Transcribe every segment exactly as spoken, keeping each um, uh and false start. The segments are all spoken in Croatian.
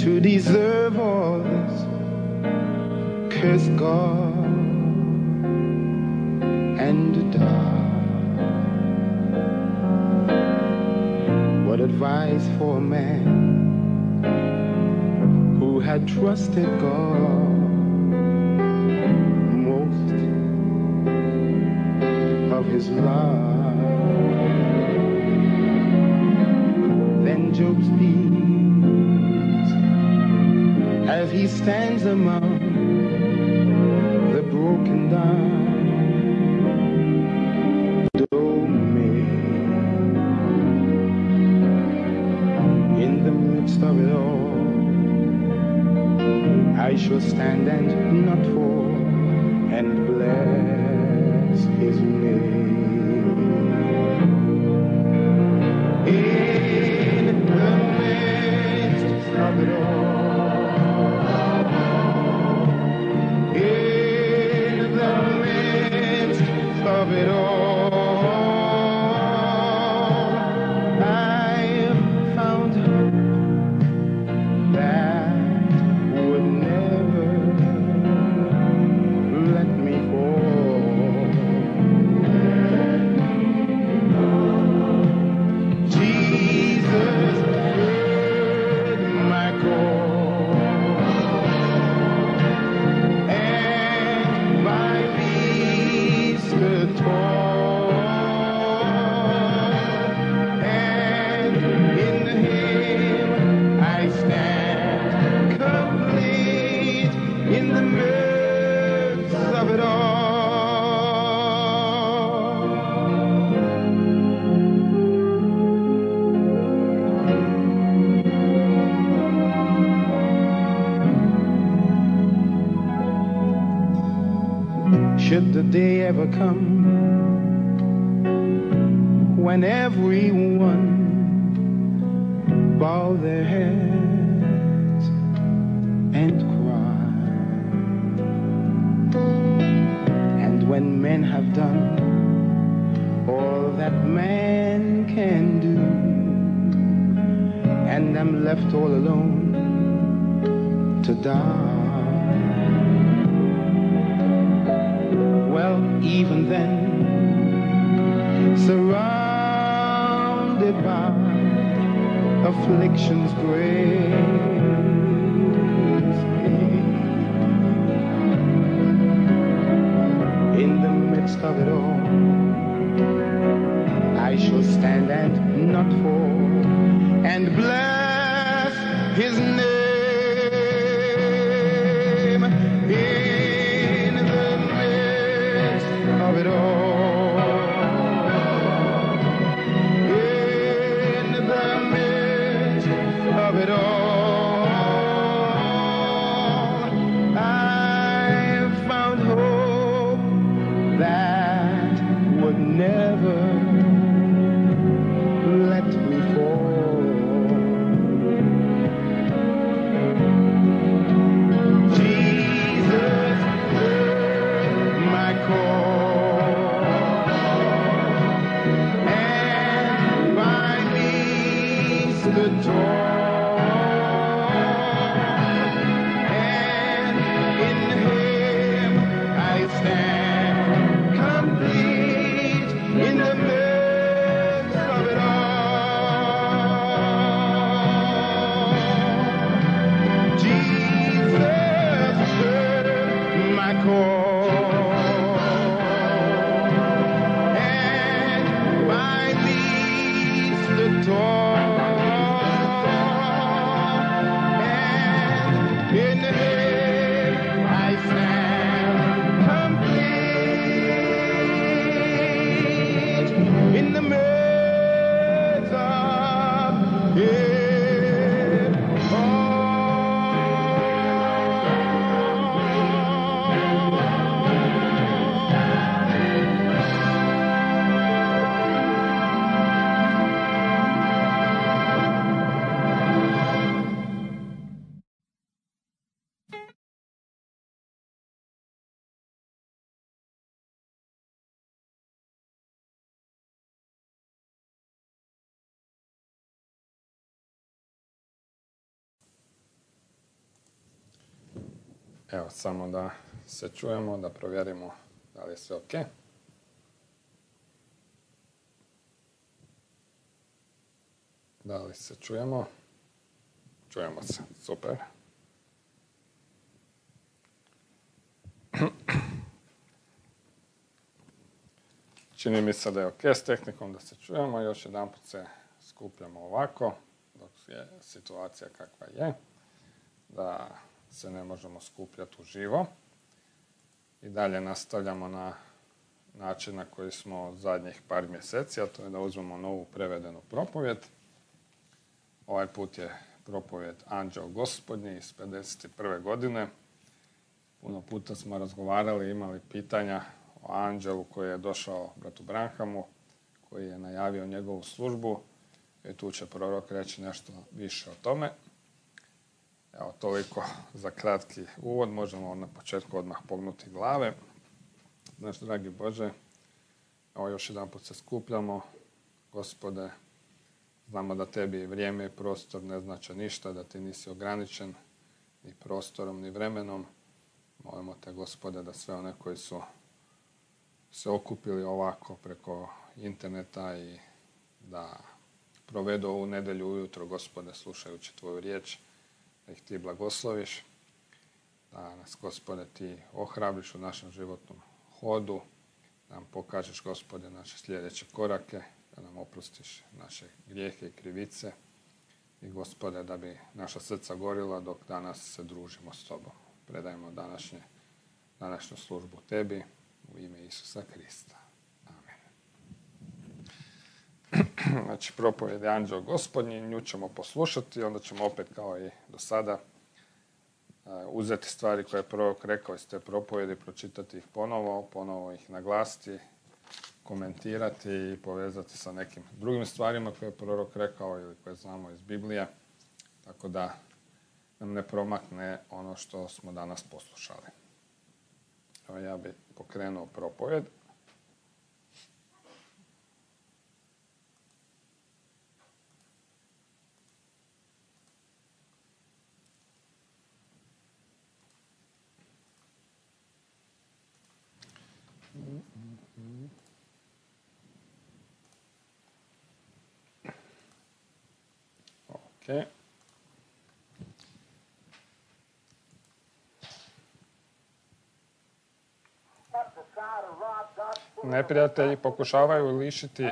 to deserve all this. Curse God and die. What advice for a man who had trusted God most of his life. Then Job speaks as he stands among the broken down domain. In the midst of it all, I shall stand and not fall, and bless his name. In the midst of it all, in the midst of it all, I've found hope that would never let me fall. Jesus heard my call, and by me stood tall, and in him I stand complete in the midst of it all. Should the day ever come when everyone bow their heads and cry, and when men have done all that man can do, and I'm left all alone to die, well, even then, surrounded by affliction's grace, in the midst of it all, I shall stand and not fall, and bless his name. In the midst of it all, in the midst of it all, I found hope that would never let me fall. Jesus heard my call, and by me stood tall, and in him I stand complete in the midst of it all. Jesus heard my call, and by me stood tall, Evo, samo da se čujemo, da provjerimo da li je sve ok. Da li se čujemo? Čujemo se, super. Čini mi se da je ok s tehnikom, da se čujemo. Još jedan put se skupljamo ovako, dok je situacija kakva je. Da se ne možemo skupljati uživo. I dalje nastavljamo na način na koji smo zadnjih par mjeseci, a to je da uzmemo novu prevedenu propovjed. Ovaj put je propovjed Anđeo Gospodnji iz pedeset prve godine. Puno puta smo razgovarali i imali pitanja o anđelu koji je došao bratu Branhamu, koji je najavio njegovu službu. I tu će prorok reći nešto više o tome. Evo, toliko za kratki uvod. Možemo na početku odmah pognuti glave. Naš dragi Bože, evo još jedan put se skupljamo. Gospode, znamo da tebi vrijeme i prostor ne znače ništa, da ti nisi ograničen ni prostorom, ni vremenom. Molimo te, Gospode, da sve one koji su se okupili ovako preko interneta i da provedu ovu nedjelju ujutro, Gospode, slušajući tvoju riječ, da ih ti blagosloviš, da nas, Gospode, ti ohrabriš u našem životnom hodu, da nam pokažeš, Gospode, naše sljedeće korake, da nam oprostiš naše grijehe i krivice i, Gospode, da bi naša srca gorila dok danas se družimo s tobom. Predajemo današnje, današnju službu tebi u ime Isusa Krista. Amen. Znači, propovjed je Anđeo Gospodnji, nju ćemo poslušati, onda ćemo opet kao i do sada uzeti stvari koje je prorok rekao iz te propovjedi, pročitati ih ponovo, ponovo ih naglasiti, komentirati i povezati sa nekim drugim stvarima koje je prorok rekao ili koje znamo iz Biblije, tako da nam ne promakne ono što smo danas poslušali. Evo, ja bih pokrenuo propovjed. Ok. Neprijatelji pokušavaju lišiti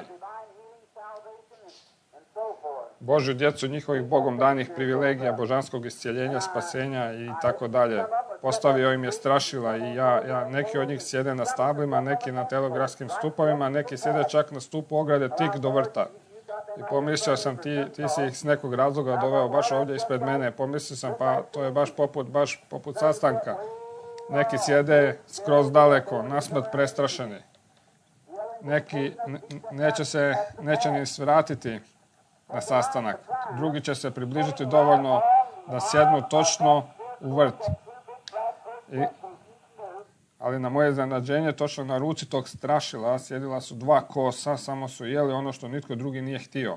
Božju djecu njihovih Bogom danih privilegija, božanskog iscijeljenja, spasenja i tako dalje. Postavio im je strašila i ja, ja, neki od njih sjede na stablima, neki na telegrafskim stupovima, neki sjede čak na stupu ograde tik do vrta. I pomislio sam, ti, ti si ih s nekog razloga doveo baš ovdje ispred mene. Pomislio sam, pa to je baš poput, baš poput sastanka. Neki sjede skroz daleko, nasmrt prestrašeni. Neki neće se, neće ni svratiti na sastanak. Drugi će se približiti dovoljno da sjednu točno u vrt. I, ali na moje iznenađenje, točno na ruci tog strašila sjedila su dva kosa, samo su jeli ono što nitko drugi nije htio.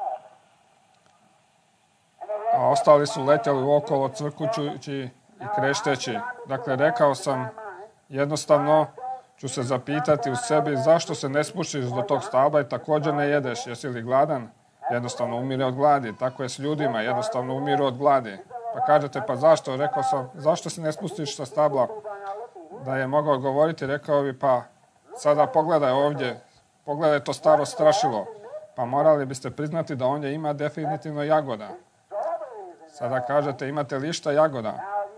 A ostali su letjeli okolo cvrkućući i krešteći. Dakle, rekao sam, jednostavno ću se zapitati u sebi zašto se ne spušiš do tog stabla i također ne jedeš. Jesi li gladan? Jednostavno umire od gladi. Tako je s ljudima, jednostavno umiru od gladi. Pa kažete, pa zašto? Rekao sam, zašto se ne spustiš sa stabla? Da je mogao govoriti, rekao bi, pa sada pogledaj ovdje, pogledaj to staro strašilo. Pa morali biste priznati da ondje ima definitivno jagoda. Sada kažete, imate li išta jagoda?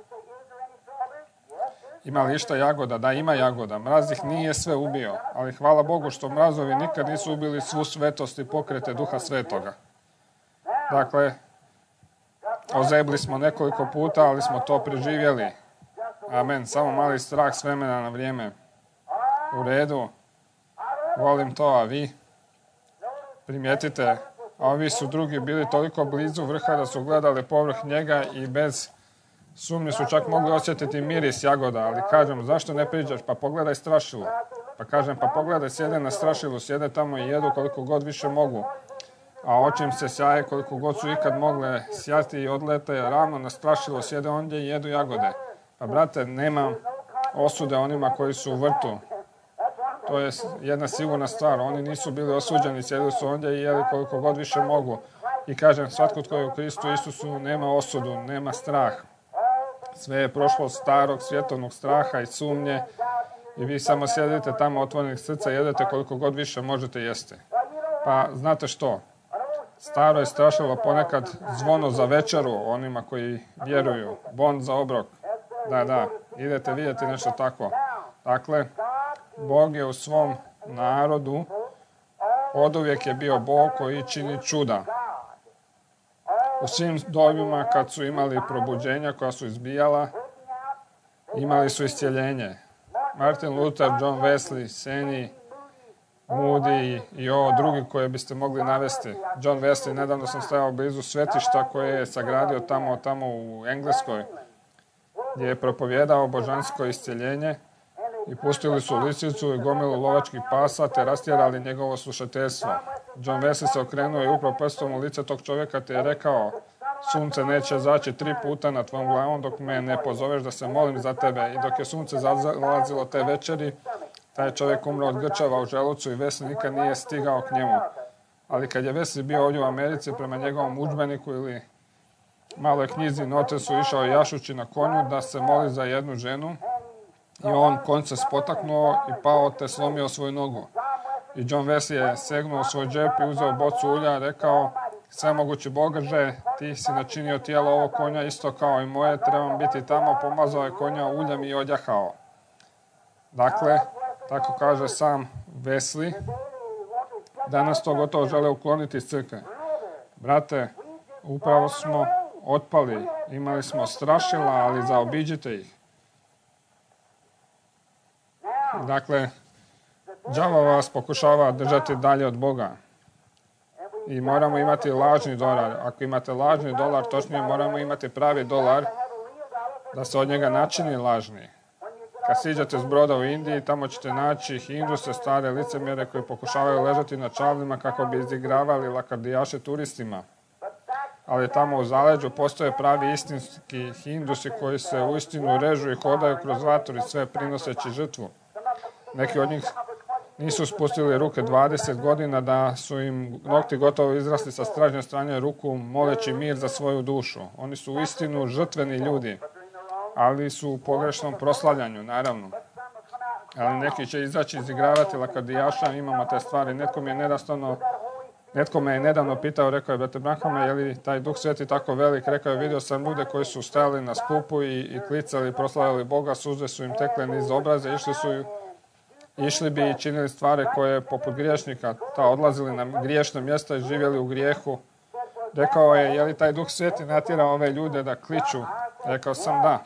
Ima li išta jagoda? Da, ima jagoda. Mraz ih nije sve ubio, ali hvala Bogu što mrazovi nikad nisu ubili svu svetost i pokrete Duha Svetoga. Dakle, ozebli smo nekoliko puta, ali smo to preživjeli. Amen. Samo mali strah s vremena na vrijeme. U redu. Volim to, a vi? Primijetite, a ovi su drugi bili toliko blizu vrha da su gledali povrh njega i bez sumnje su čak mogli osjetiti miris jagoda, ali kažem, zašto ne priđeš? Pa pogledaj strašilo. Pa kažem, pa pogledaj, sjede na strašilu, sjede tamo i jedu koliko god više mogu. A oči im se sjaje koliko god su ikad mogle sjati i odlete ravno na strašilo, sjede ondje i jedu jagode. Pa brate, nema osude onima koji su u vrtu. To je jedna sigurna stvar. Oni nisu bili osuđeni, sjedili su ondje i jeli koliko god više mogu. I kažem, svatko tko je u Kristu Isusu nema osudu, nema strah. Sve je prošlo od starog svjetovnog straha i sumnje i vi samo sjedite tamo otvorenih srca i jedete koliko god više možete jesti. Pa znate što? Staro je strašilo ponekad zvono za večeru onima koji vjeruju. Bon za obrok. Da, da, idete vidjeti nešto tako. Dakle, Bog je u svom narodu oduvijek je bio Bog koji čini čuda. U svim dobima kad su imali probuđenja koja su izbijala, imali su iscjeljenje. Martin Luther, John Wesley, Senji, Moody i ovo drugi koje biste mogli navesti. John Wesley, nedavno sam stajao blizu svetišta koje je sagradio tamo, tamo u Engleskoj, gdje je propovjedao božansko iscjeljenje i pustili su lisicu i gomilu lovačkih pasa te rastjerali njegovo slušateljstvo. John Wesley se okrenuo i upro prstom u lice tog čovjeka te je rekao: sunce neće zaći tri puta nad tvojom glavom dok me ne pozoveš da se molim za tebe. I dok je sunce zalazilo te večeri, taj čovjek umro od grčava u želucu i Wesley nikad nije stigao k njemu. Ali kad je Wesley bio ovdje u Americi, prema njegovom udžbeniku ili maloj knjizi Notesu išao jašući na konju da se moli za jednu ženu i on konj se spotaknuo i pao te slomio svoju nogu. I John Wesley je segnuo u svoj džep i uzeo bocu ulja, rekao: svemogući Bože, ti si načinio tijelo ovog konja isto kao i moje, trebam biti tamo, pomazao je konja uljem i odjahao. Dakle, tako kaže sam Wesley, danas to gotovo žele ukloniti iz crkve. Brate, upravo smo otpali, imali smo strašila, ali zaobiđite ih. Dakle, đavo vas pokušava držati dalje od Boga. I moramo imati lažni dolar. Ako imate lažni dolar, točnije moramo imati pravi dolar da se od njega načini lažni. Kad siđete s broda u Indiji, tamo ćete naći Hinduse, stare licemjere koji pokušavaju ležati na čavlima kako bi izigravali lakardijaše turistima. Ali tamo u zaleđu postoje pravi istinski Hindusi koji se uistinu režu i hodaju kroz vatru i sve prinoseći žrtvu. Neki od njih nisu spustili ruke dvadeset godina da su im nokti gotovo izrasli sa stražnje strane ruku moleći mir za svoju dušu. Oni su uistinu žrtveni ljudi, ali su u pogrešnom proslavljanju, naravno. Ali neki će izaći izigravati lakardijaša, imamo te stvari. Netko mi je nedavno, netko me je nedavno pitao, rekao je: brate Branhame, je li taj Duh Sveti tako velik? Rekao je: vidio sam ljude koji su stajali na skupu i, i klicali, proslavljali Boga, suze su im tekle niz obraze, išli su Išli bi i činili stvari koje poput griješnika, ta odlazili na griješna mjesta i živjeli u grijehu. Rekao je: je li taj Duh Sveti natjerao ove ljude da kliču? Rekao sam: da.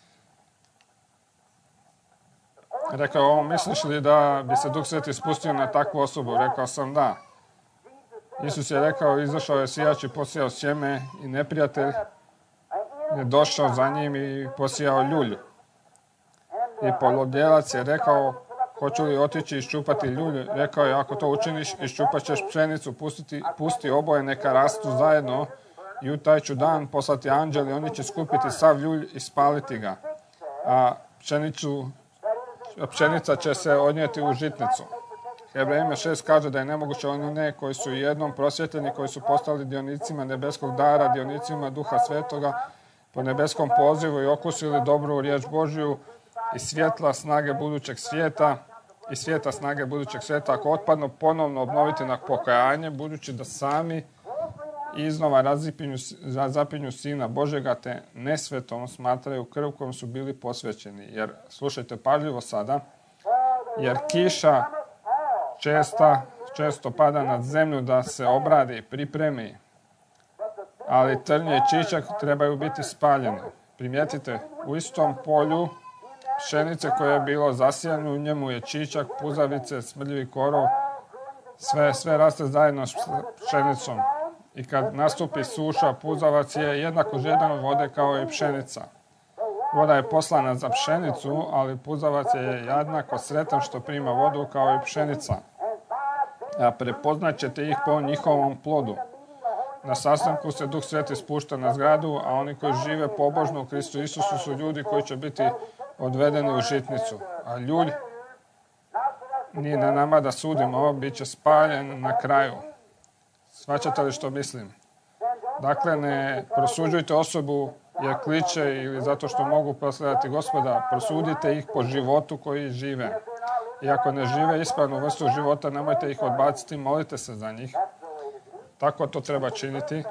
Rekao: ovo misliš li da bi se Duh Sveti spustio na takvu osobu? Rekao sam: da. Isus je rekao: izašao je sijač i posijao sjeme i neprijatelj je došao za njim i posijao ljulj. I poludjelac je rekao: hoću li otići i iščupati ljulj? Rekao je: ako to učiniš, iščupat ćeš pšenicu, pustiti, pusti oboje neka rastu zajedno i u taj ću dan poslati anđeli, oni će skupiti sav ljulj i spaliti ga. A pšenicu, pšenica će se odnijeti u žitnicu. Hebrejima šest kaže da je nemoguće one koji su jednom prosvjetljeni, koji su postali dionicima nebeskog dara, dionicima Duha Svetoga, po nebeskom pozivu i okusili dobru riječ Božju i svjetla snage budućeg svijeta i svijeta snage budućeg svijeta, ako otpadno ponovno obnoviti na pokajanje, budući da sami iznova razapinju, razapinju Sina Božjega, te nesvetom smatraju krv kojom su bili posvećeni. Jer, slušajte pažljivo sada, jer kiša česta, često pada nad zemlju da se obradi i pripremi, ali trnje i čičak trebaju biti spaljeni. Primijetite, u istom polju pšenice koje je bilo zasijano, u njemu je čičak, puzavice, smrdljivi korov, sve, sve raste zajedno s pšenicom. I kad nastupi suša, puzavac je jednako žedan vode kao i pšenica. Voda je poslana za pšenicu, ali puzavac je jednako sretan što prima vodu kao i pšenica. A prepoznat ćete ih po njihovom plodu. Na sastanku se Duh Sveti spušta na zgradu, a oni koji žive pobožno u Kristu Isusu su ljudi koji će biti odvedeni u žitnicu. A ljulj nije na nama da sudimo, bit će spaljen na kraju. Shvaćate li što mislim? Dakle, ne prosuđujte osobu jer kliče ili zato što mogu proslavljati Gospoda. Prosudite ih po životu koji žive. I ako ne žive ispravnu vrstu života, nemojte ih odbaciti, molite se za njih. Tako to treba činiti.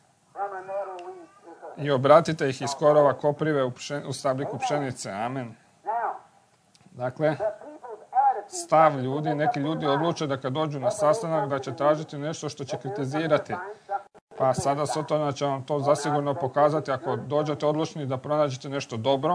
I obratite ih iz korova koprive u, pšen, u stabliku pšenice. Amen. Dakle, stav ljudi, neki ljudi odluče da kad dođu na sastanak da će tražiti nešto što će kritizirati. Pa sada Sotona će vam to zasigurno pokazati. Ako dođete odlučni da pronađete nešto dobro,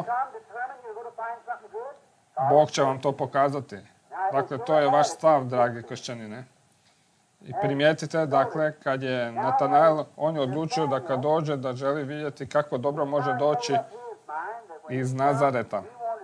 Bog će vam to pokazati. Dakle, to je vaš stav, dragi kršćanine. I primijetite, dakle, kad je Natanael, on je odlučio da kad dođe, da želi vidjeti kako dobro može doći iz Nazareta.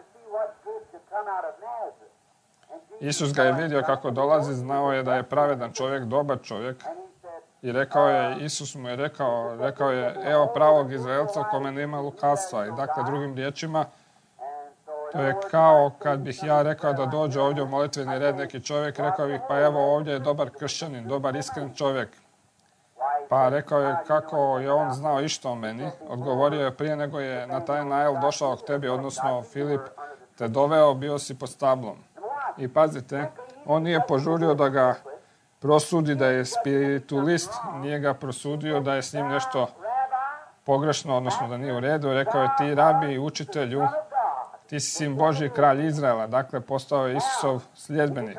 Isus ga je vidio kako dolazi, znao je da je pravedan čovjek, dobar čovjek. I rekao je, Isus mu je rekao, rekao je, evo pravog Izraelca kome nema lukavstva. I dakle, drugim riječima, to je kao kad bih ja rekao da dođe ovdje u molitveni red neki čovjek, rekao bih, pa evo ovdje je dobar kršćanin, dobar iskren čovjek. Pa rekao je kako je on znao išta o meni. Odgovorio je prije nego je Natanael došao k tebi, odnosno Filip te doveo, bio si pod stablom. I pazite, on nije požurio da ga prosudi da je spiritualist, nije ga prosudio da je s njim nešto pogrešno, odnosno da nije u redu. Rekao je, ti rabi i učitelju, ti si sin Božji, kralj Izraela. Dakle, postao je Isusov sljedbenik.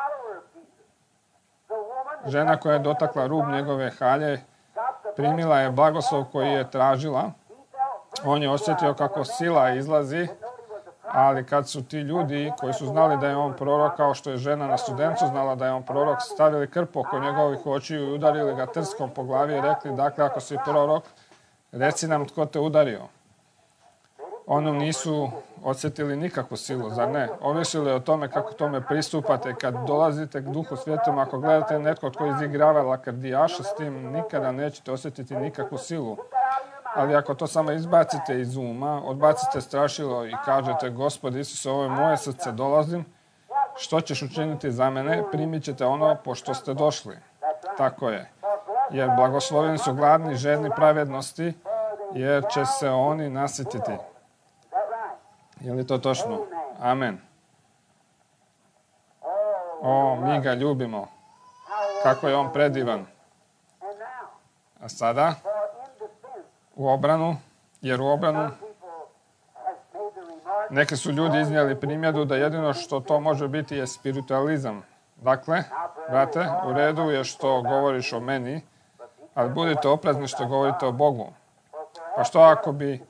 Žena koja je dotakla rub njegove halje, primila je blagoslov koji je tražila. On je osjetio kako sila izlazi, ali kad su ti ljudi koji su znali da je on prorok, kao što je žena na Studencu znala da je on prorok, stavili krpu oko njegovih očiju i udarili ga trskom po glavi i rekli, dakle, ako si prorok, reci nam tko te udario. Onom nisu osjetili nikakvu silu, zar ne? Ovisili o tome kako tome pristupate. Kad dolazite k Duhu Svetom, ako gledate netko tko izigrava lakardijaša, s tim nikada nećete osjetiti nikakvu silu. Ali ako to samo izbacite iz uma, odbacite strašilo i kažete, Gospod Isuse, ovo je moje srce, dolazim, što ćeš učiniti za mene? Primit ćete ono pošto ste došli. Tako je. Jer blagosloveni su gladni, žedni pravednosti, jer će se oni nasititi. Je li to točno? Amen. O, mi ga ljubimo. Kako je on predivan. A sada, u obranu, jer u obranu neki su ljudi iznijeli primjeru da jedino što to može biti je spiritualizam. Dakle, brate, u redu je što govoriš o meni, ali budite oprezni što govorite o Bogu. Pa što ako bi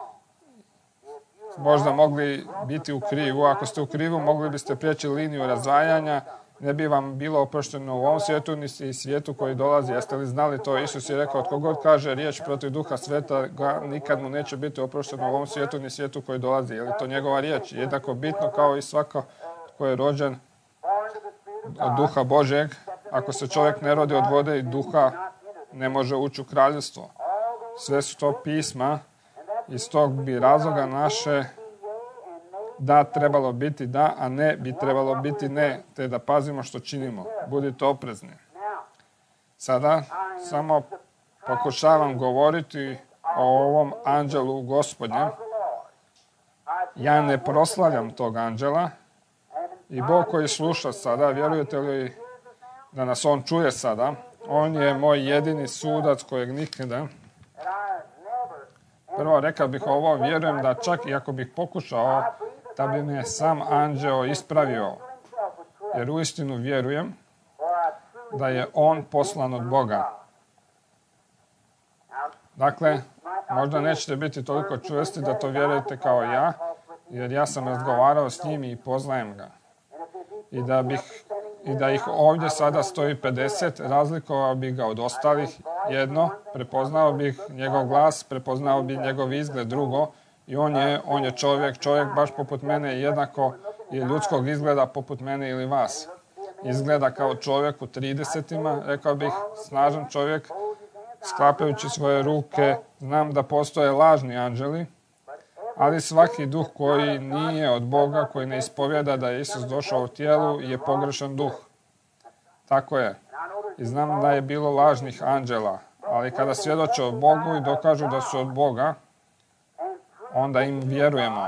možda mogli biti u krivu? Ako ste u krivu, mogli biste prijeći liniju razdvajanja, ne bi vam bilo oprošteno u ovom svijetu, ni i svijetu koji dolazi. Jeste li znali to? Isus je rekao, tko god kaže riječ protiv Duha Sveta, nikad mu neće biti oprošteno u ovom svijetu, ni svijetu koji dolazi. Je li to njegova riječ? Jednako bitno kao i svako tko je rođen od Duha Božeg. Ako se čovjek ne rodi od vode i duha, ne može ući u kraljevstvo. Sve su to pisma. Iz tog bi razloga naše da trebalo biti da, a ne bi trebalo biti ne, te da pazimo što činimo. Budite oprezni. Sada samo pokušavam govoriti o ovom anđelu Gospodnjem. Ja ne proslavljam tog anđela i Bog koji sluša sada, vjerujete li da nas on čuje sada? On je moj jedini sudac kojeg nikada. Prvo rekao bih ovo, vjerujem da čak i ako bih pokušao, da bi me sam anđeo ispravio. Jer uistinu vjerujem da je on poslan od Boga. Dakle, možda nećete biti toliko čvrsti da to vjerujete kao ja, jer ja sam razgovarao s njim i poznajem ga. I da, bih, i da ih ovdje sada stoji pedeset, razlikovao bih ga od ostalih. Jedno, prepoznao bih njegov glas, prepoznao bih njegov izgled. Drugo, i on je, on je čovjek, čovjek baš poput mene, jednako i ljudskog izgleda poput mene ili vas. Izgleda kao čovjek u tridesetima, rekao bih, snažan čovjek, sklapajući svoje ruke. Znam da postoje lažni anđeli, ali svaki duh koji nije od Boga, koji ne ispovjeda da je Isus došao u tijelu, je pogrešan duh. Tako je. I znam da je bilo lažnih anđela, ali kada svjedoče o Bogu i dokažu da su od Boga, onda im vjerujemo.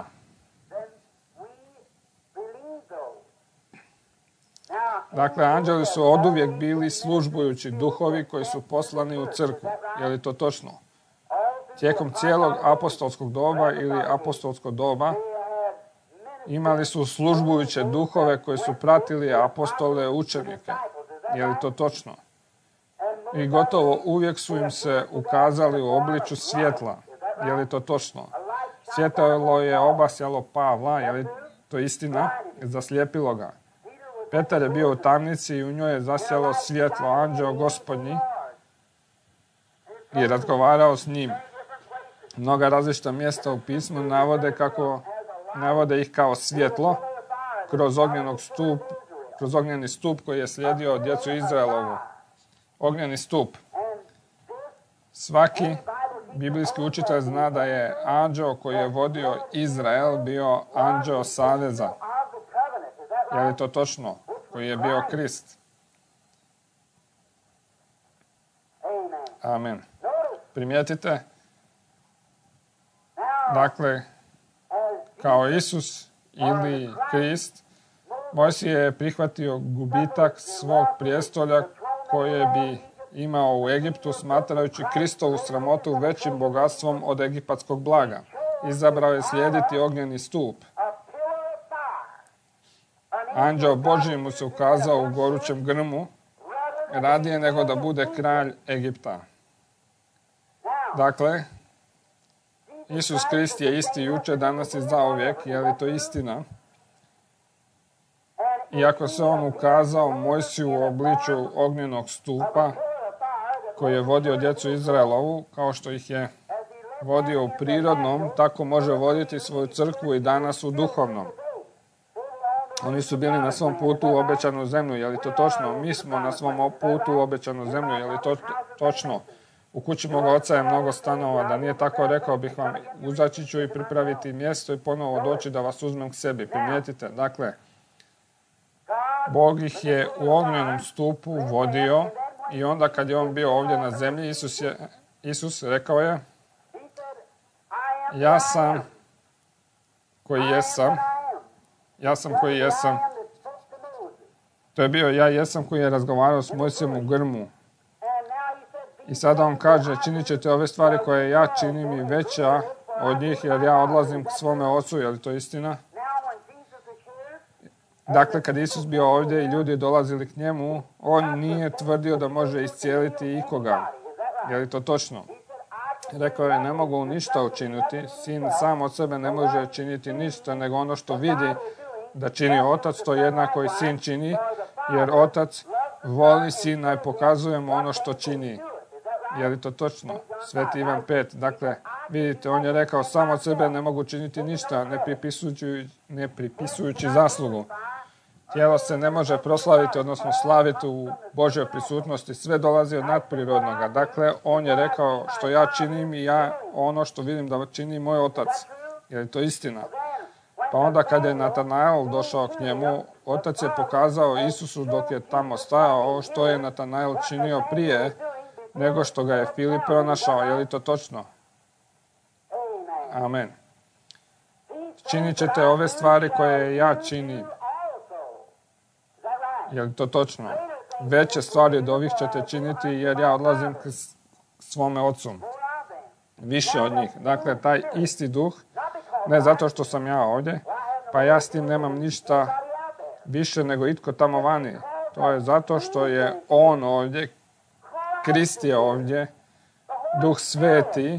Dakle, anđeli su oduvijek bili službujući duhovi koji su poslani u crkvu. Je li to točno? Tijekom cijelog apostolskog doba ili apostolskog doba imali su službujuće duhove koji su pratili apostole učenike. Je li to točno? I gotovo uvijek su im se ukazali u obliču svjetla. Je li to točno? Svjetlo je obasjalo Pavla, je li to istina? Zaslijepilo ga. Petar je bio u tamnici i u njoj je zasjalo svjetlo, anđeo gospodnji, i razgovarao s njim. Mnoga različita mjesta u pismu navode kako navode ih kao svjetlo kroz ognjenog stup, kroz ognjeni stup koji je slijedio djecu Izraelovu. Ognjeni stup. Svaki biblijski učitelj zna da je anđeo koji je vodio Izrael bio anđeo saveza. Je li to točno? Koji je bio Krist. Amen. Primijetite? Dakle, kao Isus ili Krist, Mojsije je prihvatio gubitak svog prijestolja koje bi imao u Egiptu, smatrajući Kristovu sramotu većim bogatstvom od egipatskog blaga. Izabrao je slijediti ognjeni stup. Anđeo Božji mu se ukazao u gorućem grmu, radije nego da bude kralj Egipta. Dakle, Isus Krist je isti jučer, danas i zauvijek. Je li to istina? Iako se on ukazao Mojsiju u obliču ognjenog stupa koji je vodio djecu Izraelovu, kao što ih je vodio u prirodnom, tako može voditi svoju crkvu i danas u duhovnom. Oni su bili na svom putu u obećanu zemlju. Je li to točno? Mi smo na svom putu u obećanu zemlju. Je li to točno? U kući moga oca je mnogo stanova. Da nije tako, rekao bih vam, uzaći ću i pripraviti mjesto i ponovo doći da vas uzmem k sebi. Primijetite, dakle, Bog ih je u ognjenom stupu vodio i onda kad je on bio ovdje na zemlji, Isus, je, Isus rekao je, ja sam koji jesam, ja sam koji jesam. To je bio ja jesam koji je razgovarao s Mojsijem u grmu. I sada on kaže, činit ćete ove stvari koje ja činim i veća od njih, jer ja odlazim k svome ocu. Je li to istina? Dakle, kad Isus bio ovdje i ljudi dolazili k njemu, on nije tvrdio da može iscijeliti ikoga. Je li to točno? Rekao je, ne mogu ništa učiniti. Sin sam od sebe ne može činiti ništa, nego ono što vidi da čini otac, to jednako i sin čini, jer otac voli sina i pokazuje mu ono što čini. Je li to točno? Sveti Ivan pet. Dakle, vidite, on je rekao, sam od sebe ne mogu činiti ništa, ne pripisujući, ne pripisujući zaslugu. Tijelo se ne može proslaviti, odnosno slaviti u Božjoj prisutnosti. Sve dolazi od nadprirodnoga. Dakle, on je rekao, što ja činim i ja ono što vidim da čini moj otac. Je li to istina? Pa onda kad je Natanael došao k njemu, otac je pokazao Isusu dok je tamo stajao što je Natanael činio prije nego što ga je Filip pronašao. Je li to točno? Amen. Činit ćete ove stvari koje ja činim. Je li to točno? Veće stvari od ovih ćete činiti jer ja odlazim k svome ocu. Više od njih. Dakle, taj isti duh, ne zato što sam ja ovdje, pa ja s tim nemam ništa više nego itko tamo vani. To je zato što je on ovdje, Krist je ovdje, Duh Sveti,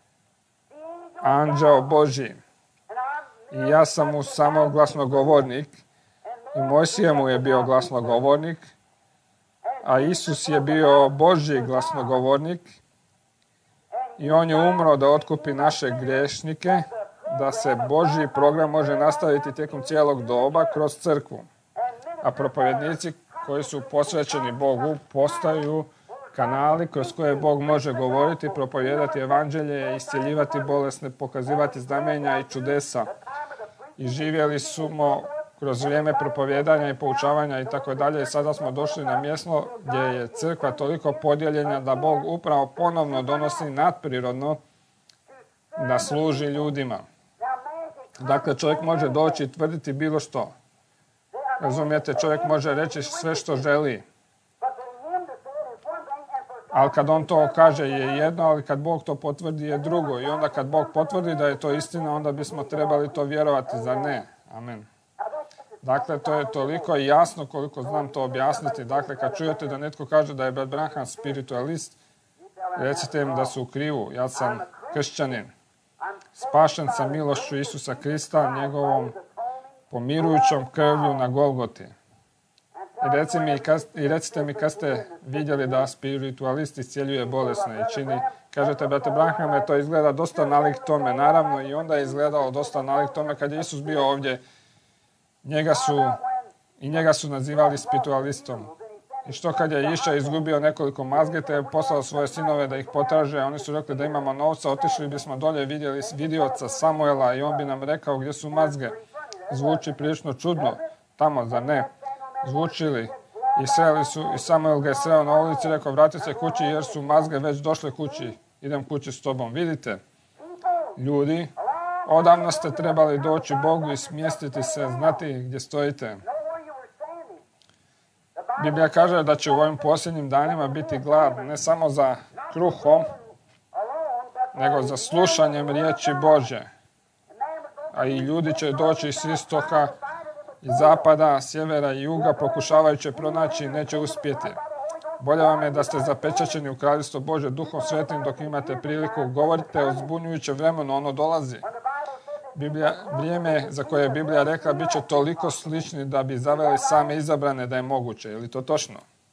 Anđeo Božji. I ja sam mu samo glasnogovornik i Mojsije mu je bio glasnogovornik, a Isus je bio Božji glasnogovornik i on je umro da otkupi naše grešnike, da se Božji program može nastaviti tijekom cijelog doba kroz crkvu. A propovjednici koji su posvećeni Bogu postaju kanali kroz koje Bog može govoriti, propovijedati evanđelje, iscjeljivati bolesne, pokazivati znamenja i čudesa. I živjeli smo kroz vrijeme propovijedanja i poučavanja i tako dalje. I sada smo došli na mjesto gdje je crkva toliko podijeljena da Bog upravo ponovno donosi nadprirodno da služi ljudima. Dakle, čovjek može doći i tvrditi bilo što. Razumijete, čovjek može reći sve što želi. Ali kad on to kaže je jedno, ali kad Bog to potvrdi je drugo. I onda kad Bog potvrdi da je to istina, onda bismo trebali to vjerovati, zar ne? Amen. Dakle, to je toliko jasno koliko znam to objasniti. Dakle, kad čujete da netko kaže da je brat Branham spiritualist, recite im da su u krivu. Ja sam kršćanin. Spašen sam milošću Isusa Krista, njegovom pomirujućom krvlju na Golgoti. I, reci mi, kad, I recite mi kad ste vidjeli da spiritualist iscjeljuje bolesne i čini. Kažete, brate Branhame, to izgleda dosta nalik tome. Naravno, i onda je izgledalo dosta nalik tome kad je Isus bio ovdje. Njega su, I njega su nazivali spiritualistom. I što kad je išao izgubio nekoliko mazge, te je poslao svoje sinove da ih potraže, a oni su rekli da imamo novca, otišli bismo dolje, vidjeli vidioca Samuela i on bi nam rekao gdje su mazge. Zvuči prilično čudno, tamo, zar ne? Zvučili i sreli su, i Samuel ga je sreo na ulici i rekao, vrati se kući jer su mazge već došle kući, idem kući s tobom. Vidite, ljudi, odavno ste trebali doći Bogu i smjestiti se, znati gdje stojite. Biblija kaže da će u ovim posljednjim danima biti glad ne samo za kruhom, nego za slušanjem riječi Božje. A i ljudi će doći iz istoka, iz zapada, sjevera i juga, pokušavajući pronaći i neće uspjeti. Bolje vam je da ste zapečaćeni u kraljevstvo Božje Duhom Svetim dok imate priliku. Govorite o zbunjujućem vremenu, ono dolazi. Biblija, vrijeme za koje je Biblija rekla bit će toliko slični da bi zaveli same izabrane da je moguće. Je li to točno?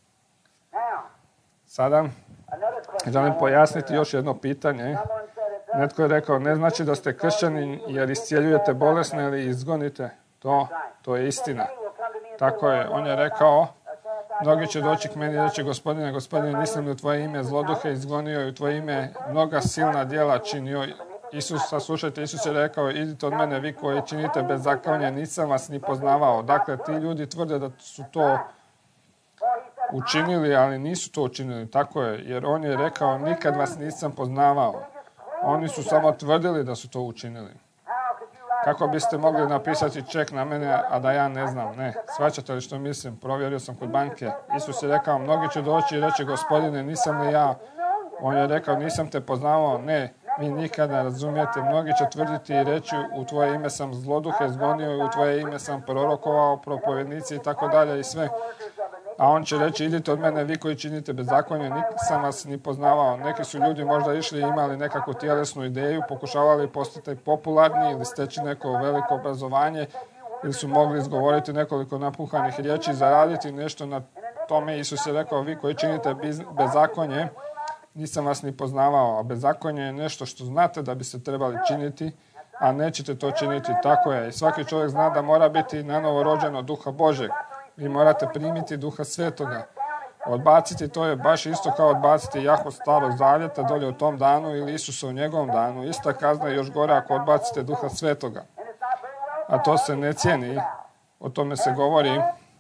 Sada želim pojasniti još jedno pitanje. Netko je rekao, ne znači da ste kršćani jer iscjeljujete bolesne ili izgonite. To, to je istina. Tako je. On je rekao, mnogi će doći k meni i reći, gospodine, gospodine, nisam li u tvoje ime zloduhe izgonio i u tvoje ime mnoga silna djela činio. Isus, slušajte, Isus je rekao, idite od mene vi koji činite bezakonje, nisam vas ni poznavao. Dakle, ti ljudi tvrde da su to učinili, ali nisu to učinili. Tako je, jer on je rekao, nikad vas nisam poznavao. Oni su samo tvrdili da su to učinili. Kako biste mogli napisati ček na mene, a da ja ne znam? Ne. Shvaćate li što mislim? Provjerio sam kod banke. Isus je rekao, mnogi će doći i reći, gospodine, nisam li ja? On je rekao, nisam te poznavao. Ne, vi nikada razumijete. Mnogi će tvrditi i reći, u tvoje ime sam zloduhe zgonio i u tvoje ime sam prorokovao, propovjednici i tako dalje i sve. A on će reći, idite od mene vi koji činite bezakonje, nisam vas ni poznavao. Neki su ljudi možda išli i imali nekakvu tjelesnu ideju, pokušavali postati popularni ili steći neko veliko obrazovanje ili su mogli izgovoriti nekoliko napuhanih riječi i zaraditi nešto na tome. Isus je rekao, vi koji činite bezakonje, nisam vas ni poznavao. A bezakonje je nešto što znate da bi se trebali činiti, a nećete to činiti. Tako je. I svaki čovjek zna da mora biti nanovo rođen od Duha Božeg. Vi morate primiti Duha Svetoga. Odbaciti to je baš isto kao odbaciti Jahvu starog zavjeta dolje u tom danu ili Isusa u njegovom danu. Ista kazna je još gore ako odbacite Duha Svetoga. A to se ne cijeni. O tome se govori.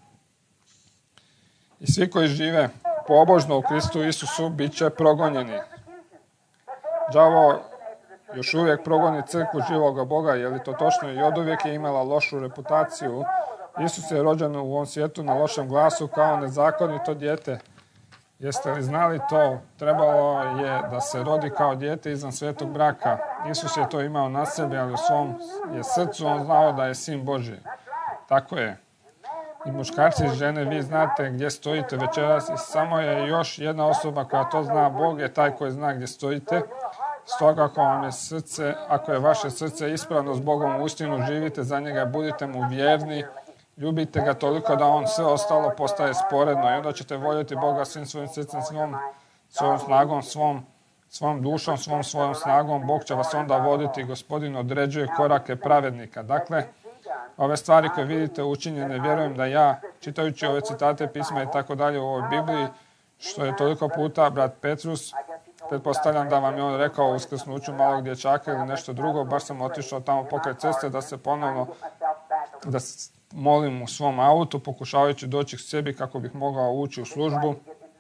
I svi koji žive pobožno u Kristu Isusu bit će progonjeni. Đavo još uvijek progoni crkvu živoga Boga. Je li to točno? I oduvijek je imala lošu reputaciju. Isus je rođen u ovom svijetu na lošem glasu kao nezakonito dijete. Jeste li znali to? Trebalo je da se rodi kao dijete izvan svetog braka. Isus je to imao na sebi, ali u svom je srcu on znao da je sin Božji. Tako je. I muškarci i žene, vi znate gdje stojite večeras i samo je još jedna osoba koja to zna. Bog je taj koji zna gdje stojite. Stoga ako vam je srce, ako je vaše srce ispravno s Bogom u istinu, živite za njega, budite mu vjerni. Ljubite ga toliko da on sve ostalo postaje sporedno i onda ćete voljeti Boga svim svojim srcem, svom, svojom snagom, svom, svom dušom, svom svojom snagom. Bog će vas onda voditi. Gospodin određuje korake pravednika. Dakle, ove stvari koje vidite učinjene, vjerujem da ja, čitajući ove citate pisma i tako dalje u ovoj Bibliji, što je toliko puta brat Petrus, pretpostavljam da vam je on rekao u uskrsnuću malog dječaka ili nešto drugo, baš sam otišao tamo pokraj ceste da se ponovno, da molim u svom autu, pokušavajući doći k sebi kako bih mogao ući u službu,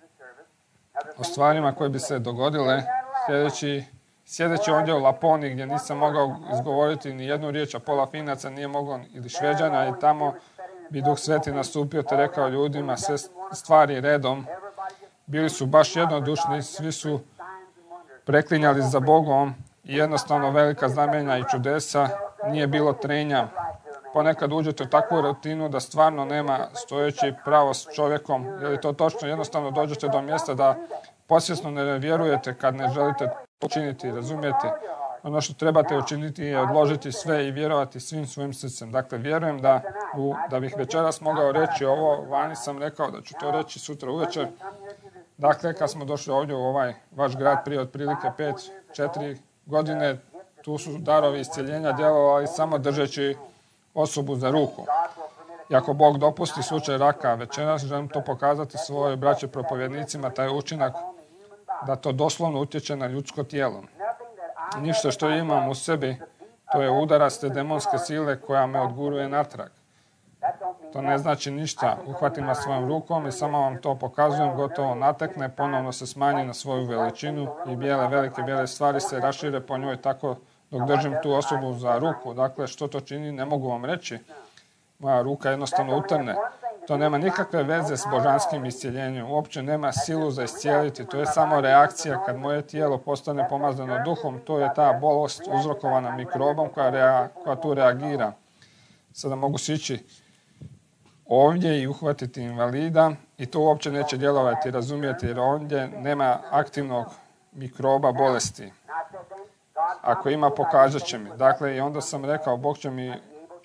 o stvarima koje bi se dogodile sljedeći, sjedeći ovdje u Laponi gdje nisam mogao izgovoriti ni jednu riječ, a pola Finaca nije mogao, ili Šveđana, i tamo bi Duh Sveti nastupio te rekao ljudima sve stvari redom. Bili su baš jednodušni, svi su preklinjali za Bogom i jednostavno velika znamenja i čudesa, nije bilo trenja. Ponekad uđete u takvu rutinu da stvarno nema stojeći pravo s čovjekom, je li to točno, jednostavno dođete do mjesta da posvjesno ne vjerujete kad ne želite to učiniti, razumijete? Ono što trebate učiniti je odložiti sve i vjerovati svim svojim srcem. Dakle, vjerujem da, u, da bih večeras mogao reći ovo, vani sam rekao da ću to reći sutra uvečer. Dakle, kad smo došli ovdje u ovaj vaš grad prije otprilike pet, četiri godine, tu su darovi iscjeljenja djelovali samo držeći osobu za ruku. I ako Bog dopusti slučaj raka večeras, želim to pokazati svojoj braći propovjednicima, taj učinak da to doslovno utječe na ljudsko tijelo. Ništa što imam u sebi, to je udarac te demonske sile koja me odguruje natrag. To ne znači ništa. Uhvatim vas svojom rukom i samo vam to pokazujem, gotovo natekne, ponovno se smanji na svoju veličinu i bijele, velike, bijele stvari se rašire po njoj tako dok držim tu osobu za ruku. Dakle, što to čini, ne mogu vam reći. Moja ruka jednostavno utrne. To nema nikakve veze s božanskim iscijeljenjem. Uopće nema silu za iscijeliti. To je samo reakcija kad moje tijelo postane pomazano duhom. To je ta bolest uzrokovana mikrobom koja, rea, koja tu reagira. Sada mogu sići ovdje i uhvatiti invalida i to uopće neće djelovati, razumijete, jer ovdje nema aktivnog mikroba bolesti. Ako ima, pokazat će mi. Dakle, i onda sam rekao, Bog će mi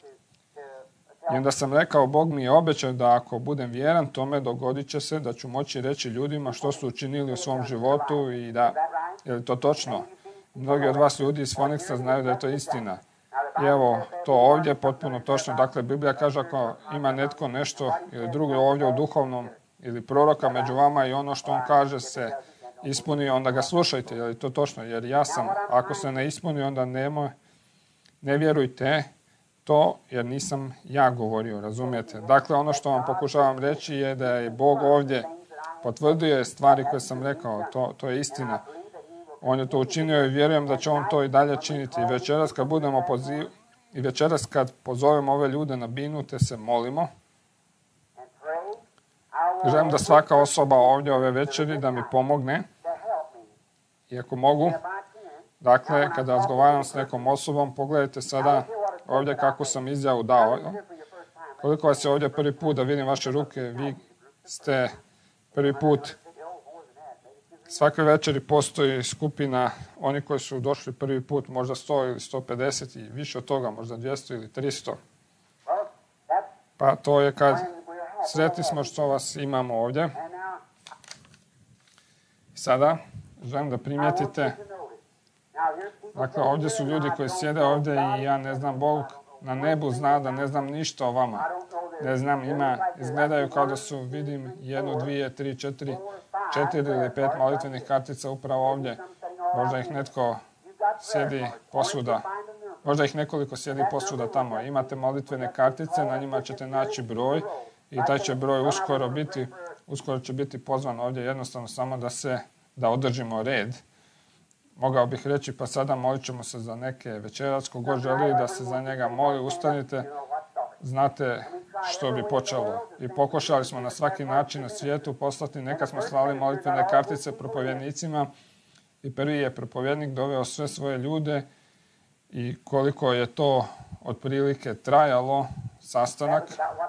I onda sam rekao, Bog mi je obećao da ako budem vjeran tome, dogodit će se da ću moći reći ljudima što su učinili u svom životu i da, je li to točno? Mnogi od vas ljudi iz Phoenixa znaju da je to istina. I evo, to ovdje potpuno točno. Dakle, Biblija kaže ako ima netko nešto ili drugo ovdje u duhovnom ili proroka među vama i ono što on kaže se ispuni, onda ga slušajte, je li to točno? Jer ja sam, ako se ne ispuni, onda nemoj, ne vjerujte to, jer nisam ja govorio, razumijete? Dakle, ono što vam pokušavam reći je da je Bog ovdje potvrdio stvari koje sam rekao, to, to je istina. On je to učinio i vjerujem da će on to i dalje činiti. I večeras kad budemo poziv... I večeras kad pozovemo ove ljude na binu, te se molimo. Želim da svaka osoba ovdje ove večeri da mi pomogne. I ako mogu, dakle, kada razgovaram s nekom osobom, pogledajte sada ovdje kako sam izjavu dao. Koliko vas je ovdje prvi put da vidim vaše ruke, vi ste prvi put. Svake večeri postoji skupina, oni koji su došli prvi put, možda sto ili sto pedeset i više od toga, možda dvjesto ili tristo. Pa to je kad sretni smo što vas imamo ovdje. Sada želim da primijetite, dakle ovdje su ljudi koji sjede ovdje i ja ne znam, Bog na nebu zna da ne znam ništa o vama. Ne znam, ima, izgledaju kao da su, vidim, jednu, dvije, tri, četiri, četiri ili pet molitvenih kartica upravo ovdje. Možda ih netko sjedi posvuda. Možda ih nekoliko sjedi posvuda tamo. Imate molitvene kartice, na njima ćete naći broj i taj će broj uskoro biti, uskoro će biti pozvan ovdje jednostavno samo da se, da održimo red. Mogao bih reći, pa sada molit ćemo se za neke večeras, kogo želi da se za njega moli, ustanite, znate što bi počelo. I pokušali smo na svaki način na svijetu poslati, neka smo slali molitvene kartice propovjednicima i prvi je propovjednik doveo sve svoje ljude i koliko je to otprilike trajalo sastanak,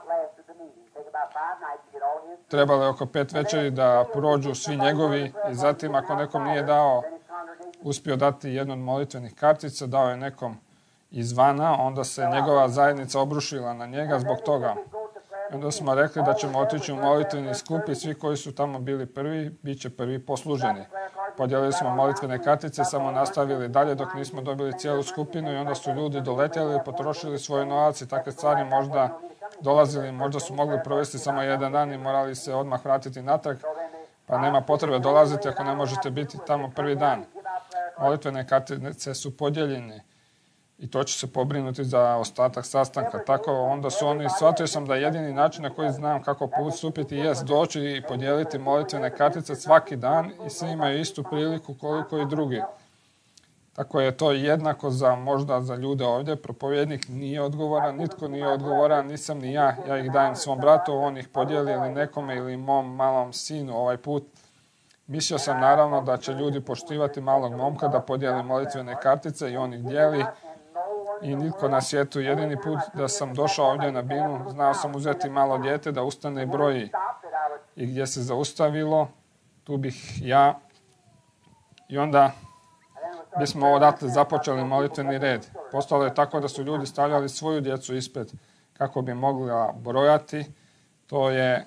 trebalo je oko pet večeri da prođu svi njegovi i zatim ako nekom nije dao, uspio dati jednu od molitvenih kartica, dao je nekom izvana, onda se njegova zajednica obrušila na njega zbog toga. I onda smo rekli da ćemo otići u molitveni skup i svi koji su tamo bili prvi, bit će prvi posluženi. Podijelili smo molitvene kartice, samo nastavili dalje dok nismo dobili cijelu skupinu i onda su ljudi doletjeli, potrošili svoj novac i takve stvari možda dolazili, možda su mogli provesti samo jedan dan i morali se odmah vratiti natrag. pa nema potrebe dolaziti ako ne možete biti tamo prvi dan. Molitvene kartice su podijeljene i to će se pobrinuti za ostatak sastanka. Tako onda su oni, shvatio sam da jedini način na koji znam kako postupiti jest doći i podijeliti molitvene kartice svaki dan i svi imaju istu priliku koliko i drugi. Tako je to jednako za možda za ljude ovdje. Propovjednik nije odgovoran, nitko nije odgovoran, nisam ni ja. Ja ih dajem svom bratu, on ih podijeli ili nekome ili mom malom sinu ovaj put. Mislio sam naravno da će ljudi poštivati malog momka da podijeli molitvene kartice i on ih dijeli. I nitko na svijetu, jedini put da sam došao ovdje na binu, znao sam uzeti malo dijete da ustane i broji. I gdje se zaustavilo, tu bih ja. I onda bismo odatle započeli molitveni red. Postalo je tako da su ljudi stavljali svoju djecu ispred kako bi mogla brojati. To je,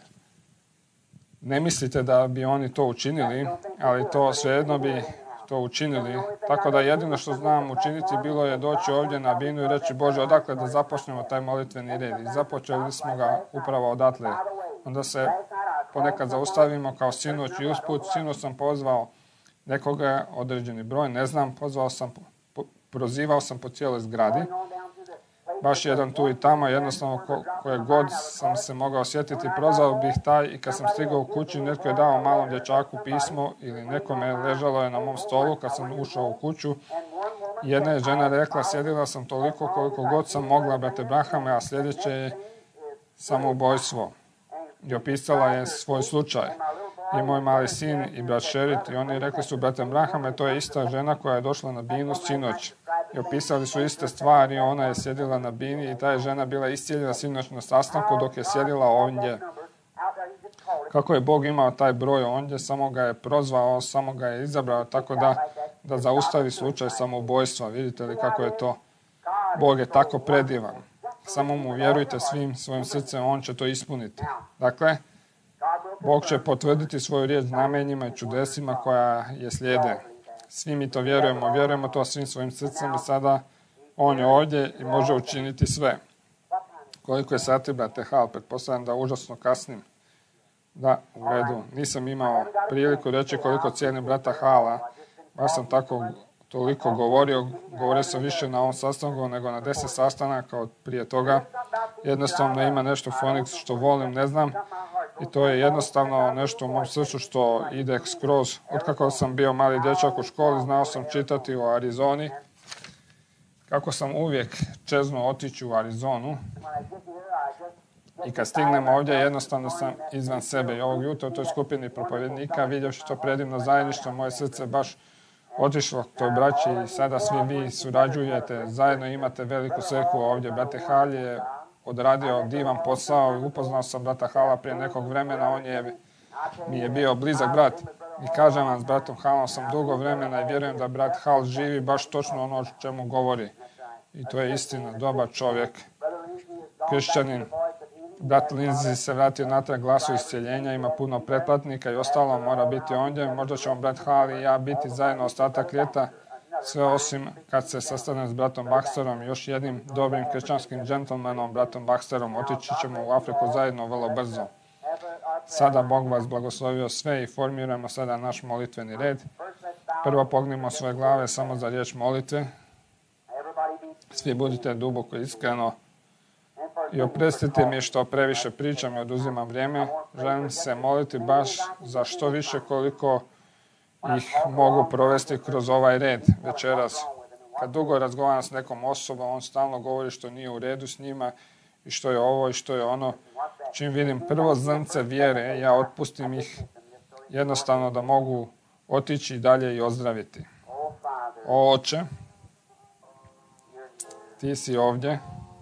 ne mislite da bi oni to učinili, ali to svejedno bi to učinili. Tako da jedino što znam učiniti bilo je doći ovdje na binu i reći Bože, odakle da započnemo taj molitveni red. I započeli smo ga upravo odatle. Onda se ponekad zaustavimo kao sinoć i usput. Sinoć sam pozvao nekoga, određeni broj, ne znam, pozvao sam, po, prozivao sam po cijeloj zgradi. Baš jedan tu i tamo, jednostavno ko, koje god sam se mogao sjetiti, prozvao bih taj i kad sam stigao u kući, netko je dao malom dječaku pismo ili nekome ležalo je na mom stolu kad sam ušao u kuću. Jedna je žena rekla, sjedila sam toliko koliko god sam mogla, brate Brahame, a sljedeće je samoubojstvo. I opisala je svoj slučaj. I moj mali sin i brat Šerit i oni rekli su, brate Brahame, to je ista žena koja je došla na binu sinoć. I opisali su iste stvari, ona je sjedila na bini i ta je žena bila iscijeljena sinoć na sastanku dok je sjedila ondje. Kako je Bog imao taj broj ondje, samo ga je prozvao, samo ga je izabrao, tako da, da zaustavi slučaj samoubojstva. Vidite li kako je to? Bog je tako predivan. Samo mu vjerujte svim svojim srcem, on će to ispuniti. Dakle, Bog će potvrditi svoju riječ znamenjima i čudesima koja je slijede. Svi mi to vjerujemo, vjerujemo to svim svojim srcem i sada on je ovdje i može učiniti sve. Koliko je sati, brate Hal? Pretpostavljam da užasno kasnim. Da, u redu. Nisam imao priliku reći koliko cijenim brata Hala. Baš sam tako toliko govorio. Govorio sam više na ovom sastanku nego na deset sastanaka od prije toga. Jednostavno ima nešto Phoenix što volim, ne znam. I to je jednostavno nešto u mom srcu što ide skroz. Otkako sam bio mali dječak u školi, znao sam čitati u Arizoni. Kako sam uvijek čeznuo otići u Arizonu. I kad stignem ovdje, jednostavno sam izvan sebe. I ovog jutra u toj skupini propovjednika, vidjevši to predivno zajedništvo, moje srce baš otišlo k toj braći i sada svi vi surađujete, zajedno imate veliku crkvu ovdje. Brate Hal je odradio divan posao i upoznao sam brata Hala prije nekog vremena, on je, mi je bio blizak brat. I kažem vam, s bratom Halom sam dugo vremena i vjerujem da brat Hal živi baš točno ono o čemu govori. I to je istina, dobar čovjek, kršćanin. Brat Lindsay se vratio natrag Glasu iscijeljenja, ima puno pretplatnika i ostalo mora biti ondje. Možda ćemo brat Hal i ja biti zajedno ostatak ljeta, sve osim kad se sastanem s bratom Baxterom i još jednim dobrim kršćanskim džentlmenom, bratom Baxterom. Otići ćemo u Afriku zajedno vrlo brzo. Sada Bog vas blagoslovio sve i formiramo sada naš molitveni red. Prvo pognimo svoje glave samo za riječ molitve. Svi budite duboko iskreno i oprostite mi što previše pričam i oduzimam vrijeme. Želim se moliti baš za što više koliko ih mogu provesti kroz ovaj red večeras. Kad dugo razgovaram s nekom osobom, on stalno govori što nije u redu s njima i što je ovo i što je ono. Čim vidim prvo zrnce vjere, ja otpustim ih jednostavno da mogu otići dalje i ozdraviti. O Oče, ti si ovdje,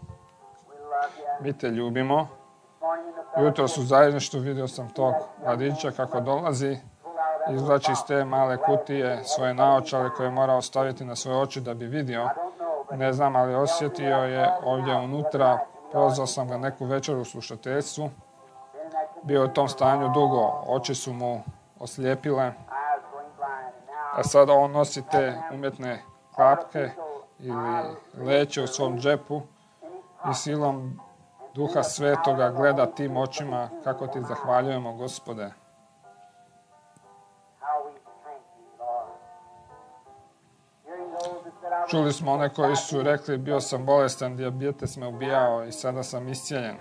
mi te ljubimo. Jutro su zajedništvo, vidio sam tog mladića kako dolazi, izvlači iz te male kutije svoje naočale koje je morao staviti na svoje oči da bi vidio. Ne znam, ali osjetio je ovdje unutra. Pozvao sam ga neku večer u slušateljstvu. Bio u tom stanju dugo, oči su mu oslijepile. A sada on nosi te umjetne klapke ili leće u svom džepu i silom Duha Svetoga gleda tim očima kako ti zahvaljujemo, Gospode. Čuli smo one koji su rekli bio sam bolestan, dijabetes me ubijao i sada sam iscijeljen.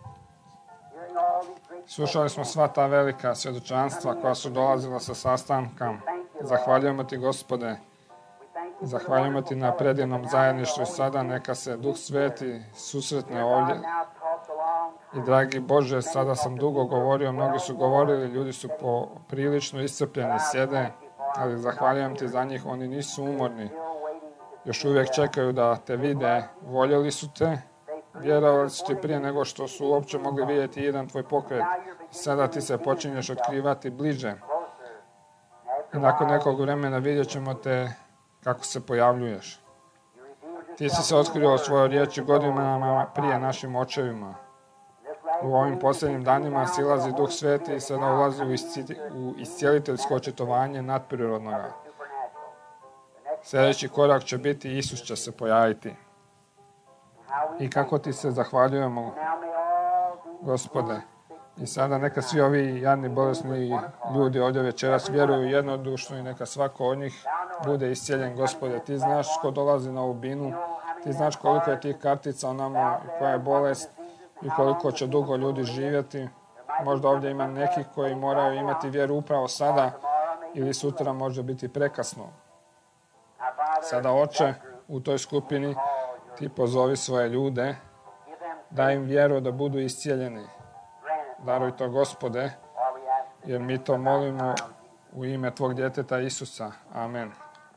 Slušali smo sva ta velika svjedočanstva koja su dolazila sa sastanka. Zahvaljujemo ti, Gospode. Zahvaljujemo ti na predivnom zajedništvu i sada neka se Duh Sveti susretne ovdje. I dragi Bože, sada sam dugo govorio, mnogi su govorili, ljudi su prilično iscrpljeni, sjede, ali zahvaljujem ti za njih, oni nisu umorni. Još uvijek čekaju da te vide, voljeli su te, vjerovali su ti prije nego što su uopće mogli vidjeti jedan tvoj pokret. Sada ti se počinješ otkrivati bliže. I nakon nekog vremena vidjet ćemo te kako se pojavljuješ. Ti si se otkrio o svojoj riječi godinama prije našim očevima. U ovim posljednjim danima silazi Duh Sveti i sada ulazi u iscijeliteljsko očitovanje nadprirodnoga. Sljedeći korak će biti Isus će se pojaviti. I kako ti se zahvaljujemo, Gospode. I sada neka svi ovi jadni bolesni ljudi ovdje večeras vjeruju jednodušno i neka svako od njih bude iscijeljen, Gospode. Ti znaš ko dolazi na ovu binu, ti znaš koliko je tih kartica o nama i koja je bolest i koliko će dugo ljudi živjeti. Možda ovdje ima neki koji moraju imati vjeru upravo sada ili sutra može biti prekasno. Sada, Oče, u toj skupini ti pozovi svoje ljude, daj im vjeru da budu iscijeljeni. Daruj to, Gospode, jer mi to molimo u ime tvog djeteta Isusa. Amen.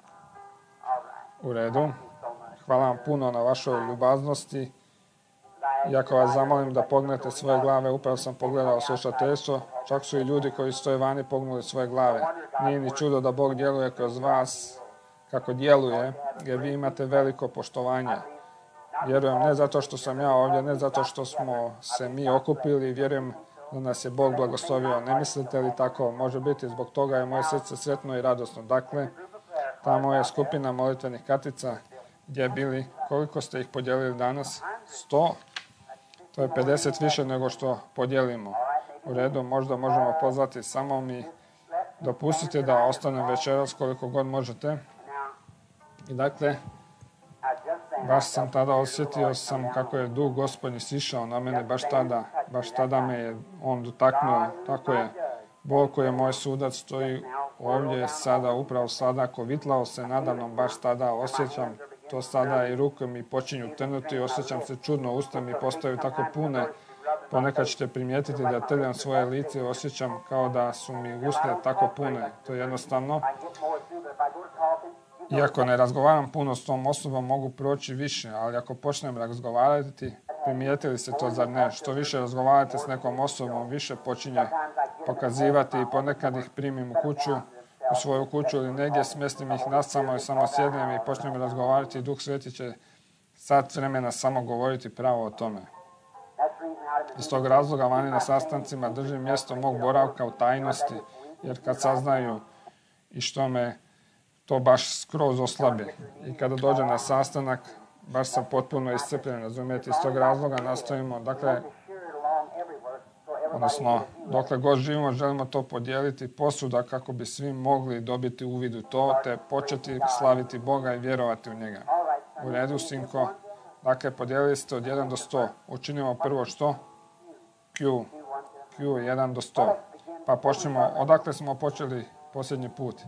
U redu. Hvala vam puno na vašoj ljubaznosti. Iako vas zamolim da pognete svoje glave, upravo sam pogledao slušateljstvo, čak su i ljudi koji stoje vani pognuli svoje glave. Nije ni čudo da Bog djeluje kroz vas kako djeluje, jer vi imate veliko poštovanje. Vjerujem ne zato što sam ja ovdje, ne zato što smo se mi okupili, vjerujem da nas je Bog blagoslovio. Ne mislite li tako? Može biti, zbog toga je moje srce sretno i radosno. Dakle, tamo je skupina molitvenih kartica gdje je bili, koliko ste ih podijelili danas? Sto? To je pedeset više nego što podijelimo. U redu, možda možemo pozvati, samo mi dopustite da ostanem večeras koliko god možete. I dakle, baš sam tada osjetio sam kako je Duh Gospodnji sišao na mene, baš tada, baš tada me je On dotaknuo, tako je. Bog koji je moj sudac stoji ovdje sada, upravo sada, kovitlao se nadamnom, baš tada osjećam to sada i ruke mi počinju trnuti, osjećam se čudno, usta mi postaju tako pune, ponekad ćete primijetiti da trljam svoje lice, osjećam kao da su mi usne tako pune, to je jednostavno. Iako ne razgovaram puno s tom osobom, mogu proći više, ali ako počnem razgovarati, primijetili se to, zar ne? Što više razgovarate s nekom osobom, više počinje pokazivati i ponekad ih primim u kuću, u svoju kuću ili negdje, smjestim ih nasamo i samo sjednem i počnem razgovarati i Duh Sveti će sat vremena samo govoriti pravo o tome. Iz tog razloga vani na sastancima držim mjesto mog boravka u tajnosti, jer kad saznaju i što me to baš skroz oslabi. I kada dođe na sastanak, baš sam potpuno iscrpljen, razumijete, iz tog razloga nastojimo, dakle, odnosno, dokle god živimo, želimo to podijeliti posuda kako bi svi mogli dobiti uvid u to, te početi slaviti Boga i vjerovati u njega. U redu, sinko, dakle, podijelili ste od jedan do sto. Učinimo prvo što? Q. Q, jedan do sto. Pa počnemo, odakle smo počeli posljednji put?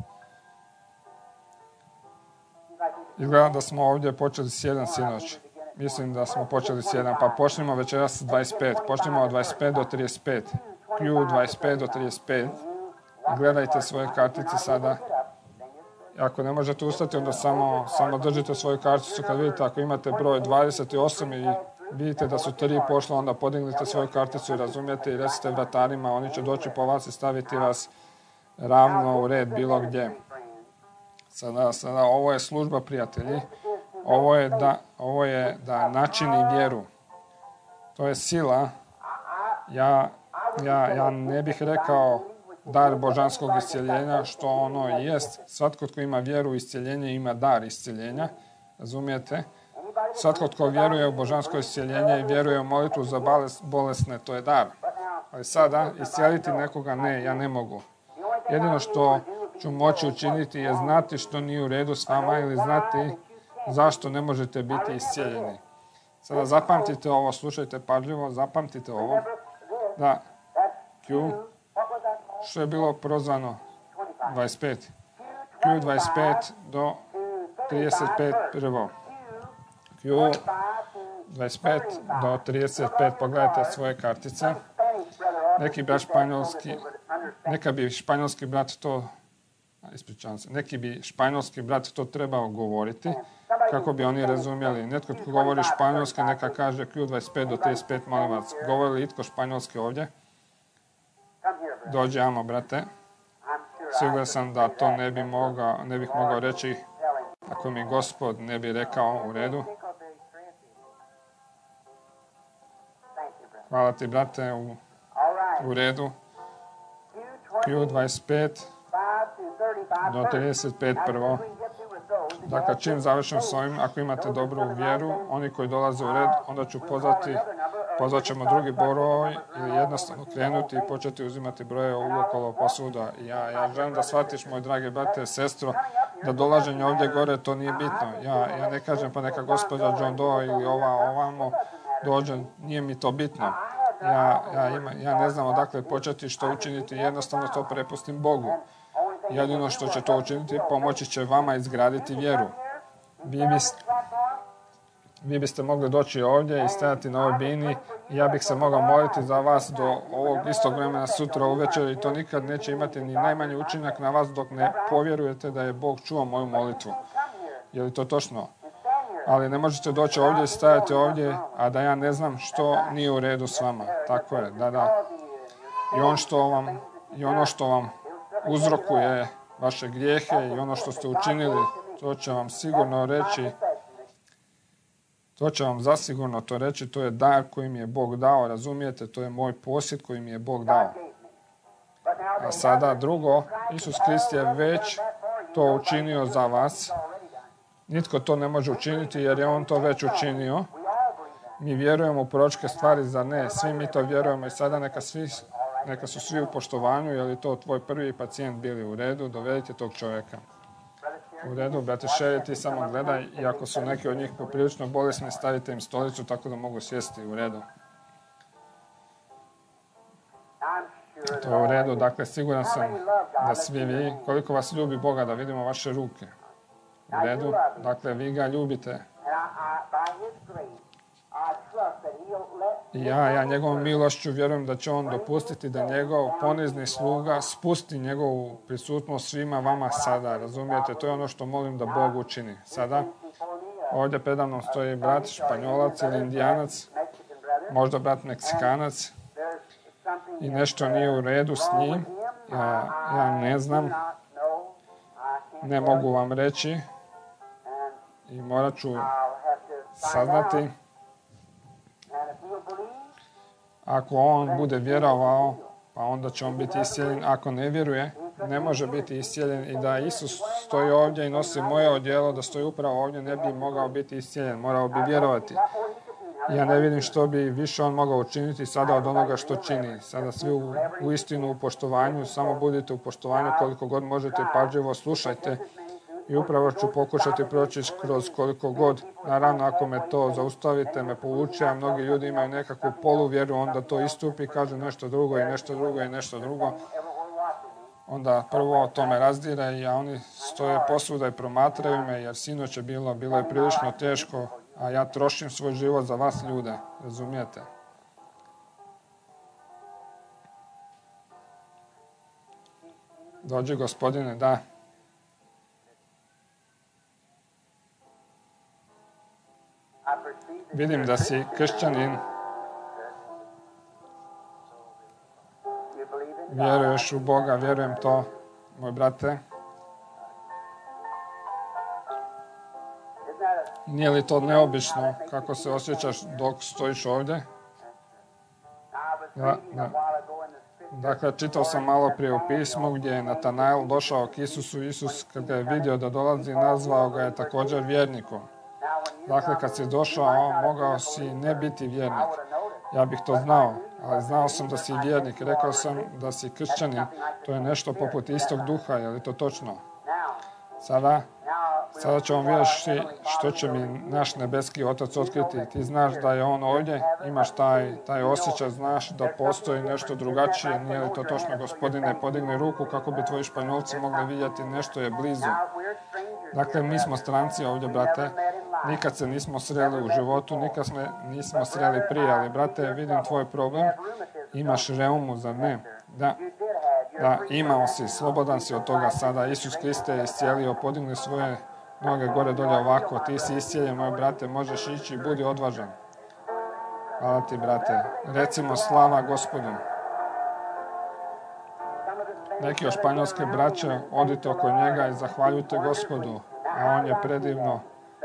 Izgleda da smo ovdje počeli s jedan sinoć. Mislim da smo počeli s jedan, pa počnemo večeras s dvadeset pet. Počnemo od dvadeset pet do trideset pet. Q dvadeset pet do trideset pet. Gledajte svoje kartice sada. Ako ne možete ustati, onda samo, samo držite svoju karticu. Kad vidite, ako imate broj dvadeset osam i vidite da su tri pošla, onda podignite svoju karticu i razumijete i recite vratarima, oni će doći po vas i staviti vas ravno u red bilo gdje. Sada, sada ovo je služba, prijatelji. Ovo je da, ovo je da načini vjeru. To je sila. Ja, ja, ja ne bih rekao dar božanskog iscjeljenja, što ono jest. Svatko tko ima vjeru u iscjeljenje ima dar iscjeljenja. Razumijete? Svatko tko vjeruje u božansko iscjeljenje i vjeruje u molitvu za bolesne, to je dar. Ali sada, iscijeliti nekoga ne, ja ne mogu. Jedino što ću moći učiniti je znati što nije u redu s vama ili znati zašto ne možete biti iscijeljeni. Sada zapamtite ovo, slušajte pažljivo, zapamtite ovo. Da, Q, što je bilo prozvano dvadeset pet. Q dvadeset pet do trideset pet prvo. Q dvadeset pet do trideset pet, pogledajte svoje kartice. Neki brat španjolski, neka bi španjolski brat to, ispričavam se, neki bi španjolski brat to trebao govoriti, kako bi oni razumjeli. Netko tko govori španjolski, neka kaže Q dvadeset pet do trideset pet, molim vas. Govori li itko španjolski ovdje? Dođi, amo, brate. Siguran sam da to ne, bi mogao, ne bih mogao reći ako mi Gospod ne bi rekao u redu. Hvala ti, brate, u, u redu. Q dvadeset pet do trideset pet prvo. Dakle, čim završim s ovim, ako imate dobru vjeru, oni koji dolaze u red, onda ću pozvati, pozvat ćemo drugi broj ili jednostavno krenuti i početi uzimati broje uokolo posuda. Ja, ja želim da shvatiš, moj dragi brate, sestro, da dolaženje ovdje gore to nije bitno. Ja, ja ne kažem pa neka gospođa John Doe ili ova ovamo dođe, nije mi to bitno. Ja, ja, ima, ja ne znam odakle početi, što učiniti, jednostavno to prepustim Bogu. Jedino što će to učiniti, pomoći će vama izgraditi vjeru. Vi biste, vi biste mogli doći ovdje i stajati na ovoj bini i ja bih se mogao moliti za vas do ovog istog vremena sutra uvečer i to nikad neće imati ni najmanji učinak na vas dok ne povjerujete da je Bog čuo moju molitvu. Je li to točno? Ali ne možete doći ovdje i stajati ovdje, a da ja ne znam što nije u redu s vama. Tako je, da, da. I, on što vam, i ono što vam uzrokuje vaše grijehe i ono što ste učinili, to će vam sigurno reći, to će vam zasigurno to reći, to je dar koji mi je Bog dao, razumijete, to je moj posjed koji mi je Bog dao. A sada drugo, Isus Krist je već to učinio za vas. Nitko to ne može učiniti jer je on to već učinio. Mi vjerujemo u proročke stvari, za ne, svi mi to vjerujemo i sada neka svi Neka su svi u poštovanju, je li to tvoj prvi pacijent bili u redu, dovedite tog čovjeka. U redu, brate Šeri, ti samo gledaj i ako su neki od njih poprilično bolesni, stavite im stolicu tako da mogu sjesti u redu. To je u redu, dakle siguran sam da svi vi, koliko vas ljubi Boga, da vidimo vaše ruke. U redu, dakle vi ga ljubite. I ja, ja njegovom milošću vjerujem da će on dopustiti da njegov ponizni sluga spusti njegovu prisutnost svima vama sada. Razumijete, to je ono što molim da Bog učini. Sada, ovdje predamnom stoji brat Španjolac ili Indijanac, možda brat Meksikanac i nešto nije u redu s njim. Ja, ja ne znam, ne mogu vam reći i morat ću saznati. Ako on bude vjerovao, pa onda će on biti iscijeljen. Ako ne vjeruje, ne može biti iscijeljen. I da Isus stoji ovdje i nosi moje odjelo, da stoji upravo ovdje, ne bi mogao biti iscijeljen. Morao bi vjerovati. Ja ne vidim što bi više on mogao učiniti sada od onoga što čini. Sada svi u, u istinu u poštovanju, samo budite u poštovanju koliko god možete, pažljivo slušajte. I upravo ću pokušati proći kroz koliko god. Naravno, ako me to zaustavite, me povuče, a mnogi ljudi imaju nekakvu poluvjeru, onda to istupi, kažu nešto drugo i nešto drugo i nešto drugo. Onda prvo to me razdire i a oni stoje posvuda i promatraju me, jer sinoć je bilo, bilo je prilično teško, a ja trošim svoj život za vas ljude, razumijete? Dođi, gospodine, da. Vidim da si kršćanin. Vjeruješ u Boga, vjerujem to, moj brate. Nije li to neobično kako se osjećaš dok stojiš ovdje? Da, da. Dakle, čitao sam malo prije u pismu gdje je Natanael došao k Isusu. Isus, kad ga je vidio da dolazi, nazvao ga je također vjernikom. Dakle, kad si došao, mogao si ne biti vjernik. Ja bih to znao, ali znao sam da si vjernik. Rekao sam da si kršćanin. To je nešto poput istog duha, je li to točno? Sada, Sada ćemo vidjeti što će mi naš nebeski Otac otkriti. Ti znaš da je on ovdje, imaš taj, taj osjećaj, znaš da postoji nešto drugačije. Nije li to točno, Gospodine? Podigni ruku kako bi tvoji Španjolci mogli vidjeti, nešto je blizu. Dakle, mi smo stranci ovdje, brate. Nikad se nismo sreli u životu, nikad se nismo sreli prije, ali, brate, vidim tvoj problem. Imaš reumu, zar ne? Da. Da, imao si, slobodan si od toga sada. Isus Kriste je iscijelio, podigni svoje noge gore dolje ovako. Ti si iscijeljen, moj brate, možeš ići, budi odvažan. Hvala ti, brate. Recimo slava Gospodu. Neki od španjolske braće, odite oko njega i zahvaljujte Gospodu, a on je predivno.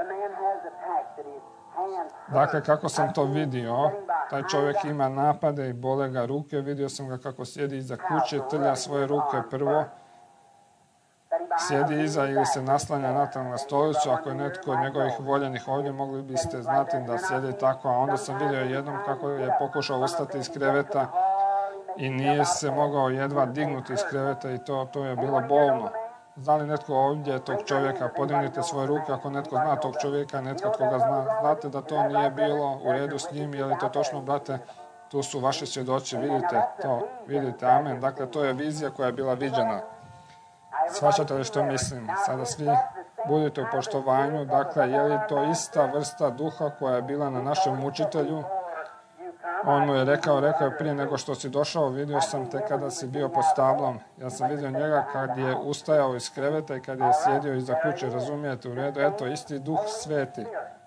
Dakle, kako sam to vidio, taj čovjek ima napade i bole ga ruke, vidio sam ga kako sjedi iza kuće, trlja svoje ruke prvo, sjedi iza ili se naslanja natrag na stolicu, ako je netko od njegovih voljenih ovdje, mogli biste znati da sjedi tako, a onda sam vidio jednom kako je pokušao ustati iz kreveta i nije se mogao jedva dignuti iz kreveta i to, to je bilo bolno. Zna li netko ovdje tog čovjeka? Podignite svoje ruke ako netko zna tog čovjeka, netko tko ga zna. Znate da to nije bilo u redu s njim, je li to točno, brate? Tu su vaši svjedoci, vidite to, vidite, amen. Dakle, to je vizija koja je bila viđena. Shvaćate li što mislim? Sada svi budite u poštovanju, dakle, je li to ista vrsta duha koja je bila na našem učitelju? On mu je rekao, rekao je prije nego što si došao, vidio sam te kada si bio pod stablom. Ja sam vidio njega kad je ustajao iz kreveta i kad je sjedio iza kuće, razumijete, u redu, eto, isti duh sveti.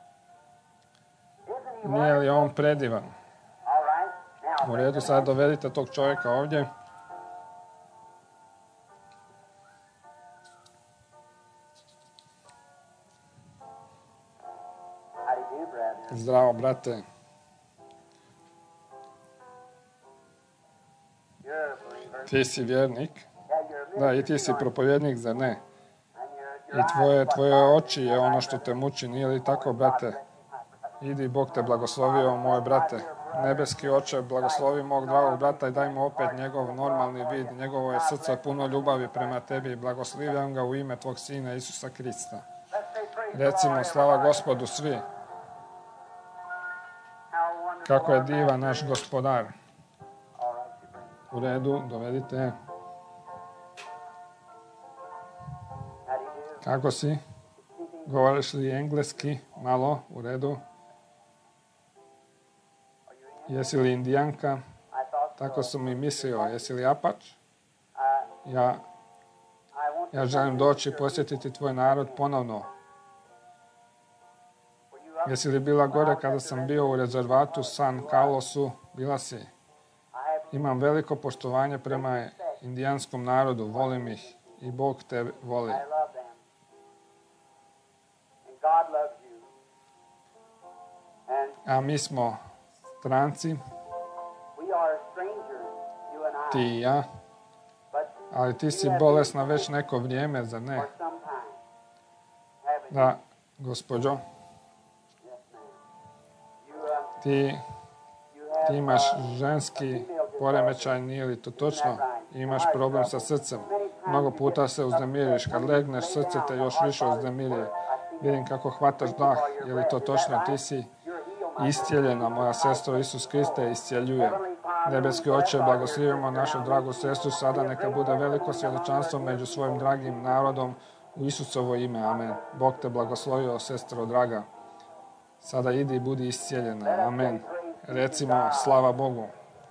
Nije li on predivan? U redu, sad dovedite tog čovjeka ovdje. Zdravo, brate. Ti si vjernik? Da, i ti si propovjednik, zar ne? I tvoje, tvoje oči je ono što te muči, nije li tako, brate? Idi, Bog te blagoslovio, moj brate. Nebeski oče, blagoslovi mog dragog brata i daj mu opet njegov normalni vid, njegovo je srce puno ljubavi prema tebi. Blagoslivljam ga u ime tvog sina Isusa Krista. Recimo, slava Gospodu svi. Kako je divan naš gospodar. U redu, dovedite. Kako si? Govoriš li engleski? Malo, u redu. Jesi li indijanka? Tako sam i mislio. Jesi li Apač? Ja, ja želim doći i posjetiti tvoj narod ponovno. Jesi li bila gore kada sam bio u rezervatu San Carlosu? Bila si. Imam veliko poštovanje prema indijanskom narodu, volim ih i Bog te voli. A mi smo stranci, ti i ja, ali ti si bolesna već neko vrijeme, zar ne? Da, gospođo, ti, ti imaš ženski poremećaj, nije li to točno? Imaš problem sa srcem. Mnogo puta se uznemiriš. Kad legneš, srce te još više uznemiruje. Vidim kako hvataš dah. Je li to točno? Ti si iscijeljena, moja sestro. Isus Kriste iscijeljuje. Nebeski oče, blagoslivimo našu dragu sestru. Sada neka bude veliko svjedočanstvo među svojim dragim narodom u Isusovo ime. Amen. Bog te blagoslovio, sestro draga. Sada idi i budi iscijeljena. Amen. Recimo, slava Bogu.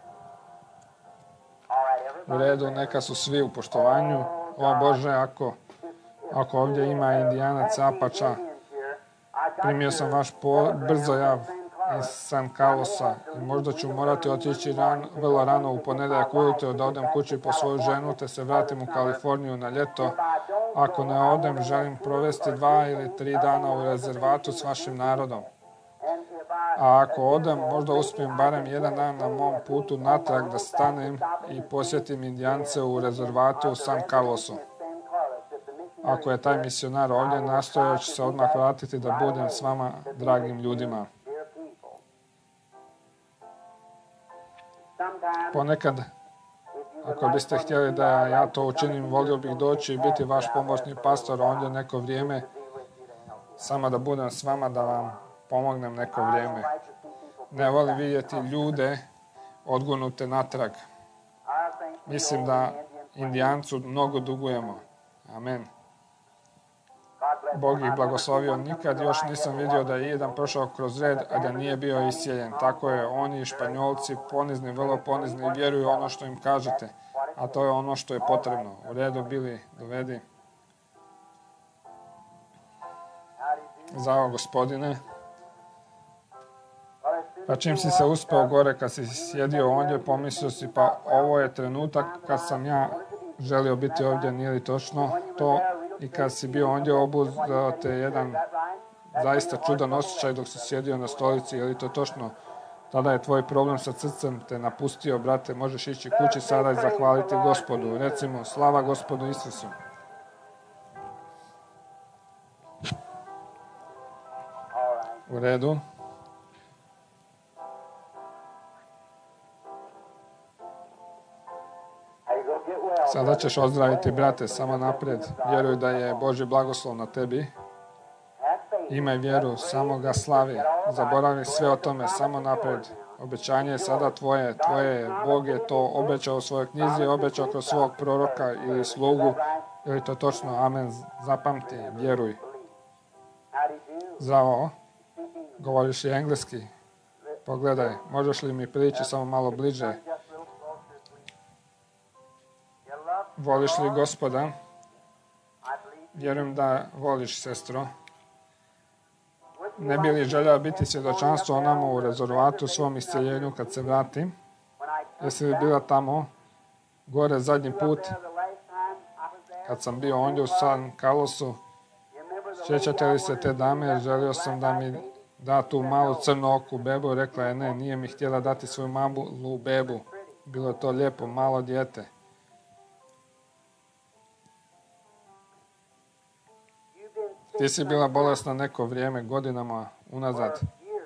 U redu, neka su svi u poštovanju. O Bože, ako, ako ovdje ima Indijanac Apača, primio sam vaš po, brzo jav iz San Carlosa i možda ću morati otići ran, vrlo rano u ponedjeljak ujutro da odem kući po svoju ženu te se vratim u Kaliforniju na ljeto. Ako ne odem, želim provesti dva ili tri dana u rezervatu s vašim narodom. A ako odem, možda uspijem barem jedan dan na mom putu natrag da stanem i posjetim Indijance u rezervatu u San Carlosu. Ako je taj misionar ovdje, nastojao ću se odmah vratiti da budem s vama, dragim ljudima. Ponekad, ako biste htjeli da ja to učinim, volio bih doći i biti vaš pomoćni pastor ondje neko vrijeme samo da budem s vama, da vam pomognem neko vrijeme. Ne volim vidjeti ljude odgurnute natrag. Mislim da Indijancu mnogo dugujemo. Amen. Bog ih blagoslovio. Nikad još nisam vidio da je jedan prošao kroz red, a da nije bio iscijeljen. Tako je, oni Španjolci ponizni, vrlo ponizni i vjeruju ono što im kažete. A to je ono što je potrebno. U redu, bili, dovedi. Zao, gospodine. Pa čim si se uspeo gore, kad si sjedio ondje, pomislio si, pa ovo je trenutak kad sam ja želio biti ovdje, nije li točno to? I kad si bio ondje, obuzeo te jedan zaista čudan osjećaj dok si sjedio na stolici, je li to točno? Tada je tvoj problem sa srcem te napustio, brate, možeš ići kući sada i zahvaliti Gospodu. Recimo, slava Gospodu Isusu. U redu. Sada ćeš ozdraviti, brate, samo naprijed. Vjeruj da je Božji blagoslov na tebi. Imaj vjeru, samo ga slavi. Zaboravi sve o tome, samo naprijed. Obećanje je sada tvoje. Tvoje Bog je to obećao u svojoj knjizi, obećao kroz svog proroka ili slugu. Ili to točno, amen. Zapamti, vjeruj. Zao, govoriš i engleski. Pogledaj, možeš li mi prići samo malo bliže? Voliš li Gospoda? Vjerujem da voliš, sestro. Ne bi li željela biti svjedočanstvo o nama u rezervatu svom isceljenju kad se vratim? Jesi li bila tamo gore zadnji put kad sam bio ondje u San Carlosu? Sjećate li se te dame? Želio sam da mi da tu malu crnooku bebu. Rekla je ne, nije mi htjela dati svoju malu bebu. Bilo je to lijepo, malo dijete. Ti si bila bolesna neko vrijeme, godinama unazad.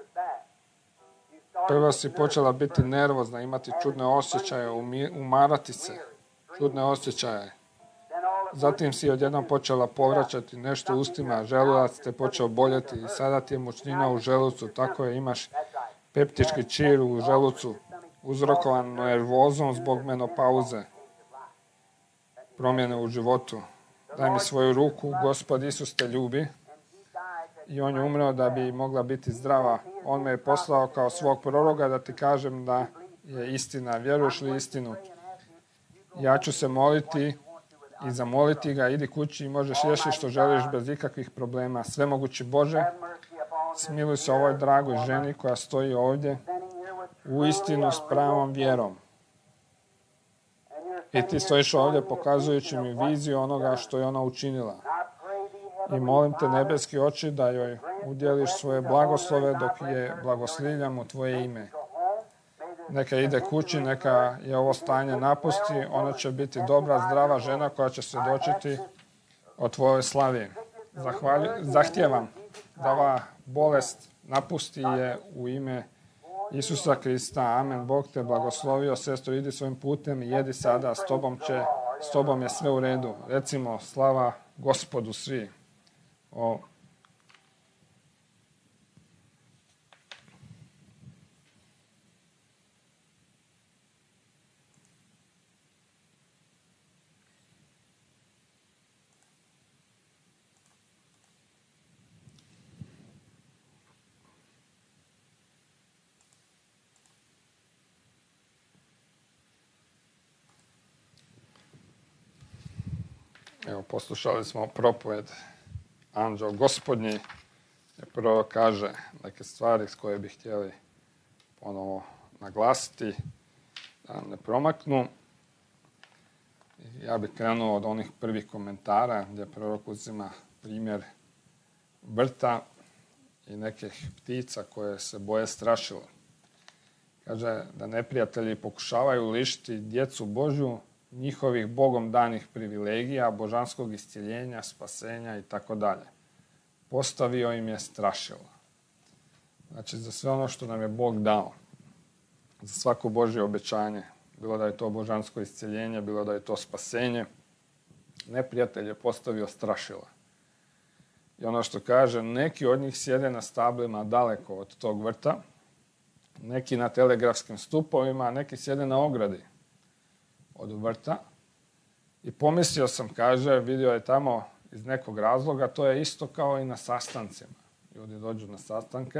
Prvo si počela biti nervozna, imati čudne osjećaje, umarati se, čudne osjećaje. Zatim si odjednom počela povraćati nešto ustima, želudac te počeo boljeti i sada ti je mučnina u želucu, tako je, imaš peptički čir u želucu, uzrokovan nervozom zbog menopauze, promjene u životu. Daj mi svoju ruku, Gospod Isus te ljubi i on je umreo da bi mogla biti zdrava. On me je poslao kao svog proroka da ti kažem da je istina. Vjeruješ li istinu? Ja ću se moliti i zamoliti ga, idi kući i možeš riješiti što želiš bez ikakvih problema. Svemogući Bože, smiluj se ovoj dragoj ženi koja stoji ovdje u istinu s pravom vjerom. I ti stojiš ovdje pokazujući mi viziju onoga što je ona učinila. I molim te, nebeski oči, da joj udjeliš svoje blagoslove dok je blagoslivljam u tvoje ime. Neka ide kući, neka je ovo stanje napusti, ona će biti dobra, zdrava žena koja će svjedočiti o tvojoj slavi. Zahvalju, zahtijevam da ova bolest napusti je u ime Isusa Krista. Amen. Bog te blagoslovio, sestro, idi svojim putem i jedi sada, s tobom će, s tobom je sve u redu. Recimo, slava Gospodu svi. O. Evo, poslušali smo propoved Anđeo Gospodnji, gdje prvo kaže neke stvari s koje bi htjeli ponovo naglasiti, da ne promaknu. Ja bih krenuo od onih prvih komentara gdje prorok uzima primjer vrta i nekih ptica koje se boje strašila. Kaže da neprijatelji pokušavaju lišiti djecu Božju njihovih Bogom danih privilegija, božanskog iscjeljenja, spasenja i tako dalje. Postavio im je strašila. Znači, za sve ono što nam je Bog dao, za svako Božje obećanje, bilo da je to božansko iscjeljenje, bilo da je to spasenje, neprijatelj je postavio strašila. I ono što kaže, neki od njih sjede na stablima daleko od tog vrta, neki na telegrafskim stupovima, a neki sjede na ogradi od vrta. I pomislio sam, kaže, vidio je tamo iz nekog razloga, to je isto kao i na sastancima. Ljudi dođu na sastanke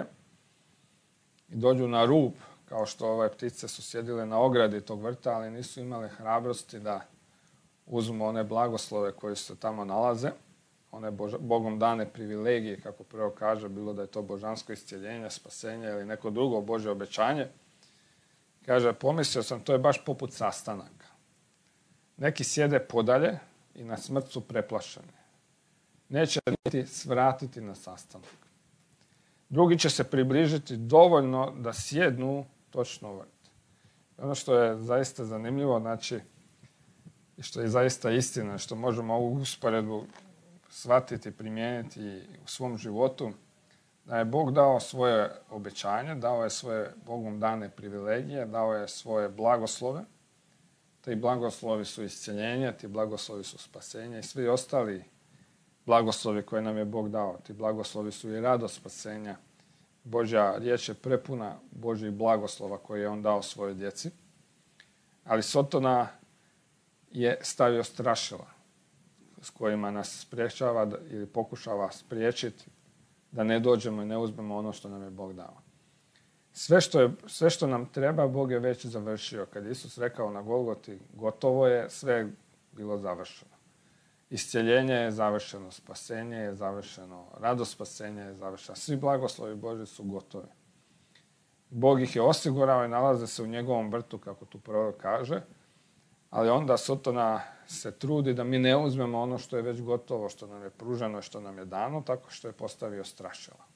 i dođu na rub, kao što ove ptice su sjedile na ogradi tog vrta, ali nisu imale hrabrosti da uzmu one blagoslove koji se tamo nalaze, one Bogom dane privilegije, kako prvo kaže, bilo da je to božansko iscjeljenje, spasenje ili neko drugo Božje obećanje. Kaže, pomislio sam, to je baš poput sastanaka. Neki sjede podalje i na smrt su preplašeni. Neće niti svratiti na sastanak. Drugi će se približiti dovoljno da sjednu točno u vrt. Ono što je zaista zanimljivo, znači, i što je zaista istina, što možemo ovu usporedbu shvatiti, primijeniti u svom životu, da je Bog dao svoje obećanje, dao je svoje Bogom dane privilegije, dao je svoje blagoslove. Ti blagoslovi su iscjeljenje, ti blagoslovi su spasenje i svi ostali blagoslovi koje nam je Bog dao. Ti blagoslovi su i radost spasenja. Božja riječ je prepuna Božjih blagoslova koje je on dao svojoj djeci. Ali Sotona je stavio strašila s kojima nas spriječava ili pokušava spriječiti da ne dođemo i ne uzmemo ono što nam je Bog dao. Sve što, je, sve što nam treba, Bog je već završio. Kad je Isus rekao na Golgoti, gotovo je, sve je bilo završeno. Iscjeljenje je završeno, spasenje je završeno, radost spasenja je završena. Svi blagoslovi Božji su gotovi. Bog ih je osigurao i nalaze se u njegovom vrtu, kako tu prorok kaže, ali onda Sotona se trudi da mi ne uzmemo ono što je već gotovo, što nam je pruženo i što nam je dano, tako što je postavio strašila.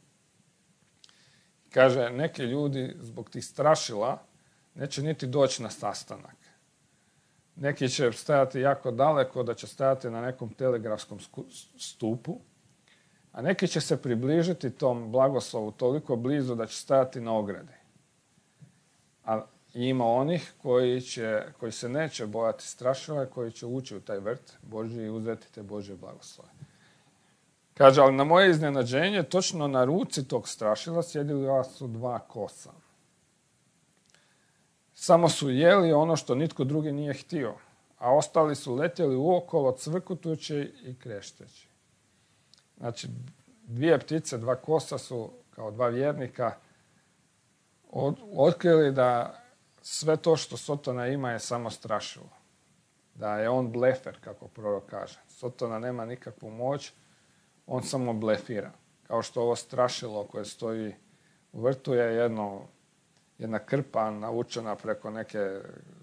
Kaže, neki ljudi zbog tih strašila neće niti doći na sastanak. Neki će stajati jako daleko, da će stajati na nekom telegrafskom stupu, a neki će se približiti tom blagoslovu toliko blizu da će stajati na ogradi. A ima onih koji, će, koji se neće bojati strašila, koji će ući u taj vrt Božji i uzeti te Božje blagoslove. Kaže, ali na moje iznenađenje, točno na ruci tog strašila sjedila su dva kosa. Samo su jeli ono što nitko drugi nije htio, a ostali su letjeli uokolo cvrkutući i krešteći. Znači, dvije ptice, dva kosa su, kao dva vjernika, od, otkrili da sve to što Sotona ima je samo strašilo. Da je on blefer, kako prorok kaže. Sotona nema nikakvu moć, on samo blefira. Kao što ovo strašilo koje stoji u vrtu je jedno, jedna krpa navučena preko neke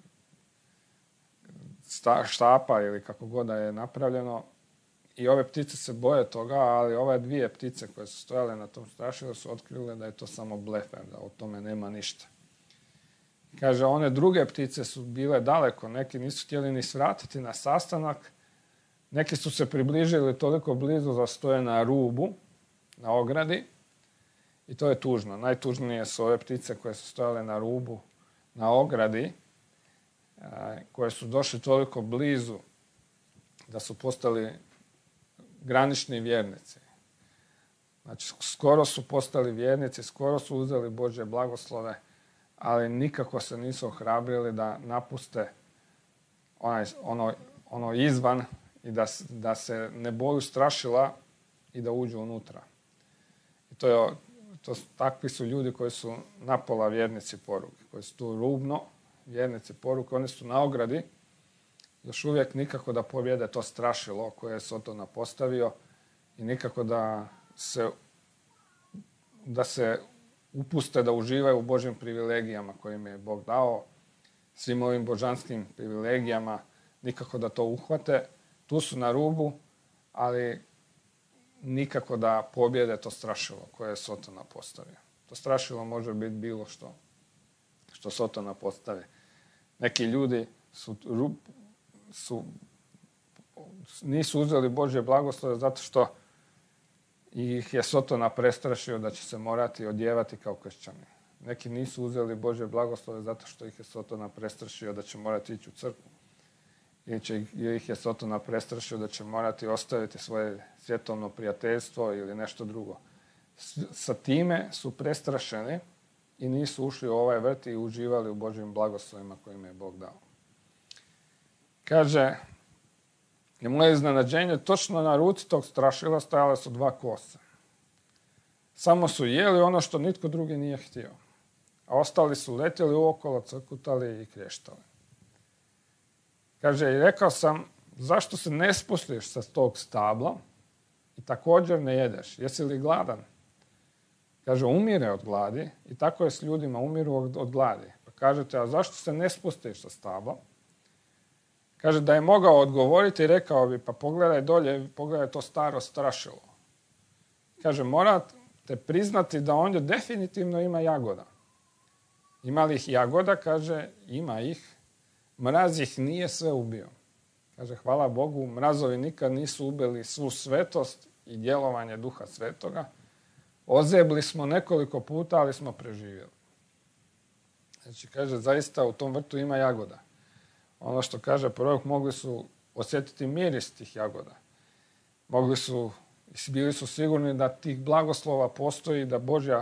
štapa ili kako god da je napravljeno. I ove ptice se boje toga, ali ove dvije ptice koje su stojale na tom strašilu su otkrile da je to samo blefer, da o tome nema ništa. Kaže, one druge ptice su bile daleko, neki nisu htjeli ni svratiti na sastanak, neki su se približili toliko blizu da stoje na rubu, na ogradi, i to je tužno. Najtužnije su ove ptice koje su stojale na rubu, na ogradi, koje su došli toliko blizu da su postali granični vjernici. Znači, skoro su postali vjernici, skoro su uzeli Božje blagoslove, ali nikako se nisu ohrabrili da napuste onaj, ono, ono izvan i da, da se ne boju strašila i da uđu unutra. I to je, to, takvi su ljudi koji su napola vjernici poruke, koji su tu rubno vjernici poruke, oni su na ogradi, još uvijek nikako da pobjede to strašilo koje je Sotona postavio i nikako da se, da se upuste da uživaju u Božjim privilegijama koje im je Bog dao, svim ovim božanskim privilegijama, nikako da to uhvate. Tu su na rubu, ali nikako da pobjede to strašilo koje je Sotona postavio. To strašilo može biti bilo što, što Sotona postavi. Neki ljudi su, su, nisu uzeli Božje blagoslove zato što ih je Sotona prestrašio da će se morati odjevati kao kršćani. Neki nisu uzeli Božje blagoslove zato što ih je Sotona prestrašio da će morati ići u crkvu. ili, će, ili ih je Sotona prestrašio da će morati ostaviti svoje svjetovno prijateljstvo ili nešto drugo. S, sa time su prestrašeni i nisu ušli u ovaj vrt i uživali u Božjim blagoslovima kojima je Bog dao. Kaže, i moje iznenađenje, točno na ruci tog strašila stajale su dva kosa. Samo su jeli ono što nitko drugi nije htio, a ostali su letjeli uokolo, crkutali i krještali. Kaže, i rekao sam, zašto se ne spustiš sa tog stabla i također ne jedeš? Jesi li gladan? Kaže, umire od gladi i tako je s ljudima, umiru od, od gladi. Pa kažete, a zašto se ne spustiš sa stabla? Kaže, da je mogao odgovoriti i rekao bi, pa pogledaj dolje, pogledaj to staro strašilo. Kaže, morate priznati da ondje definitivno ima jagoda. Ima li ih jagoda? Kaže, ima ih. Mraz ih nije sve ubio. Kaže, hvala Bogu, mrazovi nikad nisu ubili svu svetost i djelovanje Duha Svetoga. Ozebli smo nekoliko puta, ali smo preživjeli. Znači, kaže, zaista u tom vrtu ima jagoda. Ono što kaže prorok, mogli su osjetiti miris tih jagoda. Mogli su, bili su sigurni da tih blagoslova postoji, da Božja,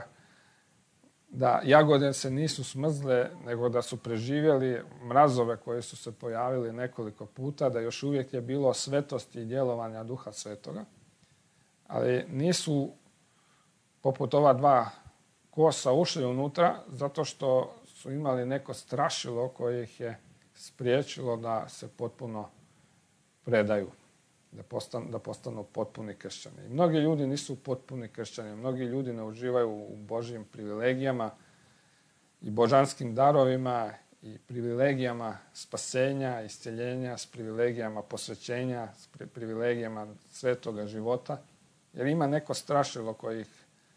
da jagode se nisu smrzle, nego da su preživjeli mrazove koji su se pojavili nekoliko puta, da još uvijek je bilo svetosti i djelovanja Duha Svetoga. Ali nisu poput ova dva kosa ušli unutra, zato što su imali neko strašilo koje ih je spriječilo da se potpuno predaju, da postanu, da postanu potpuni kršćani. I mnogi ljudi nisu potpuni kršćani, mnogi ljudi ne uživaju u Božjim privilegijama i božanskim darovima i privilegijama spasenja, iscjeljenja, s privilegijama posvećenja, s privilegijama svetoga života, jer ima neko strašilo koje ih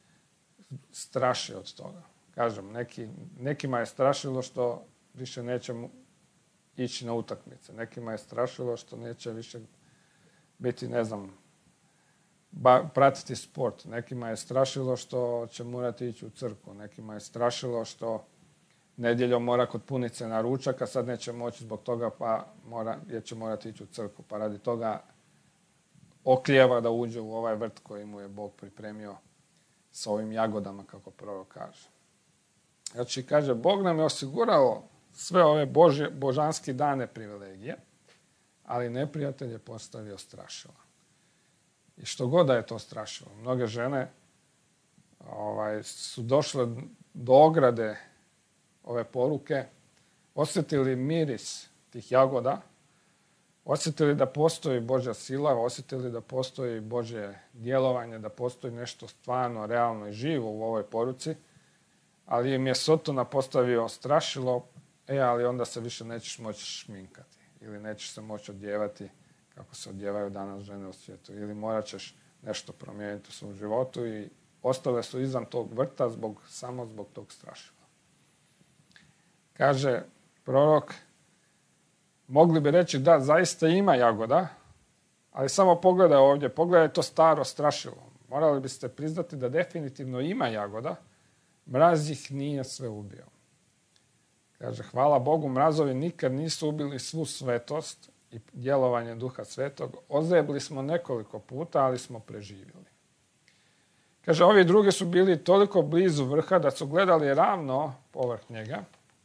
straši od toga. Kažem, neki, nekima je strašilo što više neće ići na utakmice. Nekima je strašilo što neće više biti, ne znam, ba, pratiti sport. Nekima je strašilo što će morati ići u crkvu. Nekima je strašilo što nedjeljom mora kod punice na ručak, a sad neće moći zbog toga pa mora, jer će morati ići u crkvu. Pa radi toga oklijeva da uđe u ovaj vrt koji mu je Bog pripremio sa ovim jagodama, kako prorok kaže. Znači, kaže, Bog nam je osigurao sve ove božje, božanski dane privilegije, ali neprijatelj je postavio strašila. I što god da je to strašilo. Mnoge žene ovaj, su došle do ograde ove poruke, osjetili miris tih jagoda, osjetili da postoji Božja sila, osjetili da postoji Božje djelovanje, da postoji nešto stvarno, realno i živo u ovoj poruci, ali im je Sotona postavio strašilo, e, ali onda se više nećeš moći šminkati ili nećeš se moći odjevati kako se odjevaju danas žene u svijetu ili morat ćeš nešto promijeniti u svom životu i ostale su izvan tog vrta zbog, samo zbog tog strašila. Kaže prorok, mogli bi reći da zaista ima jagoda, ali samo pogledaj ovdje, pogledaj to staro strašilo. Morali biste priznati da definitivno ima jagoda, mraz ih nije sve ubio. Kaže, hvala Bogu, mrazovi nikad nisu ubili svu svetost i djelovanje Duha Svetog. Ozebli smo nekoliko puta, ali smo preživjeli. Kaže, ovi drugi su bili toliko blizu vrha da su gledali ravno povrh njega.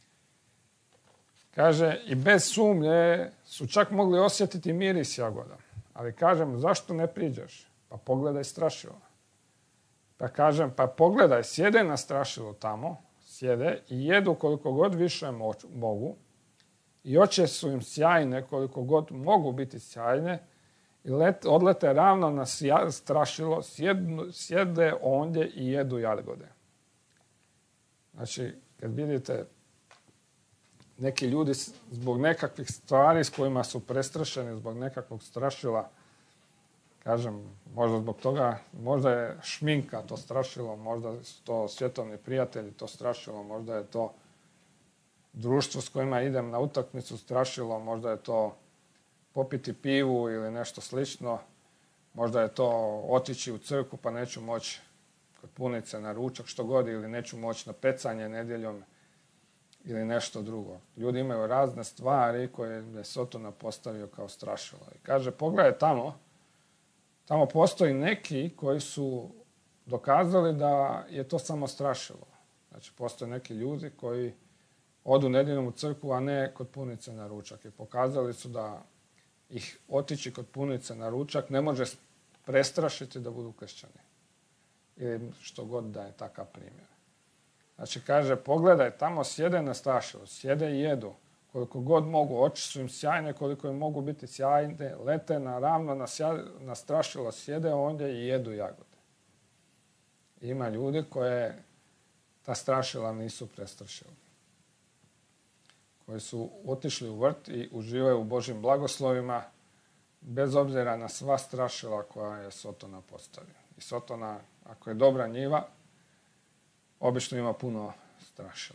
Kaže, i bez sumnje su čak mogli osjetiti miris jagoda. Ali kažem, zašto ne priđeš? Pa pogledaj strašilo. Pa kažem, pa pogledaj, sjede na strašilu tamo, sjede i jedu koliko god više mogu i oči su im sjajne koliko god mogu biti sjajne i let, odlete ravno na strašilo, sjednu, sjede ondje i jedu jagode. Znači, kad vidite neki ljudi zbog nekakvih stvari s kojima su prestrašeni, zbog nekakvog strašila, kažem, možda zbog toga, možda je šminka to strašilo, možda su to svjetovni prijatelji to strašilo, možda je to društvo s kojima idem na utakmicu strašilo, možda je to popiti pivu ili nešto slično, možda je to otići u crkvu pa neću moći kod punice na ručak, što god, ili neću moći na pecanje nedjeljom, ili nešto drugo. Ljudi imaju razne stvari koje je Sotona postavio kao strašilo. I kaže, pogledaj tamo, tamo postoji neki koji su dokazali da je to samo strašilo. Znači, postoje neki ljudi koji odu nedjeljom u crkvu, a ne kod punice na ručak. I pokazali su da ih otići kod punice na ručak ne može prestrašiti da budu kršćani. Ili što god da je takav primjer. Znači, kaže, pogledaj, tamo sjede na strašilu, sjede i jedu. Koliko god mogu, oči su im sjajne, koliko im mogu biti sjajne, lete naravno na, na strašilo, sjede ondje i jedu jagode. Ima ljudi koje ta strašila nisu prestrašili. Koji su otišli u vrt i uživaju u Božjim blagoslovima, bez obzira na sva strašila koja je Sotona postavio. I Sotona, ako je dobra njiva, obično ima puno strašila.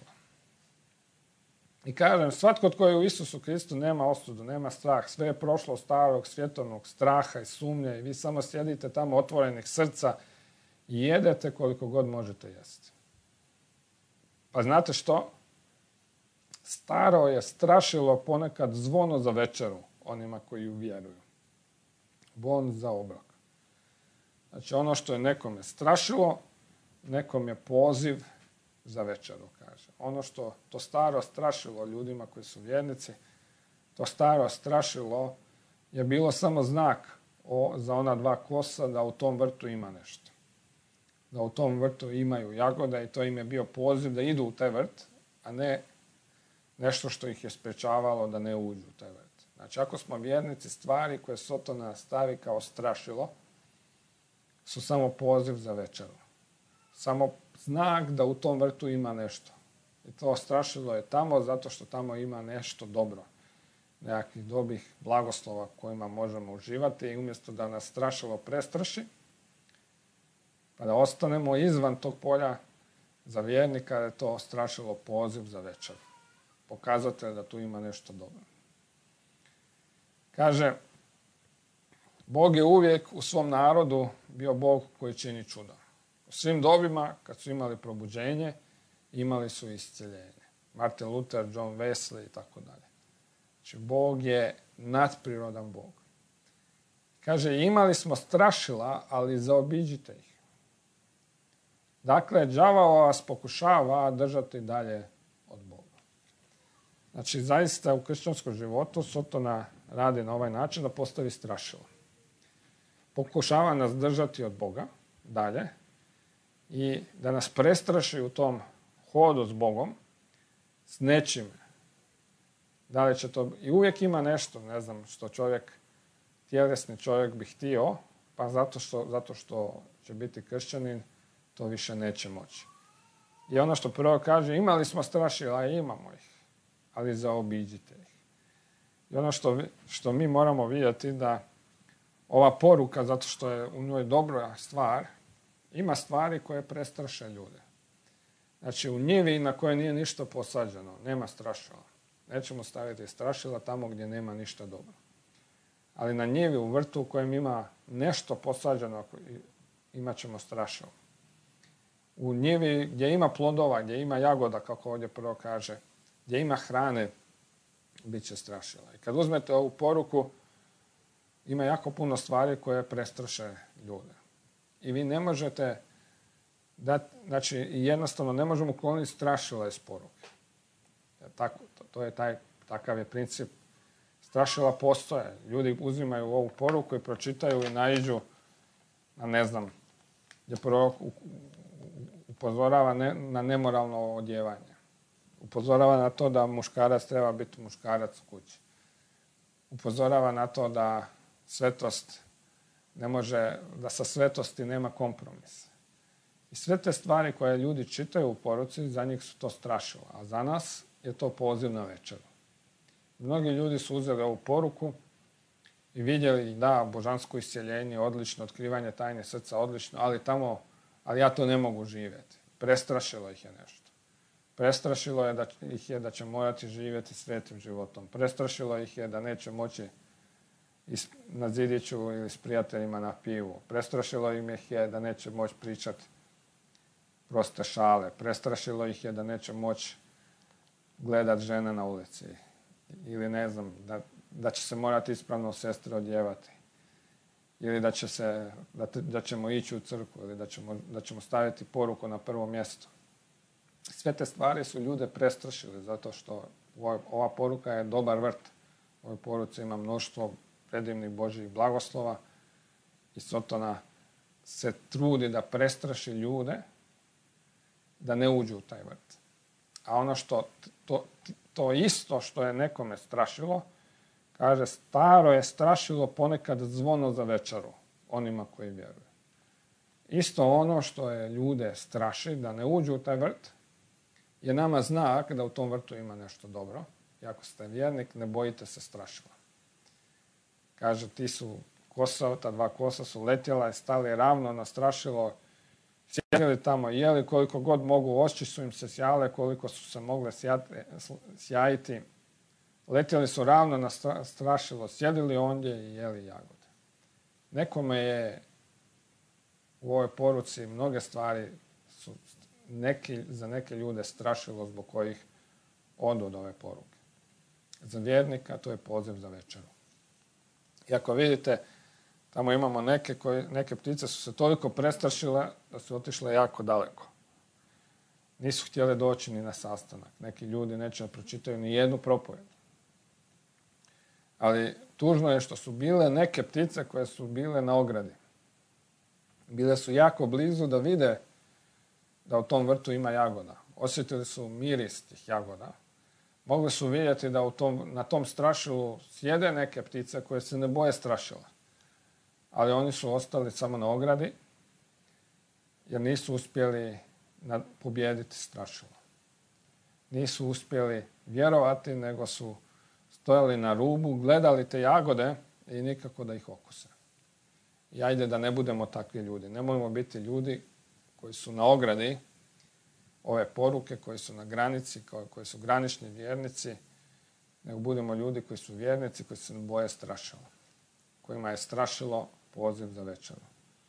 I kažem, svatko tko je u Isusu Kristu nema osudu, nema strah. Sve je prošlo starog svjetovnog straha i sumnje i vi samo sjedite tamo otvorenih srca i jedete koliko god možete jesti. Pa znate što? Staro je strašilo ponekad zvono za večeru onima koji vjeruju. Bon za obrok. Znači ono što je nekome strašilo, nekom je poziv za večeru, kaže. Ono što to staro strašilo ljudima koji su vjernici, to staro strašilo je bilo samo znak o, za ona dva kosa da u tom vrtu ima nešto. Da u tom vrtu imaju jagode i to im je bio poziv da idu u taj vrt, a ne nešto što ih je sprečavalo da ne uđu u taj vrt. Znači, ako smo vjernici, stvari koje Sotona stavi kao strašilo su samo poziv za večeru. Samo znak da u tom vrtu ima nešto. I to strašilo je tamo zato što tamo ima nešto dobro. Nekakvih dobrih blagoslova kojima možemo uživati i umjesto da nas strašilo prestraši, pa da ostanemo izvan tog polja za vjernika, je to strašilo poziv za večeru. Pokazatelj da tu ima nešto dobro. Kaže, Bog je uvijek u svom narodu bio Bog koji čini čuda. U svim dobima, kad su imali probuđenje, imali su isceljenje. Martin Luther, John Wesley i tako dalje. Znači, Bog je nadprirodan Bog. Kaže, imali smo strašila, ali zaobiđite ih. Dakle, đavao vas pokušava držati dalje od Boga. Znači, zaista u kršćanskom životu Sotona radi na ovaj način da postavi strašilo. Pokušava nas držati od Boga dalje i da nas prestraši u tom hodu s Bogom s nečime. Da li će to... I uvijek ima nešto, ne znam, što čovjek, tjelesni čovjek bi htio, pa zato što, zato što će biti kršćanin, to više neće moći. I ono što prvo kaže, imali smo strašila, i imamo ih, ali zaobiđite ih. I ono što, što mi moramo vidjeti da ova poruka, zato što je u njoj dobra stvar, ima stvari koje prestraše ljude. Znači, u njivi na kojoj nije ništa posađeno, nema strašila. Nećemo staviti strašila tamo gdje nema ništa dobro. Ali na njivi, u vrtu u kojem ima nešto posađeno, imat ćemo strašilo. U njivi gdje ima plodova, gdje ima jagoda, kako ovdje prvo kaže, gdje ima hrane, bit će strašila. I kad uzmete ovu poruku, ima jako puno stvari koje prestraše ljude. I vi ne možete dati, znači jednostavno ne možemo ukloniti strašila iz poruke. Tako, to, to je taj, takav je princip. Strašila postoje. Ljudi uzimaju ovu poruku i pročitaju i naiđu na, ne znam, gdje prorok upozorava ne, na nemoralno odjevanje. Upozorava na to da muškarac treba biti muškarac u kući. Upozorava na to da svetost ne može, da sa svetosti nema kompromisa. I sve te stvari koje ljudi čitaju u poruci, za njih su to strašila, a za nas je to poziv na večeru. Mnogi ljudi su uzeli ovu poruku i vidjeli da božansko iscjeljenje, odlično, otkrivanje tajne srca, odlično, ali tamo, ali ja to ne mogu živjeti. Prestrašilo ih je nešto. Prestrašilo je da, ih je da će morati živjeti svetim životom. Prestrašilo ih je da neće moći na zidiću ili s prijateljima na pivu. Prestrašilo im ih je da neće moći pričati proste šale. Prestrašilo ih je da neće moći gledat žene na ulici. Ili ne znam, da, da će se morati ispravno sestre odjevati. Ili da, će se, da, da ćemo ići u crkvu. Ili da ćemo, da ćemo staviti poruku na prvo mjesto. Sve te stvari su ljude prestrašili zato što ova poruka je dobar vrt. U ovoj poruci ima mnoštvo predivnih Božjih blagoslova i Sotona se trudi da prestraši ljude da ne uđu u taj vrt. A ono što, to, to isto što je nekome strašilo, kaže, staro je strašilo ponekad zvono za večeru onima koji vjeruju. Isto ono što je ljude straši da ne uđu u taj vrt, je nama znak da u tom vrtu ima nešto dobro. I ako ste vjernik, ne bojite se strašila. Kaže, ti su kosa, ta dva kosa su letjela i stali ravno na strašilo, sjedili tamo, jeli koliko god mogu, oči su im se sjale, koliko su se mogle sjajiti. Letjeli su ravno na strašilo, sjedili ondje i jeli jagode. Nekome je u ovoj poruci mnoge stvari su neki, za neke ljude strašilo zbog kojih odu od ove poruke. Za vjernika to je poziv za večeru. I ako vidite, tamo imamo neke, koji, neke ptice su se toliko prestrašile da su otišle jako daleko. Nisu htjele doći ni na sastanak. Neki ljudi neće da pročitaju ni jednu propovjed. Ali tužno je što su bile neke ptice koje su bile na ogradi. Bile su jako blizu da vide da u tom vrtu ima jagoda. Osjetili su miris tih jagoda. Mogli su vidjeti da u tom, na tom strašilu sjede neke ptice koje se ne boje strašila. Ali oni su ostali samo na ogradi jer nisu uspjeli pobijediti strašilo. Nisu uspjeli vjerovati, nego su stojali na rubu, gledali te jagode i nikako da ih okuse. I ajde da ne budemo takvi ljudi. Nemojmo biti ljudi koji su na ogradi ove poruke, koji su na granici, koji su granični vjernici, nego budemo ljudi koji su vjernici, koji se ne boje strašila. Kojima je strašilo poziv za večeru.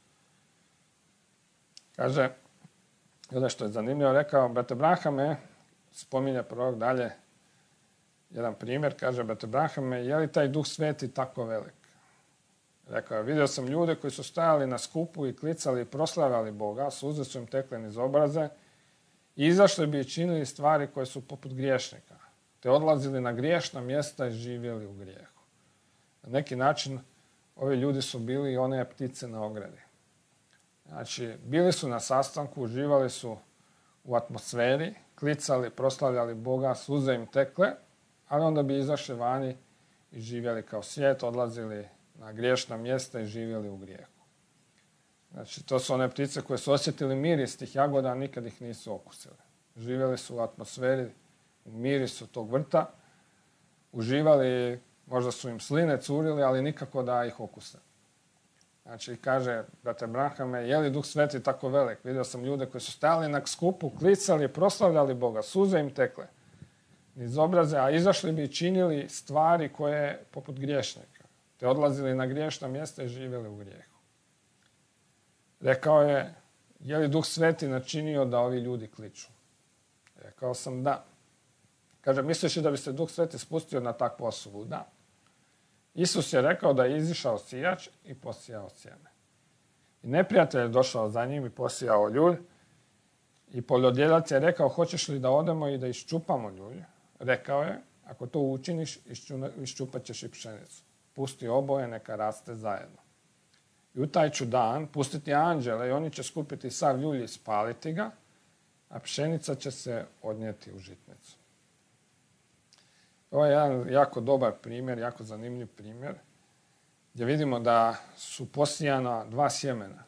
Kaže, ono što je zanimljivo, rekao, brate Branhame, spominje prorok dalje, jedan primjer, kaže, brate Branhame, je li taj Duh Sveti tako velik? Rekao je, vidio sam ljude koji su stajali na skupu i klicali i proslavljali Boga, suze su im tekle niz obraze i izašli bi i činili stvari koje su poput griješnika, te odlazili na griješna mjesta i živjeli u grijehu. Na neki način ovi ljudi su bili i one ptice na ogradi. Znači, bili su na sastanku, uživali su u atmosferi, klicali, proslavljali Boga, suze im tekle, ali onda bi izašli vani i živjeli kao svijet, odlazili na griješna mjesta i živjeli u grijehu. Znači, to su one ptice koje su osjetili miris tih jagoda, a nikad ih nisu okusili. Živjeli su u atmosferi, u mirisu tog vrta, uživali, možda su im sline curili, ali nikako da ih okuse. Znači, kaže, brate Branhame, je li Duh Sveti tako velik? Vidio sam ljude koji su stajali na skupu, klicali, proslavljali Boga, suze im tekle niz obraze, a izašli bi i činili stvari koje poput griješnika, te odlazili na griješna mjesta i živjeli u grijehu. Rekao je, je li Duh Sveti načinio da ovi ljudi kliču? Rekao sam da. Kaže, misliš li da bi se Duh Sveti spustio na takvu osobu? Da. Isus je rekao da je izišao sijač i posijao sjeme. I neprijatelj je došao za njim i posijao ljulj. I poljodjelac je rekao, hoćeš li da odemo i da iščupamo ljulj? Rekao je, ako to učiniš, iščupat ćeš i pšenicu. Pusti oboje, neka raste zajedno. I u taj ću dan pustiti anđele i oni će skupiti sav ljulj i spaliti ga, a pšenica će se odnijeti u žitnicu. Ovo je jedan jako dobar primjer, jako zanimljiv primjer, gdje vidimo da su posijana dva sjemena.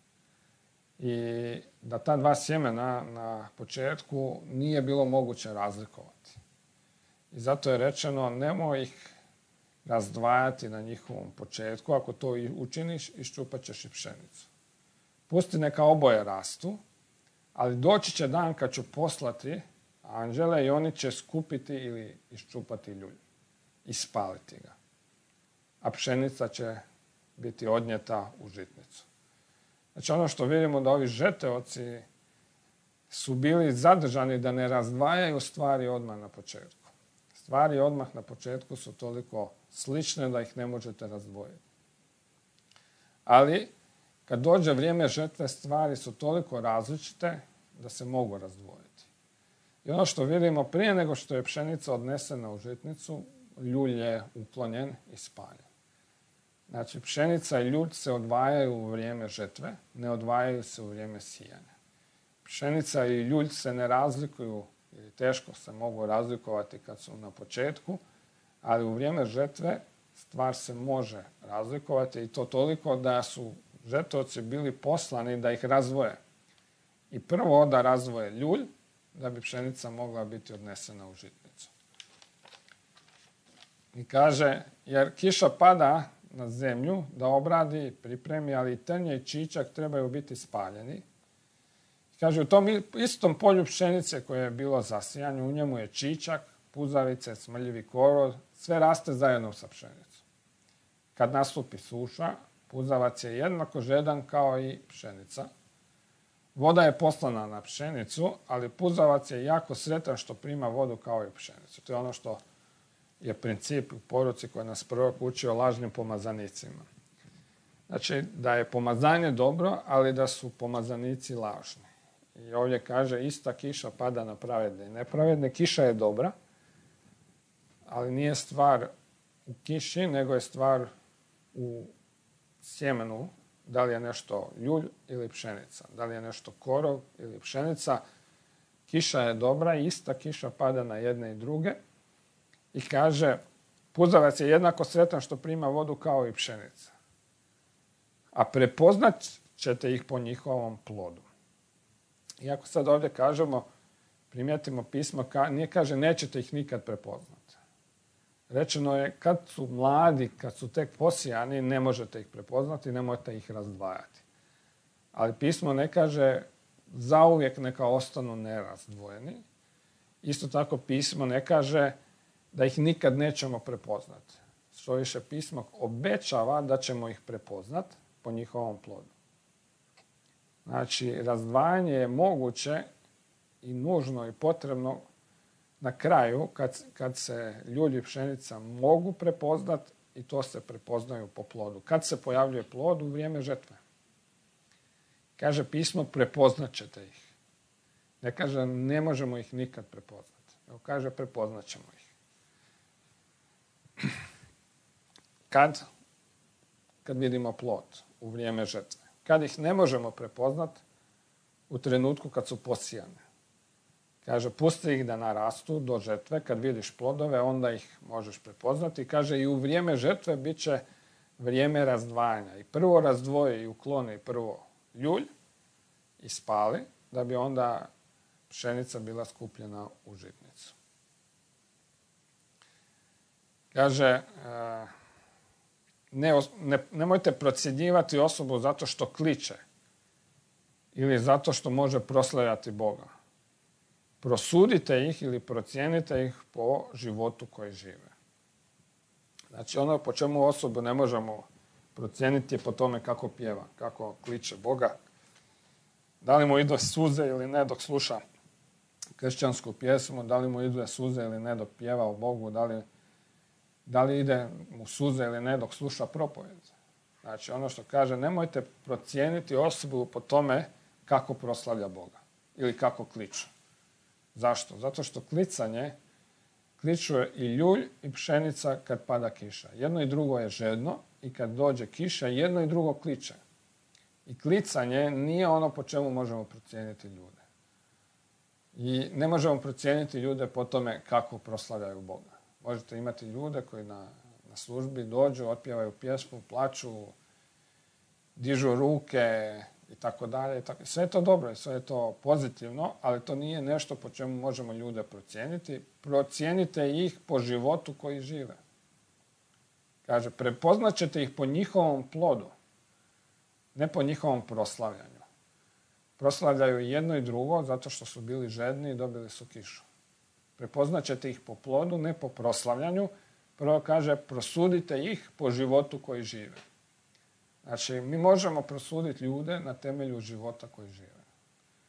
I da ta dva sjemena na početku nije bilo moguće razlikovati. I zato je rečeno, nemoj ih razdvajati na njihovom početku. Ako to učiniš, iščupat ćeš i pšenicu. Pusti neka oboje rastu, ali doći će dan kad ću poslati anđele i oni će skupiti ili iščupati ljulj i spaliti ga. A pšenica će biti odnijeta u žitnicu. Znači ono što vidimo da ovi žeteoci su bili zadržani da ne razdvajaju stvari odmah na početku. Stvari odmah na početku su toliko slične da ih ne možete razdvojiti. Ali, kad dođe vrijeme žetve, stvari su toliko različite da se mogu razdvojiti. I ono što vidimo, prije nego što je pšenica odnesena u žitnicu, ljulj je uklonjen i spaljen. Znači, pšenica i ljulj se odvajaju u vrijeme žetve, ne odvajaju se u vrijeme sijanja. Pšenica i ljulj se ne razlikuju, ili teško se mogu razlikovati kad su na početku, ali u vrijeme žetve stvar se može razlikovati i to toliko da su žetovci bili poslani da ih razdvoje. I prvo da razdvoje ljulj, da bi pšenica mogla biti odnesena u žitnicu. I kaže, jer kiša pada na zemlju da obradi i pripremi, ali i trnje i čičak trebaju biti spaljeni. I kaže, u tom istom polju pšenice koje je bilo zasijanje, u njemu je čičak, puzavice, smrljivi korov, sve raste zajedno sa pšenicom. Kad nastupi suša, puzavac je jednako žedan kao i pšenica. Voda je poslana na pšenicu, ali puzavac je jako sretan što prima vodu kao i pšenicu. To je ono što je princip u poruci koji nas prorok učio o lažnim pomazanicima. Znači, da je pomazanje dobro, ali da su pomazanici lažni. I ovdje kaže, ista kiša pada na pravedne i nepravedne. Kiša je dobra, ali nije stvar u kiši, nego je stvar u sjemenu, da li je nešto ljulj ili pšenica, da li je nešto korov ili pšenica. Kiša je dobra i ista kiša pada na jedne i druge. I kaže, puzavac je jednako sretan što prima vodu kao i pšenica. A prepoznat ćete ih po njihovom plodu. Iako sad ovdje kažemo, primijetimo pismo, nije kaže nećete ih nikad prepoznati. Rečeno je kad su mladi, kad su tek posijani, ne možete ih prepoznati, ne možete ih razdvajati. Ali pismo ne kaže zauvijek neka ostanu nerazdvojeni. Isto tako pismo ne kaže da ih nikad nećemo prepoznati. Što više pismo obećava da ćemo ih prepoznati po njihovom plodu. Znači, razdvajanje je moguće i nužno i potrebno na kraju, kad, kad se ljulj i pšenica mogu prepoznati i to se prepoznaju po plodu. Kad se pojavljuje plod u vrijeme žetve. Kaže pismo, prepoznat ćete ih. Ne kaže, ne možemo ih nikad prepoznati. Evo kaže, prepoznat ćemo ih. Kad? Kad vidimo plod u vrijeme žetve. Kad ih ne možemo prepoznati u trenutku kad su posijane. Kaže, pusti ih da narastu do žetve, kad vidiš plodove, onda ih možeš prepoznati. Kaže, i u vrijeme žetve bit će vrijeme razdvajanja. I prvo razdvoji i ukloni prvo ljulj i spali, da bi onda pšenica bila skupljena u žitnicu. Kaže, ne, ne, nemojte procjenjivati osobu zato što kliče ili zato što može proslavljati Boga. Prosudite ih ili procijenite ih po životu koji žive. Znači ono po čemu osobu ne možemo procijeniti je po tome kako pjeva, kako kliče Boga. Da li mu idu suze ili ne dok sluša kršćansku pjesmu, da li mu idu suze ili ne dok pjeva o Bogu, da li, da li ide mu suze ili ne dok sluša propovjed. Znači ono što kaže, nemojte procijeniti osobu po tome kako proslavlja Boga ili kako kliče. Zašto? Zato što klicanje, kličuje i ljulj i pšenica kad pada kiša. Jedno i drugo je žedno i kad dođe kiša, jedno i drugo kliče. I klicanje nije ono po čemu možemo procijeniti ljude. I ne možemo procijeniti ljude po tome kako proslavljaju Boga. Možete imati ljude koji na, na službi dođu, otpjevaju pjesmu, plaču, dižu ruke i tako dalje. Sve je to dobro, sve je to pozitivno, ali to nije nešto po čemu možemo ljude procijeniti. Procijenite ih po životu koji žive. Kaže, prepoznat ćete ih po njihovom plodu, ne po njihovom proslavljanju. Proslavljaju jedno i drugo zato što su bili žedni i dobili su kišu. Prepoznat ćete ih po plodu, ne po proslavljanju. Prvo kaže, prosudite ih po životu koji žive. Znači, mi možemo prosuditi ljude na temelju života koji žive.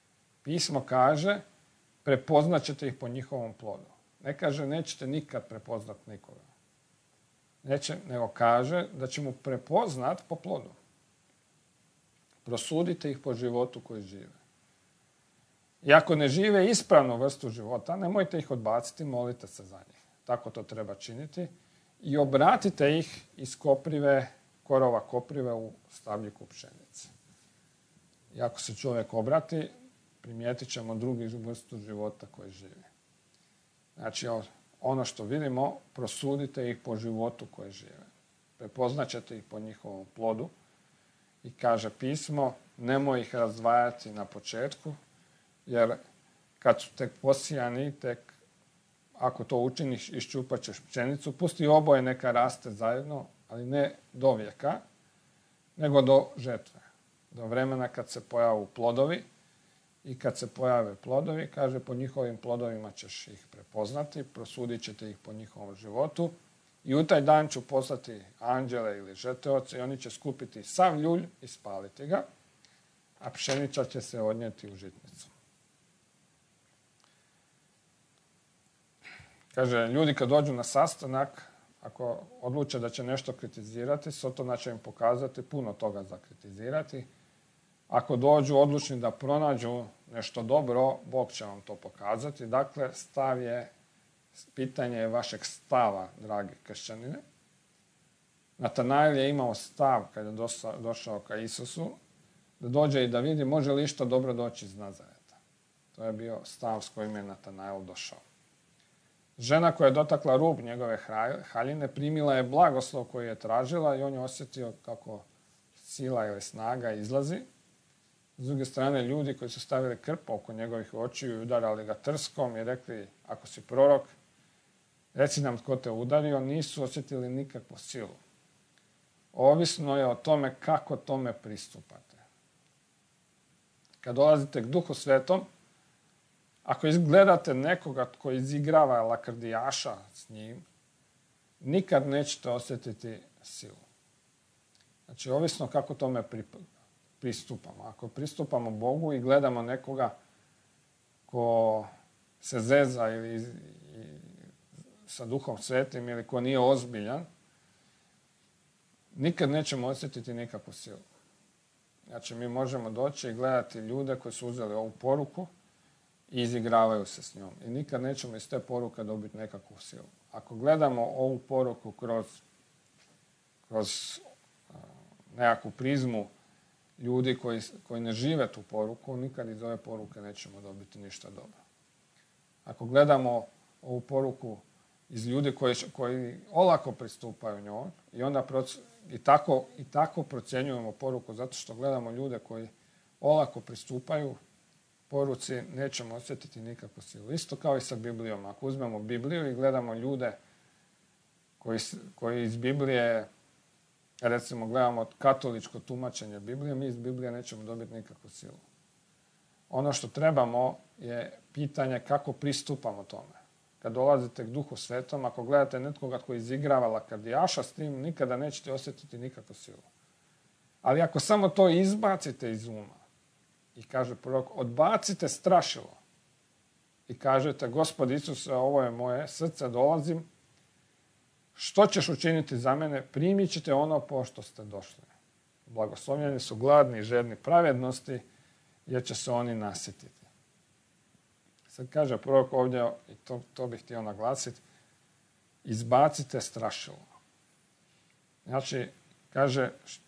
Pismo kaže, prepoznat ćete ih po njihovom plodu. Ne kaže, nećete nikad prepoznat nikoga. Neće, nego kaže da ćemo prepoznat po plodu. Prosudite ih po životu koji žive. I ako ne žive ispravnu vrstu života, nemojte ih odbaciti, molite se za njih. Tako to treba činiti. I obratite ih iz koprive, korova koprive u stabljiku pšenice. I ako se čovjek obrati, primijetit ćemo drugi vrstu života koji živi. Znači, ono što vidimo, prosudite ih po životu koji žive. Prepoznat ćete ih po njihovom plodu. I kaže pismo, nemoj ih razdvajati na početku, jer kad su tek posijani, tek ako to učiniš, iščupat ćeš pšenicu, pusti oboje neka raste zajedno, ali ne do vijeka, nego do žetve. Do vremena kad se pojavu plodovi i kad se pojave plodovi, kaže po njihovim plodovima ćeš ih prepoznati, prosudit ćete ih po njihovom životu i u taj dan ću poslati anđele ili žeteoce i oni će skupiti sav ljulj i spaliti ga, a pšenica će se odnijeti u žitnicu. Kaže, ljudi kad dođu na sastanak, ako odluče da će nešto kritizirati, Sotona će im pokazati puno toga za kritizirati. Ako dođu odlučni da pronađu nešto dobro, Bog će vam to pokazati. Dakle, stav je, pitanje je vašeg stava, dragi kršćanine. Natanael je imao stav kad je došao ka Isusu, da dođe i da vidi može li što dobro doći iz Nazareta. To je bio stav s kojim je Natanael došao. Žena koja je dotakla rub njegove haljine primila je blagoslov koji je tražila i on je osjetio kako sila ili snaga izlazi. S druge strane, ljudi koji su stavili krpu oko njegovih očiju i udarali ga trskom i rekli, ako si prorok, reci nam tko te udario, nisu osjetili nikakvu silu. Ovisno je o tome kako tome pristupate. Kad dolazite k Duhu Svetom, ako izgledate nekoga tko izigrava lakrdijaša s njim, nikad nećete osjetiti silu. Znači, ovisno kako tome pristupamo. Ako pristupamo Bogu i gledamo nekoga ko se zeza ili sa Duhom Svetim ili ko nije ozbiljan, nikad nećemo osjetiti nikakvu silu. Znači, mi možemo doći i gledati ljude koji su uzeli ovu poruku i izigravaju se s njom. I nikad nećemo iz te poruke dobiti nekakvu silu. Ako gledamo ovu poruku kroz, kroz uh, nekakvu prizmu ljudi koji, koji ne žive tu poruku, nikad iz ove poruke nećemo dobiti ništa dobro. Ako gledamo ovu poruku iz ljudi koji, koji olako pristupaju njoj i onda proc, i, tako, i tako procjenjujemo poruku zato što gledamo ljude koji olako pristupaju poruci, nećemo osjetiti nikakvu silu. Isto kao i sa Biblijom. Ako uzmemo Bibliju i gledamo ljude koji, koji iz Biblije, recimo gledamo katoličko tumačenje Biblije, mi iz Biblije nećemo dobiti nikakvu silu. Ono što trebamo je pitanje kako pristupamo tome. Kad dolazite k Duhu Svetom, ako gledate netkoga koji izigrava lakrdijaša s tim, nikada nećete osjetiti nikakvu silu. Ali ako samo to izbacite iz uma, i kaže prorok, odbacite strašilo. I kažete, Gospod Isuse, ovo je moje srce, dolazim. Što ćeš učiniti za mene? Primit ćete ono po što ste došli. Blagoslovljeni su gladni i žedni pravednosti, jer će se oni nasjetiti. Sad kaže prorok ovdje, i to, to bih htio naglasiti, izbacite strašilo. Znači, kaže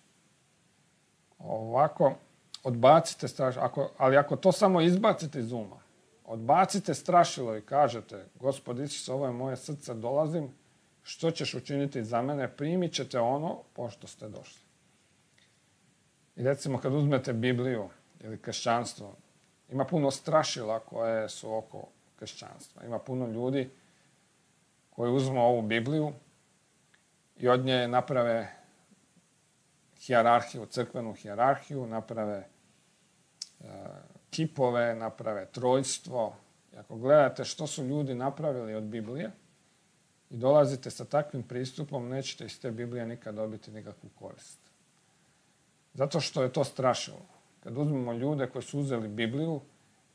ovako, odbacite strašilo, ako, ali ako to samo izbacite iz uma, odbacite strašilo i kažete, Gospod Isus, ovo je moje srce, dolazim, što ćeš učiniti za mene, primit ćete ono pošto ste došli. I recimo kad uzmete Bibliju ili kršćanstvo, ima puno strašila koje su oko kršćanstva. Ima puno ljudi koji uzmu ovu Bibliju i od nje naprave hijerarhiju, crkvenu hijerarhiju, naprave e, kipove, naprave trojstvo. I ako gledate što su ljudi napravili od Biblije i dolazite sa takvim pristupom, nećete iz te Biblije nikad dobiti nikakvu korist. Zato što je to strašilo. Kad uzmemo ljude koji su uzeli Bibliju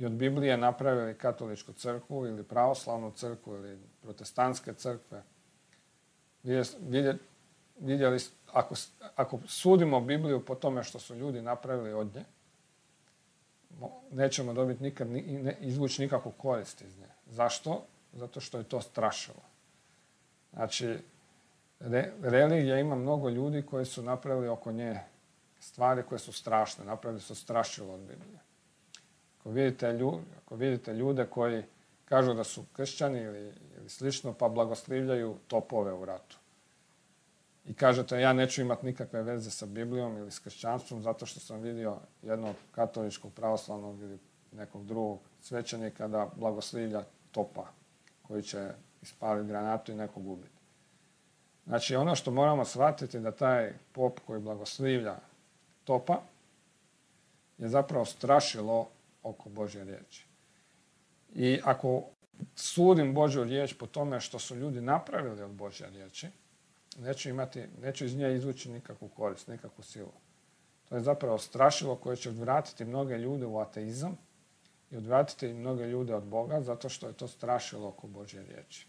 i od Biblije napravili katoličku crkvu ili pravoslavnu crkvu ili protestantske crkve. Vidjeli, vidjeli ako, ako sudimo Bibliju po tome što su ljudi napravili od nje, nećemo dobiti nikad, ne, izvući nikakvu korist iz nje. Zašto? Zato što je to strašilo. Znači, re, religija ima mnogo ljudi koji su napravili oko nje stvari koje su strašne. Napravili su strašilo od Biblije. Ako vidite, ljude, ako vidite ljude koji kažu da su kršćani ili, ili slično, pa blagoslivljaju topove u ratu. I kažete, ja neću imati nikakve veze sa Biblijom ili s kršćanstvom zato što sam vidio jednog katoličkog, pravoslavnog ili nekog drugog svećenika da blagoslivlja topa koji će ispaliti granatu i nekog ubiti. Znači, ono što moramo shvatiti da taj pop koji blagoslivlja topa je zapravo strašilo oko Božje riječi. I ako sudim Božju riječ po tome što su ljudi napravili od Božje riječi, neću imati, neću iz nje izvući nikakvu korist, nikakvu silu. To je zapravo strašilo koje će odvratiti mnoge ljude u ateizam i odvratiti mnoge ljude od Boga zato što je to strašilo oko Božje riječi.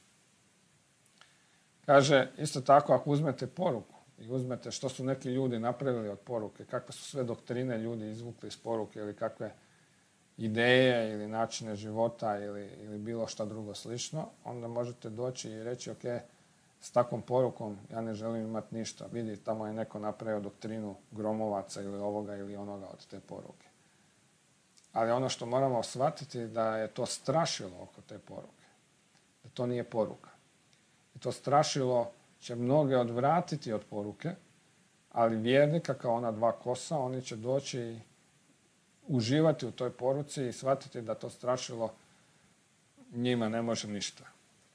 Kaže, isto tako, ako uzmete poruku i uzmete što su neki ljudi napravili od poruke, kakve su sve doktrine ljudi izvukli iz poruke ili kakve ideje ili načine života ili, ili bilo šta drugo slično, onda možete doći i reći, ok, s takvom porukom ja ne želim imati ništa. Vidi, tamo je neko napravio doktrinu gromovaca ili ovoga ili onoga od te poruke. Ali ono što moramo shvatiti da je to strašilo oko te poruke. Da to nije poruka. I to strašilo će mnoge odvratiti od poruke, ali vjernika kao ona dva kosa, oni će doći i uživati u toj poruci i shvatiti da to strašilo njima ne može ništa.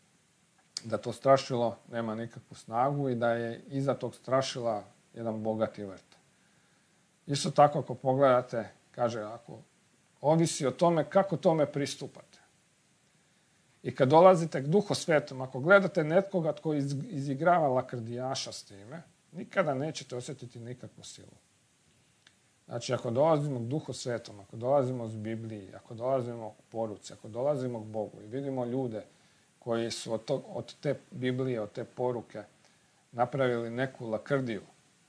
Da to strašilo nema nikakvu snagu i da je iza tog strašila jedan bogati vrt. Isto tako ako pogledate, kaže, ako ovisi o tome kako tome pristupate. I kad dolazite k Duhu Svetom, ako gledate netkoga tko izigrava lakrdijaša s time, nikada nećete osjetiti nikakvu silu. Znači, ako dolazimo k Duhu Svetom, ako dolazimo s Bibliji, ako dolazimo k poruci, ako dolazimo k Bogu i vidimo ljude koji su od, to, od te Biblije, od te poruke napravili neku lakrdiju.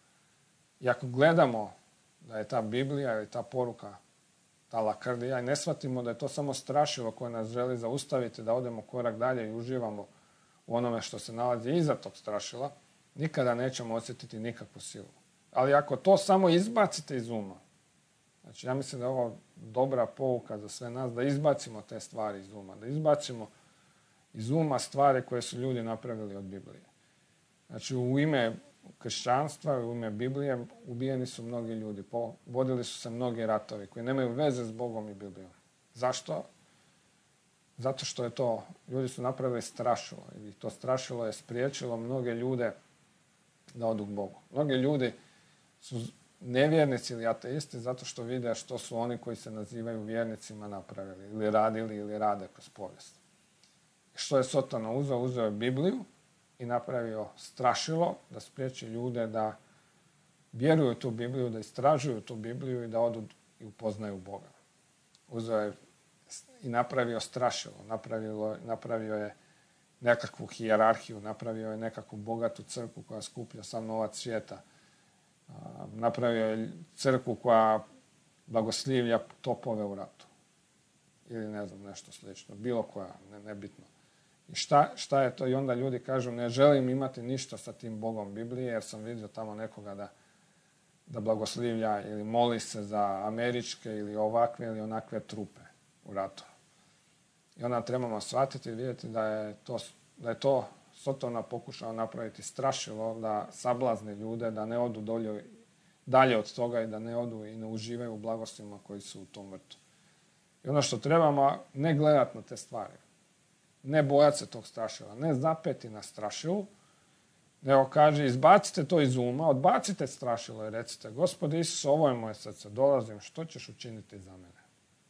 I ako gledamo da je ta Biblija ili ta poruka, ta lakrdija, i ne shvatimo da je to samo strašilo koje nas želi zaustaviti, da odemo korak dalje i uživamo u onome što se nalazi iza tog strašila, nikada nećemo osjetiti nikakvu silu. Ali ako to samo izbacite iz uma, znači ja mislim da je ovo dobra pouka za sve nas, da izbacimo te stvari iz uma, da izbacimo iz uma stvari koje su ljudi napravili od Biblije. Znači u ime kršćanstva, u ime Biblije ubijeni su mnogi ljudi, vodili su se mnogi ratovi koji nemaju veze s Bogom i Biblijom. Zašto? Zato što je to, ljudi su napravili strašilo i to strašilo je spriječilo mnoge ljude da odu k Bogu. Mnogi ljudi su nevjernici ili ateisti zato što vide što su oni koji se nazivaju vjernicima napravili ili radili ili rade kroz povijest. Što je Sotona uzeo? Uzeo je Bibliju i napravio strašilo da spriječi ljude da vjeruju tu Bibliju, da istražuju tu Bibliju i da odu i upoznaju Boga. Uzeo je i napravio strašilo, napravio, napravio je nekakvu hijerarhiju, napravio je nekakvu bogatu crkvu koja skuplja sam novac svijeta, napravio je crkvu koja blagoslivlja topove u ratu. Ili ne znam, nešto slično, bilo koja, ne, nebitno. I šta, šta je to? I onda ljudi kažu, ne želim imati ništa sa tim Bogom Biblije, jer sam vidio tamo nekoga da, da blagoslivlja ili moli se za američke ili ovakve ili onakve trupe u ratu. I onda trebamo shvatiti i vidjeti da je to, da je to Sotona pokušao napraviti strašilo, da sablazni ljude, da ne odu dolje, dalje od toga i da ne odu i ne uživaju u blagostima koji su u tom vrtu. I ono što trebamo, ne gledati na te stvari. Ne bojati se tog strašila, ne zapeti na strašilu, nego kaže, izbacite to iz uma, odbacite strašilo i recite, Gospodи Isus, ovo je moje srce, dolazim, što ćeš učiniti za mene?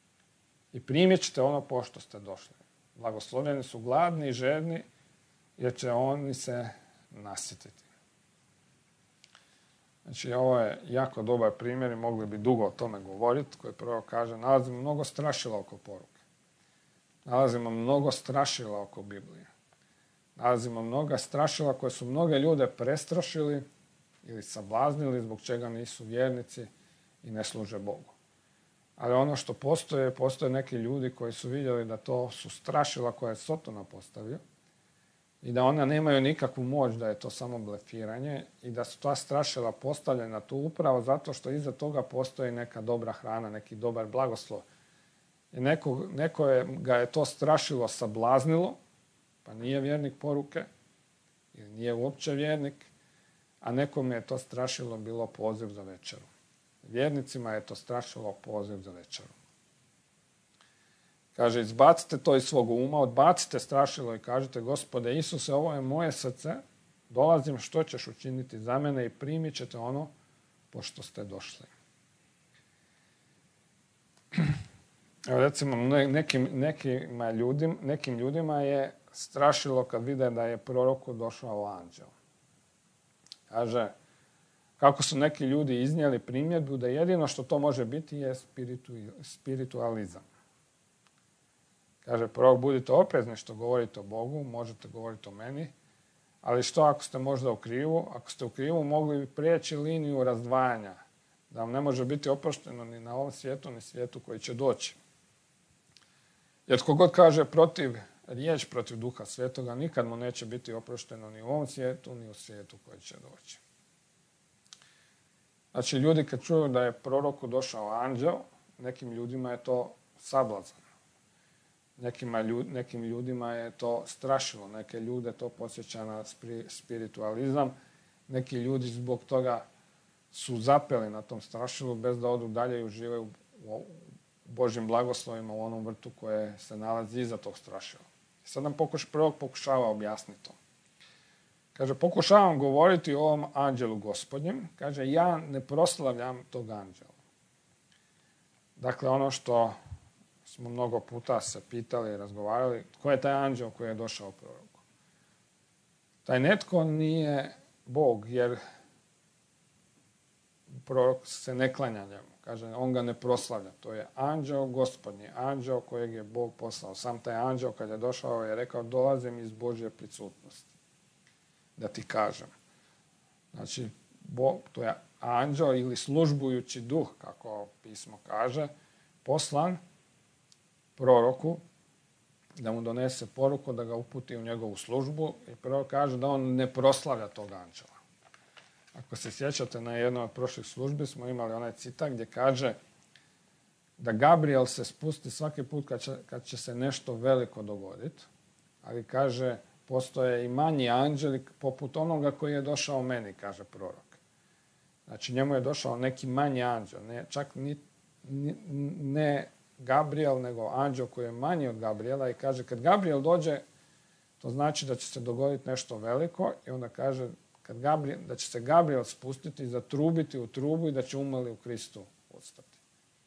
I primit ćete ono pošto ste došli. Blagoslovljeni su gladni i žedni, jer će oni se nasititi. Znači, ovo je jako dobar primjer i mogli bi dugo o tome govoriti, koji prvo kaže, nalazimo mnogo strašila oko poruke. Nalazimo mnogo strašila oko Biblije. Nalazimo mnoga strašila koje su mnoge ljude prestrašili ili sablaznili zbog čega nisu vjernici i ne služe Bogu. Ali ono što postoje, postoje neki ljudi koji su vidjeli da to su strašila koje je Sotona postavio i da ona nemaju nikakvu moć, da je to samo blefiranje i da su ta strašila postavljena tu upravo zato što iza toga postoji neka dobra hrana, neki dobar blagoslov. I neko, neko je, ga je to strašilo sablaznilo, pa nije vjernik poruke, ili nije uopće vjernik, a nekom je to strašilo bilo poziv za večeru. Vjernicima je to strašilo poziv za večeru. Kaže, izbacite to iz svog uma, odbacite strašilo i kažite, Gospode Isuse, ovo je moje srce, dolazim, što ćeš učiniti za mene i primit ćete ono pošto ste došli. Evo, recimo, nekim, nekima ljudim, nekim ljudima je strašilo kad vide da je proroku došao anđel. Kaže, kako su neki ljudi iznijeli primjedbu da jedino što to može biti je spiritu, spiritualizam. Kaže, prorok, budite oprezni što govorite o Bogu, možete govoriti o meni, ali što ako ste možda u krivu? Ako ste u krivu, mogli bi prijeći liniju razdvajanja, da vam ne može biti oprošteno ni na ovom svijetu, ni svijetu koji će doći. Jer tko god kaže protiv, riječ protiv Duha Svetoga, nikad mu neće biti oprošteno ni u ovom svijetu, ni u svijetu koji će doći. Znači, ljudi kad čuju da je proroku došao anđel, nekim ljudima je to sablazan. Nekima, nekim ljudima je to strašilo, neke ljude to podsjeća na spiritualizam, neki ljudi zbog toga su zapeli na tom strašilu bez da odu dalje i uživaju u Božjim blagoslovima u onom vrtu koje se nalazi iza tog strašila. Sad nam pokuš, prorok pokušava objasniti to. Kaže, pokušavam govoriti o ovom anđelu Gospodnjem. Kaže, ja ne proslavljam tog anđela. Dakle, ono što smo mnogo puta se pitali i razgovarali, tko je taj anđel koji je došao proroku? Taj netko nije Bog, jer prorok se ne klanja njemu. Kaže, on ga ne proslavlja. To je anđel Gospodnji, anđel kojeg je Bog poslao. Sam taj anđel kad je došao je rekao, dolazim iz Božje prisutnosti. Da ti kažem. Znači, Bog, to je anđel ili službujući duh, kako pismo kaže, poslan proroku da mu donese poruku, da ga uputi u njegovu službu i prorok kaže da on ne proslavlja tog anđela. Ako se sjećate, na jednoj od prošlih službi smo imali onaj citat gdje kaže da Gabriel se spusti svaki put kad će, kad će se nešto veliko dogoditi, ali kaže postoje i manji anđeli poput onoga koji je došao meni, kaže prorok. Znači njemu je došao neki manji anđel, ne, čak ni, ni, ne Gabriel, nego anđel koji je manji od Gabriela i kaže kad Gabriel dođe, to znači da će se dogoditi nešto veliko i onda kaže kad Gabriel, da će se Gabriel spustiti, zatrubiti u trubu i da će umrli u Kristu ustati.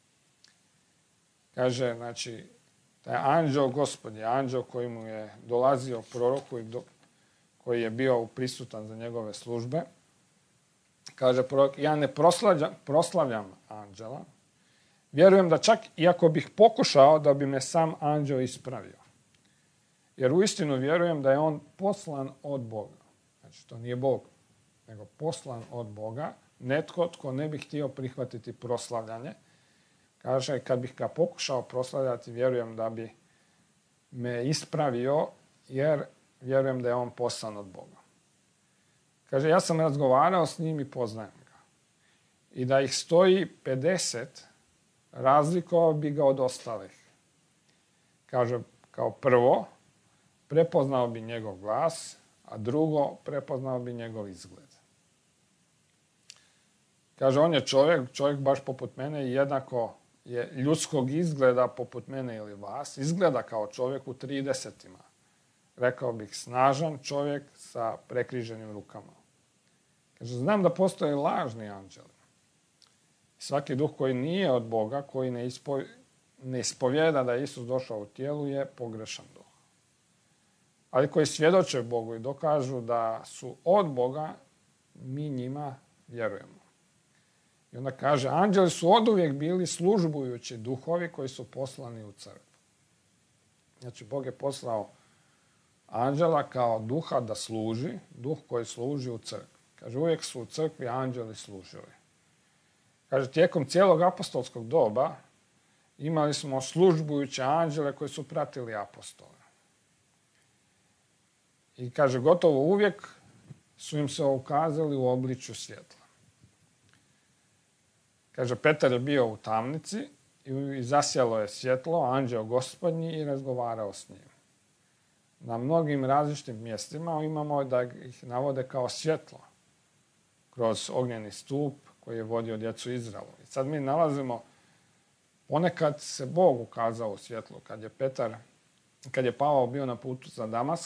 Kaže, znači, taj anđel Gospod je anđel koji mu je dolazio proroku i do, koji je bio prisutan za njegove službe. Kaže prorok, ja ne proslavljam, proslavljam anđela, vjerujem da čak iako bih pokušao da bi me sam anđel ispravio. Jer uistinu vjerujem da je on poslan od Boga. Znači, to nije Bog, nego poslan od Boga. Netko tko ne bi htio prihvatiti proslavljanje. Kaže, kad bih ga pokušao proslavljati, vjerujem da bi me ispravio, jer vjerujem da je on poslan od Boga. Kaže, ja sam razgovarao s njim i poznajem ga. I da ih stoji pedeset, razlikovao bi ga od ostalih. Kaže, kao prvo, prepoznao bi njegov glas, a drugo, prepoznao bi njegov izgled. Kaže, on je čovjek, čovjek baš poput mene i jednako je ljudskog izgleda poput mene ili vas. Izgleda kao čovjek u tridesetima. Rekao bih, snažan čovjek sa prekriženim rukama. Kaže, znam da postoje lažni anđeli. Svaki duh koji nije od Boga, koji ne, ispo, ne ispovjeda da je Isus došao u tijelu, je pogrešan duh. Ali koji svjedoče Bogu i dokažu da su od Boga, mi njima vjerujemo. I onda kaže, anđeli su oduvijek bili službujući duhovi koji su poslani u crkvu. Znači, Bog je poslao anđela kao duha da služi, duh koji služi u crkvi. Kaže, uvijek su u crkvi anđeli služili. Kaže, tijekom cijelog apostolskog doba imali smo službujuće anđele koji su pratili apostole. I kaže, gotovo uvijek su im se ukazali u obličju svjetla. Kaže, Petar je bio u tamnici i zasjalo je svjetlo, anđeo gospodnji i razgovarao s njim. Na mnogim različitim mjestima imamo da ih navode kao svjetlo kroz ognjeni stup koji je vodio djecu Izraelu. I sad mi nalazimo, ponekad se Bog ukazao u svjetlu. Kad je Petar, kad je Pavao bio na putu za Damask,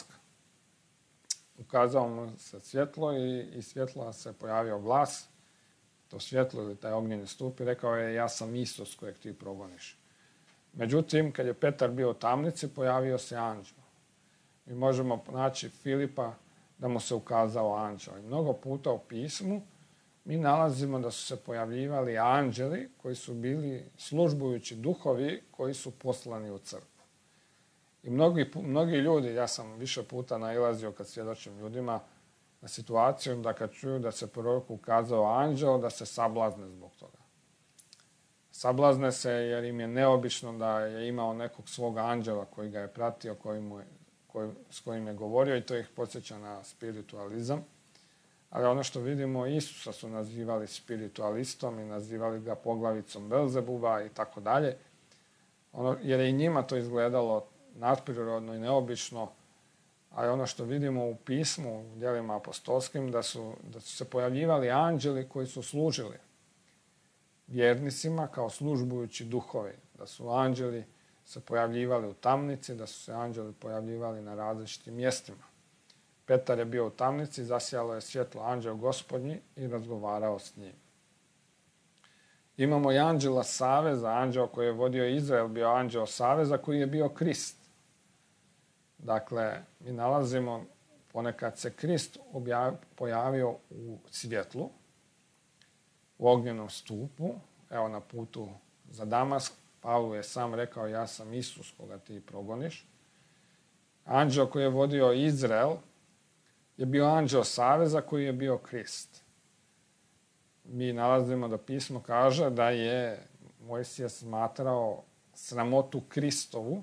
ukazao mu se svjetlo i iz svjetla se pojavio glas. To svjetlo ili taj ognjeni stup i rekao je, ja sam Isus kojeg ti progoniš. Međutim, kad je Petar bio u tamnici, pojavio se anđeo. Mi možemo naći Filipa da mu se ukazao anđeo. I mnogo puta u pismu mi nalazimo da su se pojavljivali anđeli koji su bili službujući duhovi koji su poslani u crkvu. I mnogi, mnogi ljudi, ja sam više puta nailazio kad svjedočim ljudima na situaciju da kad čuju da se proroku ukazao anđeo, da se sablazne zbog toga. Sablazne se jer im je neobično da je imao nekog svog anđela koji ga je pratio, koji mu je, koji, s kojim je govorio i to ih podsjeća na spiritualizam. Ali ono što vidimo, Isusa su nazivali spiritualistom i nazivali ga poglavicom Belzebuba i tako dalje. Ono, jer je i njima to izgledalo nadprirodno i neobično, ali ono što vidimo u pismu, u djelima apostolskim, da su, da su se pojavljivali anđeli koji su služili vjernicima kao službujući duhovi. Da su anđeli se pojavljivali u tamnici, da su se anđeli pojavljivali na različitim mjestima. Petar je bio u tamnici, zasjalo je svjetlo anđeo gospodnji i razgovarao s njim. Imamo i anđela saveza, anđeo koji je vodio Izrael, bio anđeo saveza koji je bio Krist. Dakle, mi nalazimo, ponekad se Krist objav, pojavio u svjetlu, u ognjenom stupu, evo na putu za Damask, Pavlu je sam rekao, ja sam Isus koga ti progoniš. Anđeo koji je vodio Izrael je bio anđeo saveza koji je bio Krist. Mi nalazimo da pismo kaže da je Mojsije smatrao sramotu Kristovu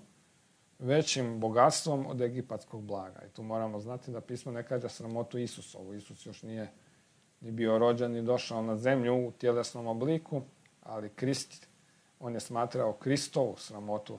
većim bogatstvom od egipatskog blaga. I tu moramo znati da pismo ne kaže sramotu Isusovu. Isus još nije ni bio rođen ni došao na zemlju u tjelesnom obliku, ali Krist, on je smatrao Kristovu sramotu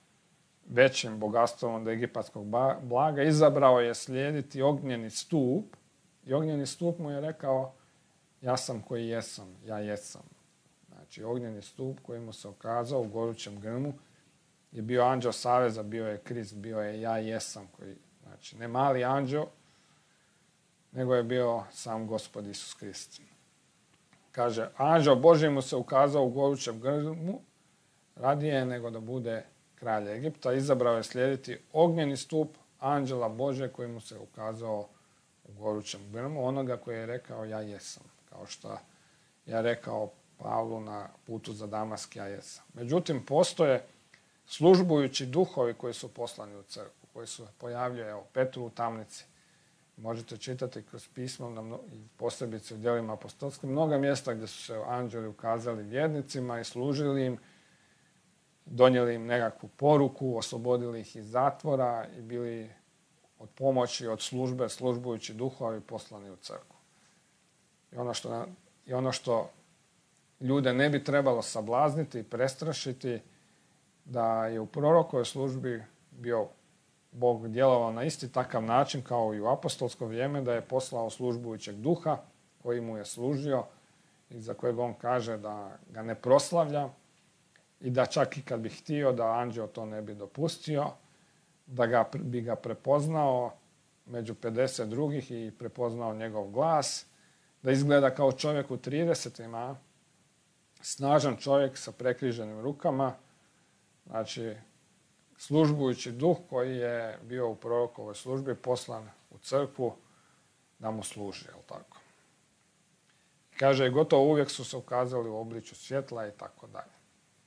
većim bogatstvom od egipatskog blaga. Izabrao je slijediti ognjeni stup i ognjeni stup mu je rekao, ja sam koji jesam, ja jesam. Znači, ognjeni stup koji mu se ukazao u gorućem grmu je bio anđeo saveza, bio je Krist, bio je ja jesam. Koji, znači, ne mali anđeo, nego je bio sam Gospod Isus Krist. Kaže, anđeo Božji mu se ukazao u gorućem grmu, radije nego da bude kralj Egipta. Izabrao je slijediti ognjeni stup anđela Božje koji mu se ukazao u gorućem grmu, onoga koji je rekao ja jesam. Kao što je rekao Pavlu na putu za Damask, ja jesam. Međutim, postoje službujući duhovi koji su poslani u crkvu, koji su pojavljaju, evo, Petru u tamnici. Možete čitati kroz pismo, na posebice u djelima apostolskim, mnoga mjesta gdje su se anđeli ukazali vjernicima i služili im, donijeli im nekakvu poruku, oslobodili ih iz zatvora i bili od pomoći, od službe, službujući duhovi poslani u crkvu. I ono što, i ono što ljude ne bi trebalo sablazniti i prestrašiti, da je u prorokovoj službi bio Bog djelovao na isti takav način kao i u apostolsko vrijeme, da je poslao službujućeg duha koji mu je služio i za kojeg on kaže da ga ne proslavlja i da čak i kad bi htio da anđeo to ne bi dopustio, da ga, bi ga prepoznao među pedeset drugih i prepoznao njegov glas, da izgleda kao čovjek u tridesetima, snažan čovjek sa prekriženim rukama, znači službujući duh koji je bio u prorokovoj službi poslan u crkvu da mu služi, jel tako? Kaže, gotovo uvijek su se ukazali u obličju svjetla i tako dalje.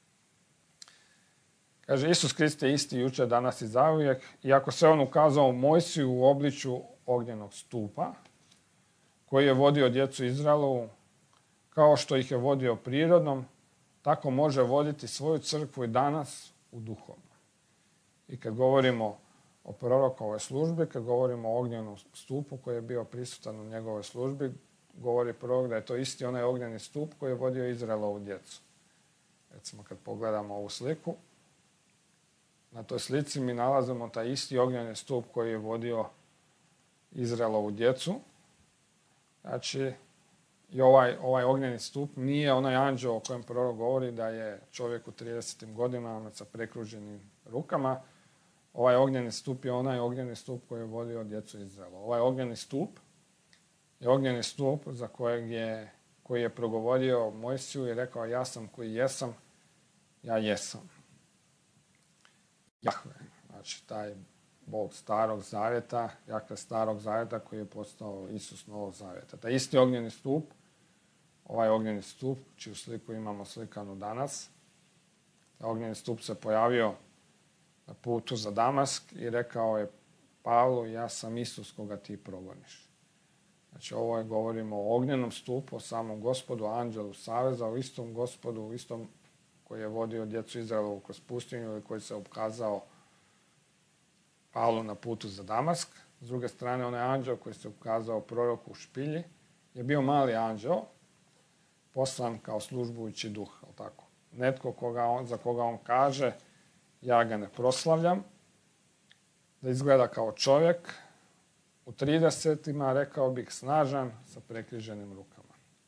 Kaže, Isus Krist je isti jučer, danas i zauvijek. I ako se on ukazao Mojsiju u obličju ognjenog stupa, koji je vodio djecu Izraelovu, kao što ih je vodio prirodnom, tako može voditi svoju crkvu i danas u duhovnom. I kad govorimo o prorokovoj službi, kad govorimo o ognjenom stupu koji je bio prisutan u njegovoj službi, govori prorok da je to isti onaj ognjeni stup koji je vodio Izraelovu djecu. Recimo kad pogledamo ovu sliku, na toj slici mi nalazimo taj isti ognjeni stup koji je vodio Izraelovu djecu. Znači, i ovaj, ovaj ognjeni stup nije onaj anđeo o kojem prorok govori da je čovjek u tridesetim godinama sa prekruženim rukama. Ovaj ognjeni stup je onaj ognjeni stup koji je vodio djecu Izraela. Ovaj ognjeni stup je ognjeni stup za kojeg je, koji je progovorio Mojsiju i rekao, ja sam koji jesam, ja jesam. Jahve, znači taj Bog starog zavjeta, Jahve starog zavjeta koji je postao Isus novog zavjeta. Taj isti ognjeni stup, ovaj ognjeni stup, čiju sliku imamo slikanu danas, taj ognjeni stup se pojavio na putu za Damask i rekao je Pavlu, ja sam Isus koga ti progoniš. Znači ovo je, govorimo o ognjenom stupu, o samom Gospodu, anđelu saveza, o istom Gospodu, o istom koji je vodio djecu Izraelovu kroz pustinju i koji se ukazao Pavlu na putu za Damask. S druge strane, onaj anđeo koji se ukazao proroku u špilji je bio mali anđeo, poslan kao službujući duh, ali tako. Netko koga on, za koga on kaže, ja ga ne proslavljam, da izgleda kao čovjek, u tridesetima, rekao bih, snažan, sa prekriženim rukama.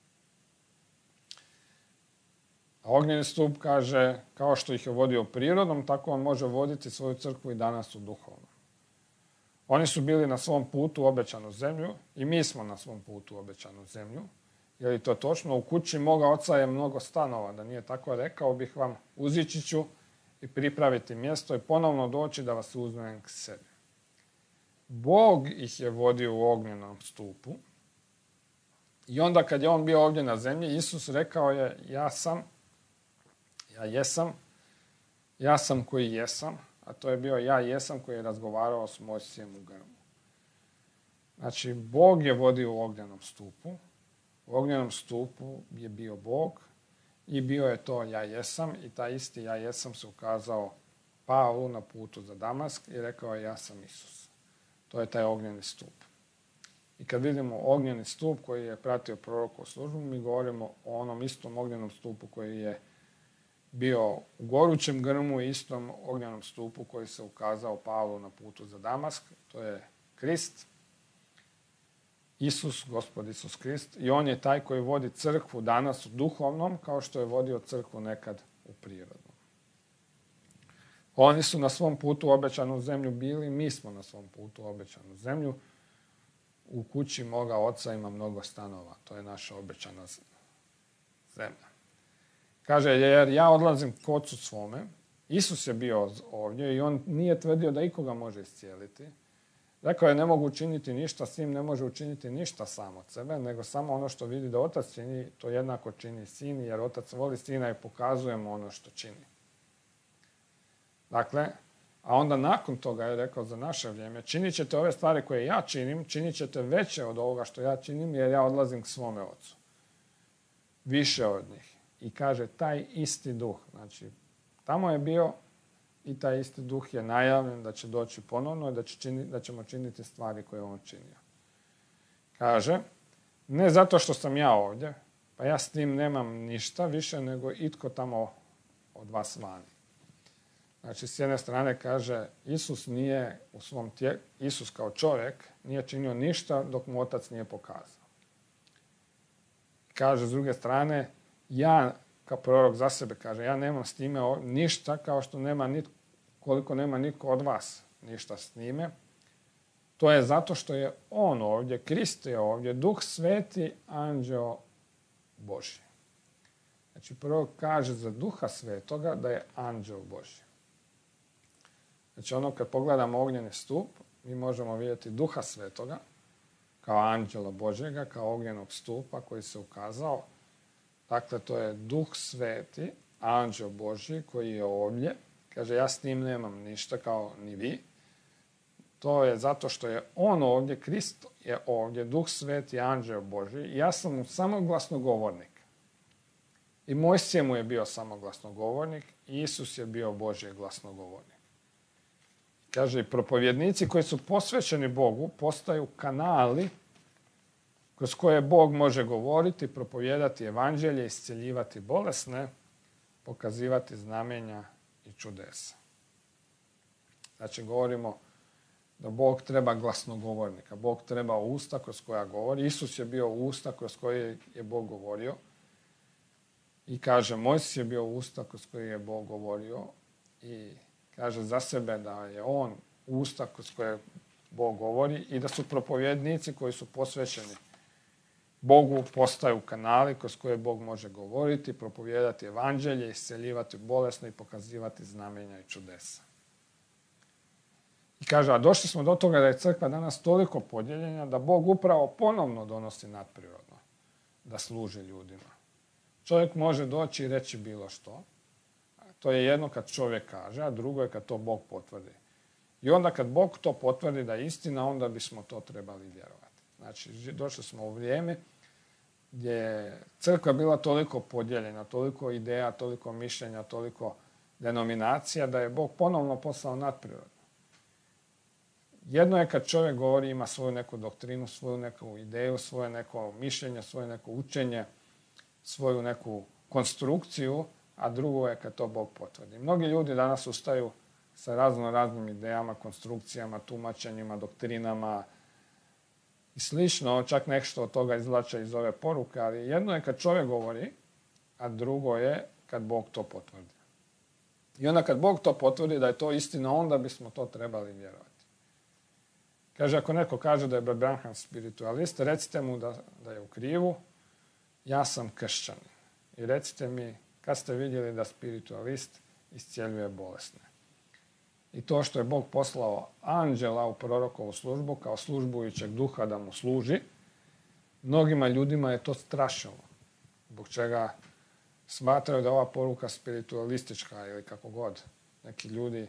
A ognjeni stup kaže, kao što ih je vodio prirodom, tako on može voditi svoju crkvu i danas u duhovnom. Oni su bili na svom putu u obećanu zemlju i mi smo na svom putu u obećanu zemlju. Je li to točno? U kući moga oca je mnogo stanova. Da nije tako, rekao bih vam, uzići ću i pripraviti mjesto i ponovno doći da vas uzmem k sebi. Bog ih je vodio u ognjenom stupu i onda kad je on bio ovdje na zemlji, Isus rekao je, ja sam, ja jesam, ja sam koji jesam, a to je bio ja jesam koji je razgovarao s Mojsijem u grmu. Znači, Bog je vodio u ognjenom stupu, u ognjenom stupu je bio Bog i bio je to ja jesam i taj isti ja jesam se ukazao Pavlu na putu za Damask i rekao je ja sam Isus. To je taj ognjeni stup. I kad vidimo ognjeni stup koji je pratio prorokovu službu, mi govorimo o onom istom ognjenom stupu koji je bio u gorućem grmu i istom ognjenom stupu koji se ukazao Pavlu na putu za Damask. To je Krist, Isus, Gospod Isus Krist. I on je taj koji vodi crkvu danas u duhovnom, kao što je vodio crkvu nekad u prirodnom. Oni su na svom putu u obećanu zemlju bili, mi smo na svom putu u obećanu zemlju. U kući moga oca ima mnogo stanova. To je naša obećana zemlja. Kaže, jer ja odlazim k ocu svome. Isus je bio ovdje i on nije tvrdio da ikoga može iscijeliti. Rekao je, ne mogu učiniti ništa, s njim ne može učiniti ništa sam od sebe, nego samo ono što vidi da otac čini, to jednako čini sin, jer otac voli sina i pokazuje mu ono što čini. Dakle, a onda nakon toga je rekao za naše vrijeme, činit ćete ove stvari koje ja činim, činit ćete veće od ovoga što ja činim, jer ja odlazim k svome ocu. Više od njih. I kaže, taj isti duh, znači, tamo je bio i taj isti duh je najavljen da će doći ponovno i da, će čini, da ćemo činiti stvari koje on činio. Kaže, ne zato što sam ja ovdje, pa ja s tim nemam ništa više nego itko tamo od vas vani. Znači, s jedne strane kaže, Isus nije u svom tijelu, Isus kao čovjek nije činio ništa dok mu otac nije pokazao. Kaže, s druge strane, ja, kao prorok za sebe, kaže, ja nemam s time ništa kao što nema nitko, koliko nema nitko od vas ništa s njime. To je zato što je on ovdje, Krist je ovdje, Duh Sveti, anđeo Božji. Znači, prorok kaže za Duha Svetoga da je anđeo Božji. Znači, ono kad pogledamo ognjeni stup, mi možemo vidjeti Duha Svetoga, kao anđela Božjega, kao ognjenog stupa koji se ukazao. Dakle, to je Duh Sveti, anđel Božji koji je ovdje. Kaže, ja s njim nemam ništa kao ni vi. To je zato što je on ovdje, Krist je ovdje, Duh Sveti, anđel Božji. I ja sam mu samo glasnogovornik. I Mojsije mu je bio samo glasnogovornik, i Isus je bio Božji glasnogovornik. Kaže, propovjednici koji su posvećeni Bogu postaju kanali kroz koje Bog može govoriti, propovijedati evanđelje, iscjeljivati bolesne, pokazivati znamenja i čudesa. Znači, govorimo da Bog treba glasnogovornika. Bog treba usta kroz koja govori. Isus je bio usta kroz koje je Bog govorio. I kaže, Mojsije je bio usta kroz koje je Bog govorio. I kaže za sebe da je on usta kroz koje Bog govori i da su propovjednici koji su posvećeni Bogu postaju kanali kroz koje Bog može govoriti, propovijedati evanđelje, isceljivati bolesne i pokazivati znamenja i čudesa. I kaže, a došli smo do toga da je crkva danas toliko podijeljena da Bog upravo ponovno donosi nadprirodno da služi ljudima. Čovjek može doći i reći bilo što. To je jedno kad čovjek kaže, a drugo je kad to Bog potvrdi. I onda kad Bog to potvrdi da je istina, onda bismo to trebali vjerovati. Znači, došli smo u vrijeme gdje je crkva bila toliko podijeljena, toliko ideja, toliko mišljenja, toliko denominacija, da je Bog ponovno poslao nadprirodno. Jedno je kad čovjek govori, ima svoju neku doktrinu, svoju neku ideju, svoje neko mišljenje, svoje neko učenje, svoju neku konstrukciju, a drugo je kad to Bog potvrdi. Mnogi ljudi danas ustaju sa razno raznim idejama, konstrukcijama, tumačenjima, doktrinama i slično, čak nešto od toga izvlače iz ove poruke, ali jedno je kad čovjek govori, a drugo je kad Bog to potvrdi. I onda kad Bog to potvrdi da je to istina, onda bismo to trebali vjerovati. Kaže, ako neko kaže da je Brat Branham spiritualist, recite mu da, da je u krivu, ja sam kršćanin. I recite mi kad ste vidjeli da spiritualist iscjeljuje bolesne. I to što je Bog poslao anđela u prorokovu službu kao službujućeg duha da mu služi, mnogima ljudima je to strašilo. Zbog čega smatraju da je ova poruka spiritualistička ili kako god. Neki ljudi,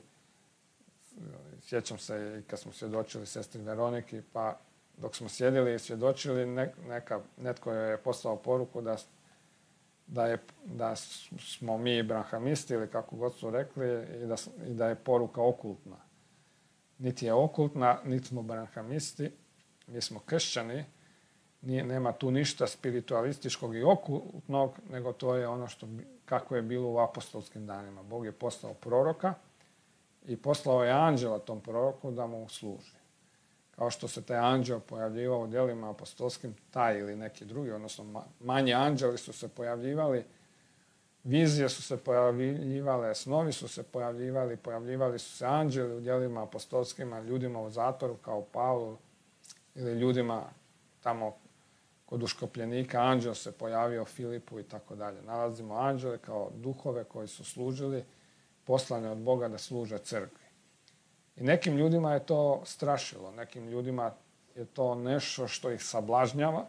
sjećam se i kad smo svjedočili sestri Veroniki, pa dok smo sjedili i svjedočili, neka, netko je poslao poruku da, da, je, da smo mi branhamisti ili kako god su rekli i da, i da je poruka okultna. Niti je okultna, niti smo branhamisti, mi smo kršćani, nije, nema tu ništa spiritualističkog i okultnog, nego to je ono što, kako je bilo u apostolskim danima. Bog je poslao proroka i poslao je anđela tom proroku da mu služi. Kao što se taj anđel pojavljivao u djelima apostolskim, taj ili neki drugi, odnosno manji anđeli su se pojavljivali, vizije su se pojavljivale, snovi su se pojavljivali, pojavljivali su se anđeli u djelima apostolskima, ljudima u zatvoru kao Pavlu ili ljudima tamo kod uškopljenika, anđel se pojavio Filipu i tako dalje. Nalazimo anđele kao duhove koji su služili, poslani od Boga da služe crkvi. I nekim ljudima je to strašilo, nekim ljudima je to nešto što ih sablažnjava,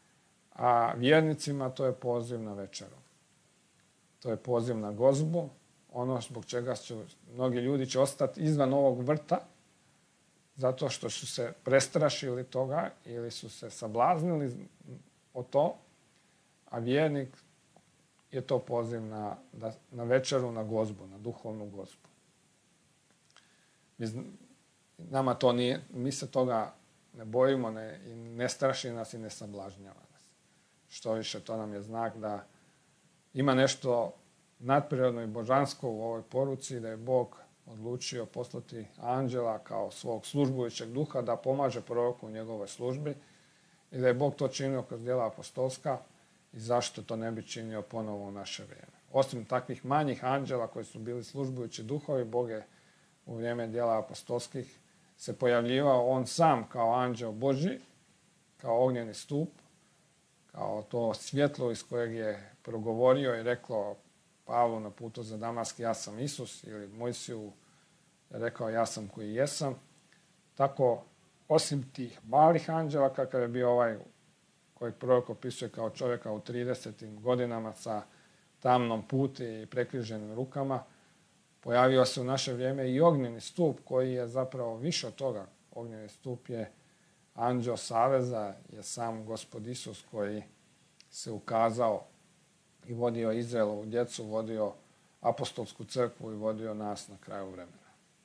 a vjernicima to je poziv na večeru. To je poziv na gozbu, ono zbog čega će, mnogi ljudi će ostati izvan ovog vrta, zato što su se prestrašili toga ili su se sablaznili o to, a vjernik je to poziv na, na večeru, na gozbu, na duhovnu gozbu. Nama to nije, mi se toga ne bojimo, ne, ne straši nas i ne sablažnjava nas. Što više, to nam je znak da ima nešto nadprirodno i božansko u ovoj poruci, da je Bog odlučio poslati anđela kao svog službujućeg duha da pomaže proroku u njegovoj službi i da je Bog to činio kroz djela apostolska i zašto to ne bi činio ponovo u naše vrijeme. Osim takvih manjih anđela koji su bili službujući duhovi, Bog je u vrijeme djela apostolskih se pojavljivao on sam kao anđel Božji, kao ognjeni stup, kao to svjetlo iz kojeg je progovorio i reklo Pavlu na putu za Damask, ja sam Isus, ili Mojsiju je rekao ja sam koji jesam. Tako osim tih malih anđela, kakav je bio ovaj kojeg prorok opisuje kao čovjeka u tridesetim godinama sa tamnom puti i prekriženim rukama, pojavio se u naše vrijeme i ognjeni stup koji je zapravo više od toga. Ognjeni stup je anđeo saveza, je sam Gospod Isus koji se ukazao i vodio Izraelovu djecu, vodio apostolsku crkvu i vodio nas na kraju vremena.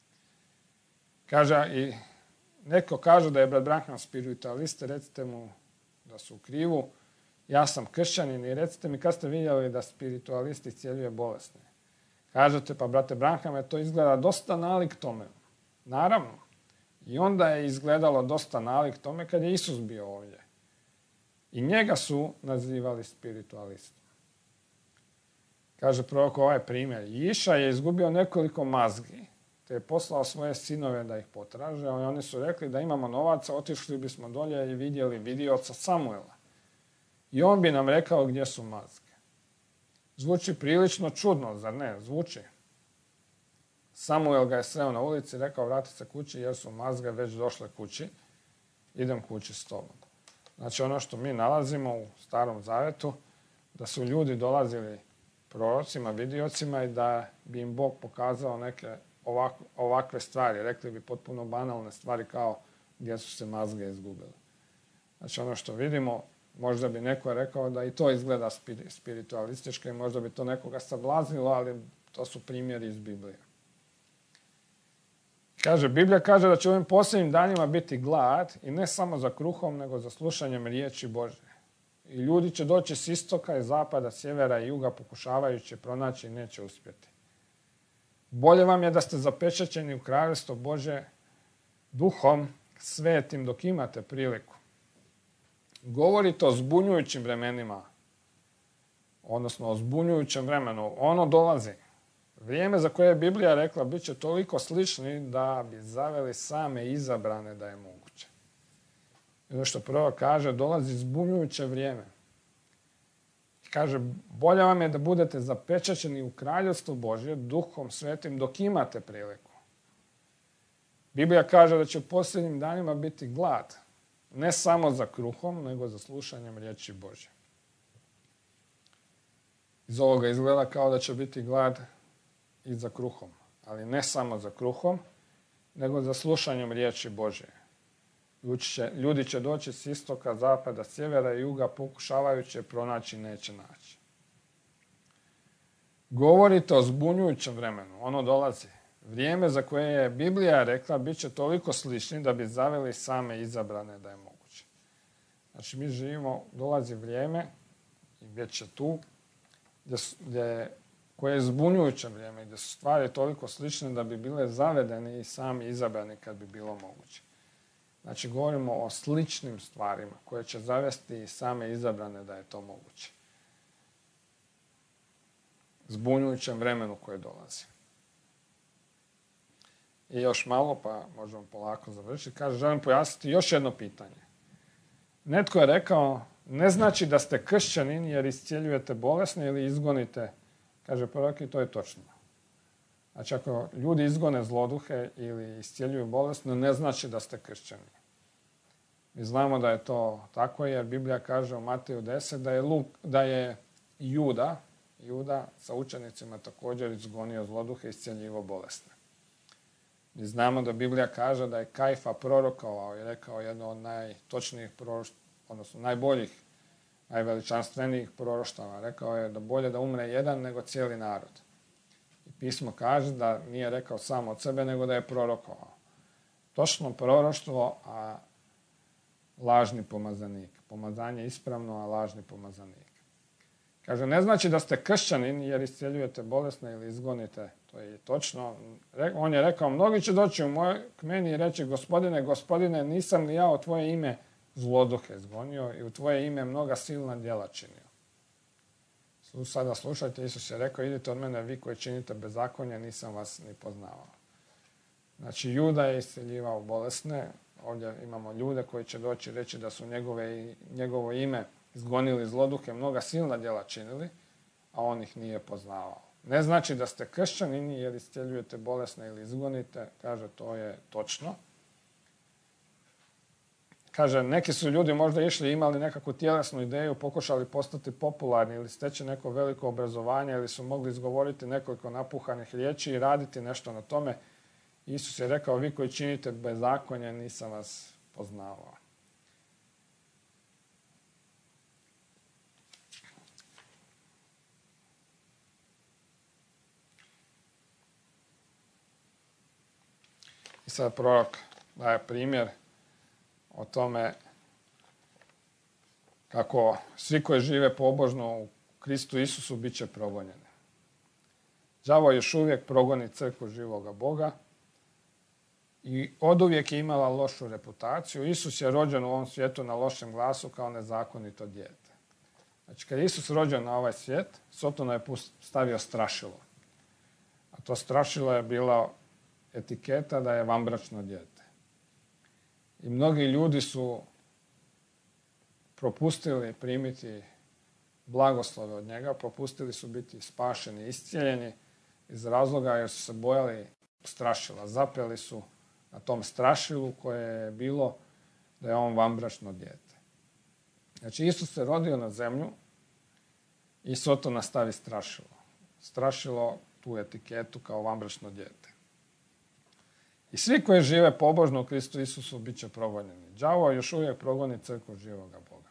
Kaže, i neko kaže da je brat Branham spiritualist, recite mu da su u krivu. Ja sam kršćanin i recite mi kad ste vidjeli da spiritualist iscijeljuje bolesne. Kažete, pa brate Branhame, to izgleda dosta nalik tome. Naravno. I onda je izgledalo dosta nalik tome kad je Isus bio ovdje. I njega su nazivali spiritualistom. Kaže prorok ovaj primjer. Iša je izgubio nekoliko mazgi, te je poslao svoje sinove da ih potraže, a oni su rekli da imamo novaca, otišli bismo dolje i vidjeli vidioca Samuela. I on bi nam rekao gdje su mazge. Zvuči prilično čudno, zar ne? Zvuči. Samuel ga je sreo na ulici i rekao vrati se kući jer su mazge već došle kući. Idem kući s tobom. Znači ono što mi nalazimo u Starom Zavetu, da su ljudi dolazili prorocima, vidiocima i da bi im Bog pokazao neke ovakve, ovakve stvari. Rekli bi potpuno banalne stvari kao gdje su se mazge izgubile. Znači ono što vidimo, možda bi neko rekao da i to izgleda spiritualistički i možda bi to nekoga sablaznilo, ali to su primjeri iz Biblije. Kaže, Biblija kaže da će u ovim posljednjim danima biti glad i ne samo za kruhom, nego za slušanjem riječi Božje. I ljudi će doći s istoka i zapada, sjevera i juga pokušavajući pronaći i neće uspjeti. Bolje vam je da ste zapečaćeni u kraljevstvo Božje duhom svetim dok imate priliku. Govorite o zbunjujućim vremenima, odnosno o zbunjujućem vremenu. Ono dolazi. Vrijeme za koje je Biblija rekla bit će toliko slični da bi zaveli same izabrane da je moguće. I ono što prvo kaže, dolazi zbunjujuće vrijeme. Kaže, bolje vam je da budete zapečaćeni u kraljevstvu Božje duhom svetim dok imate priliku. Biblija kaže da će u posljednjim danima biti glad. Ne samo za kruhom, nego za slušanjem riječi Božje. Iz ovoga izgleda kao da će biti glad i za kruhom. Ali ne samo za kruhom, nego za slušanjem riječi Božje. Ljudi će doći s istoka, zapada, sjevera i juga, pokušavajući je pronaći, neće naći. Govorite o zbunjujućem vremenu. Ono dolazi. Vrijeme za koje je Biblija rekla bit će toliko slični da bi zaveli same izabrane da je moguće. Znači mi živimo, dolazi vrijeme i već je tu, gdje, gdje, koje je zbunjujuće vrijeme, gdje su stvari toliko slične da bi bile zavedeni i sami izabrani kad bi bilo moguće. Znači govorimo o sličnim stvarima koje će zavesti i same izabrane da je to moguće. Zbunjujućem vremenu koje dolazi. I još malo, pa možemo polako završiti. Kaže, želim pojasniti još jedno pitanje. Netko je rekao, ne znači da ste kršćanin jer iscijeljujete bolesne ili izgonite. Kaže prorok i to je točno. Znači ako ljudi izgone zloduhe ili iscijeljuju bolesne, ne znači da ste kršćani. Mi znamo da je to tako jer Biblija kaže u Mateju deset da je, Luk, da je Juda, Juda sa učenicima također izgonio zloduhe i iscijeljivo bolesne. Mi znamo da Biblija kaže da je Kajfa prorokovao i rekao jedno od najtočnijih proroštva, odnosno najboljih, najveličanstvenijih proroštava. Rekao je da bolje da umre jedan nego cijeli narod. I pismo kaže da nije rekao samo od sebe, nego da je prorokovao. Točno proroštvo, a lažni pomazanik. Pomazanje ispravno, a lažni pomazanik. Kaže, ne znači da ste kršćanin jer iscijeljujete bolesne ili izgonite. To je točno. On je rekao, mnogi će doći u moj, k meni i reći, gospodine, gospodine, nisam li ja u tvoje ime zloduhe izgonio i u tvoje ime mnoga silna djela činio. Sada slušajte, Isus je rekao, idite od mene vi koji činite bezakonje, nisam vas ni poznavao. Znači, Juda je iscijeljivao bolesne. Ovdje imamo ljude koji će doći reći da su njegove, njegovo ime izgonili zloduhe, mnoga silna djela činili, a on ih nije poznavao. Ne znači da ste kršćanini jer iscijeljujete bolesne ili izgonite, kaže to je točno. kaže, neki su ljudi možda išli, imali nekakvu tjelesnu ideju, pokušali postati popularni ili steći neko veliko obrazovanje ili su mogli izgovoriti nekoliko napuhanih riječi i raditi nešto na tome. Isus je rekao, vi koji činite bezakonje, nisam vas poznavao. I sad prorok daje primjer o tome kako svi koji žive pobožno u Kristu Isusu bit će progonjeni. Đavo još uvijek progoni crkvu živoga Boga i oduvijek je imala lošu reputaciju. Isus je rođen u ovom svijetu na lošem glasu kao nezakonito dijete. Znači, kad je Isus rođen na ovaj svijet, Sotona je stavio strašilo. A to strašilo je bila etiketa da je vanbračno dijete. I mnogi ljudi su propustili primiti blagoslove od njega, propustili su biti spašeni, iscijeljeni iz razloga jer su se bojali strašila. Zapeli su na tom strašilu koje je bilo da je on vanbračno dijete. Znači, Isus se rodio na zemlju i Sotona stavi strašilo. Strašilo tu etiketu kao vanbračno dijete. I svi koji žive pobožno u Kristu Isusu bit će progonjeni. Đavo još uvijek progoni crkvu živoga Boga.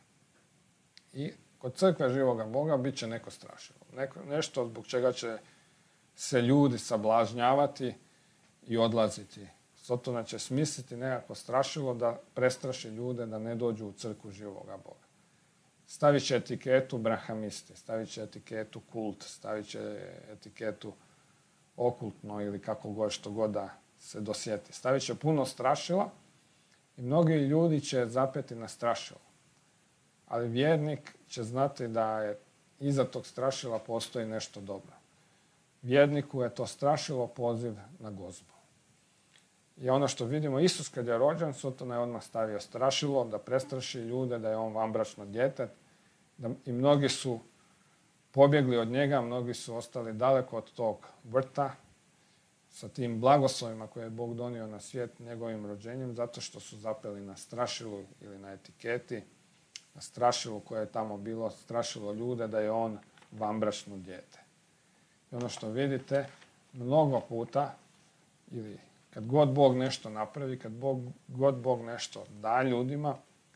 I kod crkve živoga Boga bit će neko strašilo. Neko, nešto zbog čega će se ljudi sablažnjavati i odlaziti. Sotona će smisliti nekako strašilo da prestraši ljude da ne dođu u crkvu živoga Boga. Stavit će etiketu brahamisti, stavit će etiketu kult, stavit će etiketu okultno ili kako god što god da se dosjeti. Stavit će puno strašila i mnogi ljudi će zapeti na strašilo. Ali vjernik će znati da je iza tog strašila postoji nešto dobro. Vjerniku je to strašilo poziv na gozbu. I ono što vidimo, Isus kad je rođen, Sotona je odmah stavio strašilo da prestraši ljude, da je on vanbračno dijete. Da, i mnogi su pobjegli od njega, mnogi su ostali daleko od tog vrta, sa tim blagoslovima koje je Bog donio na svijet njegovim rođenjem, zato što su zapeli na strašilu ili na etiketi, na strašilu koje je tamo bilo, strašilo ljude da je on vanbračno dijete. I ono što vidite, mnogo puta, ili kad god Bog nešto napravi, kad Bog, god Bog nešto da ljudima,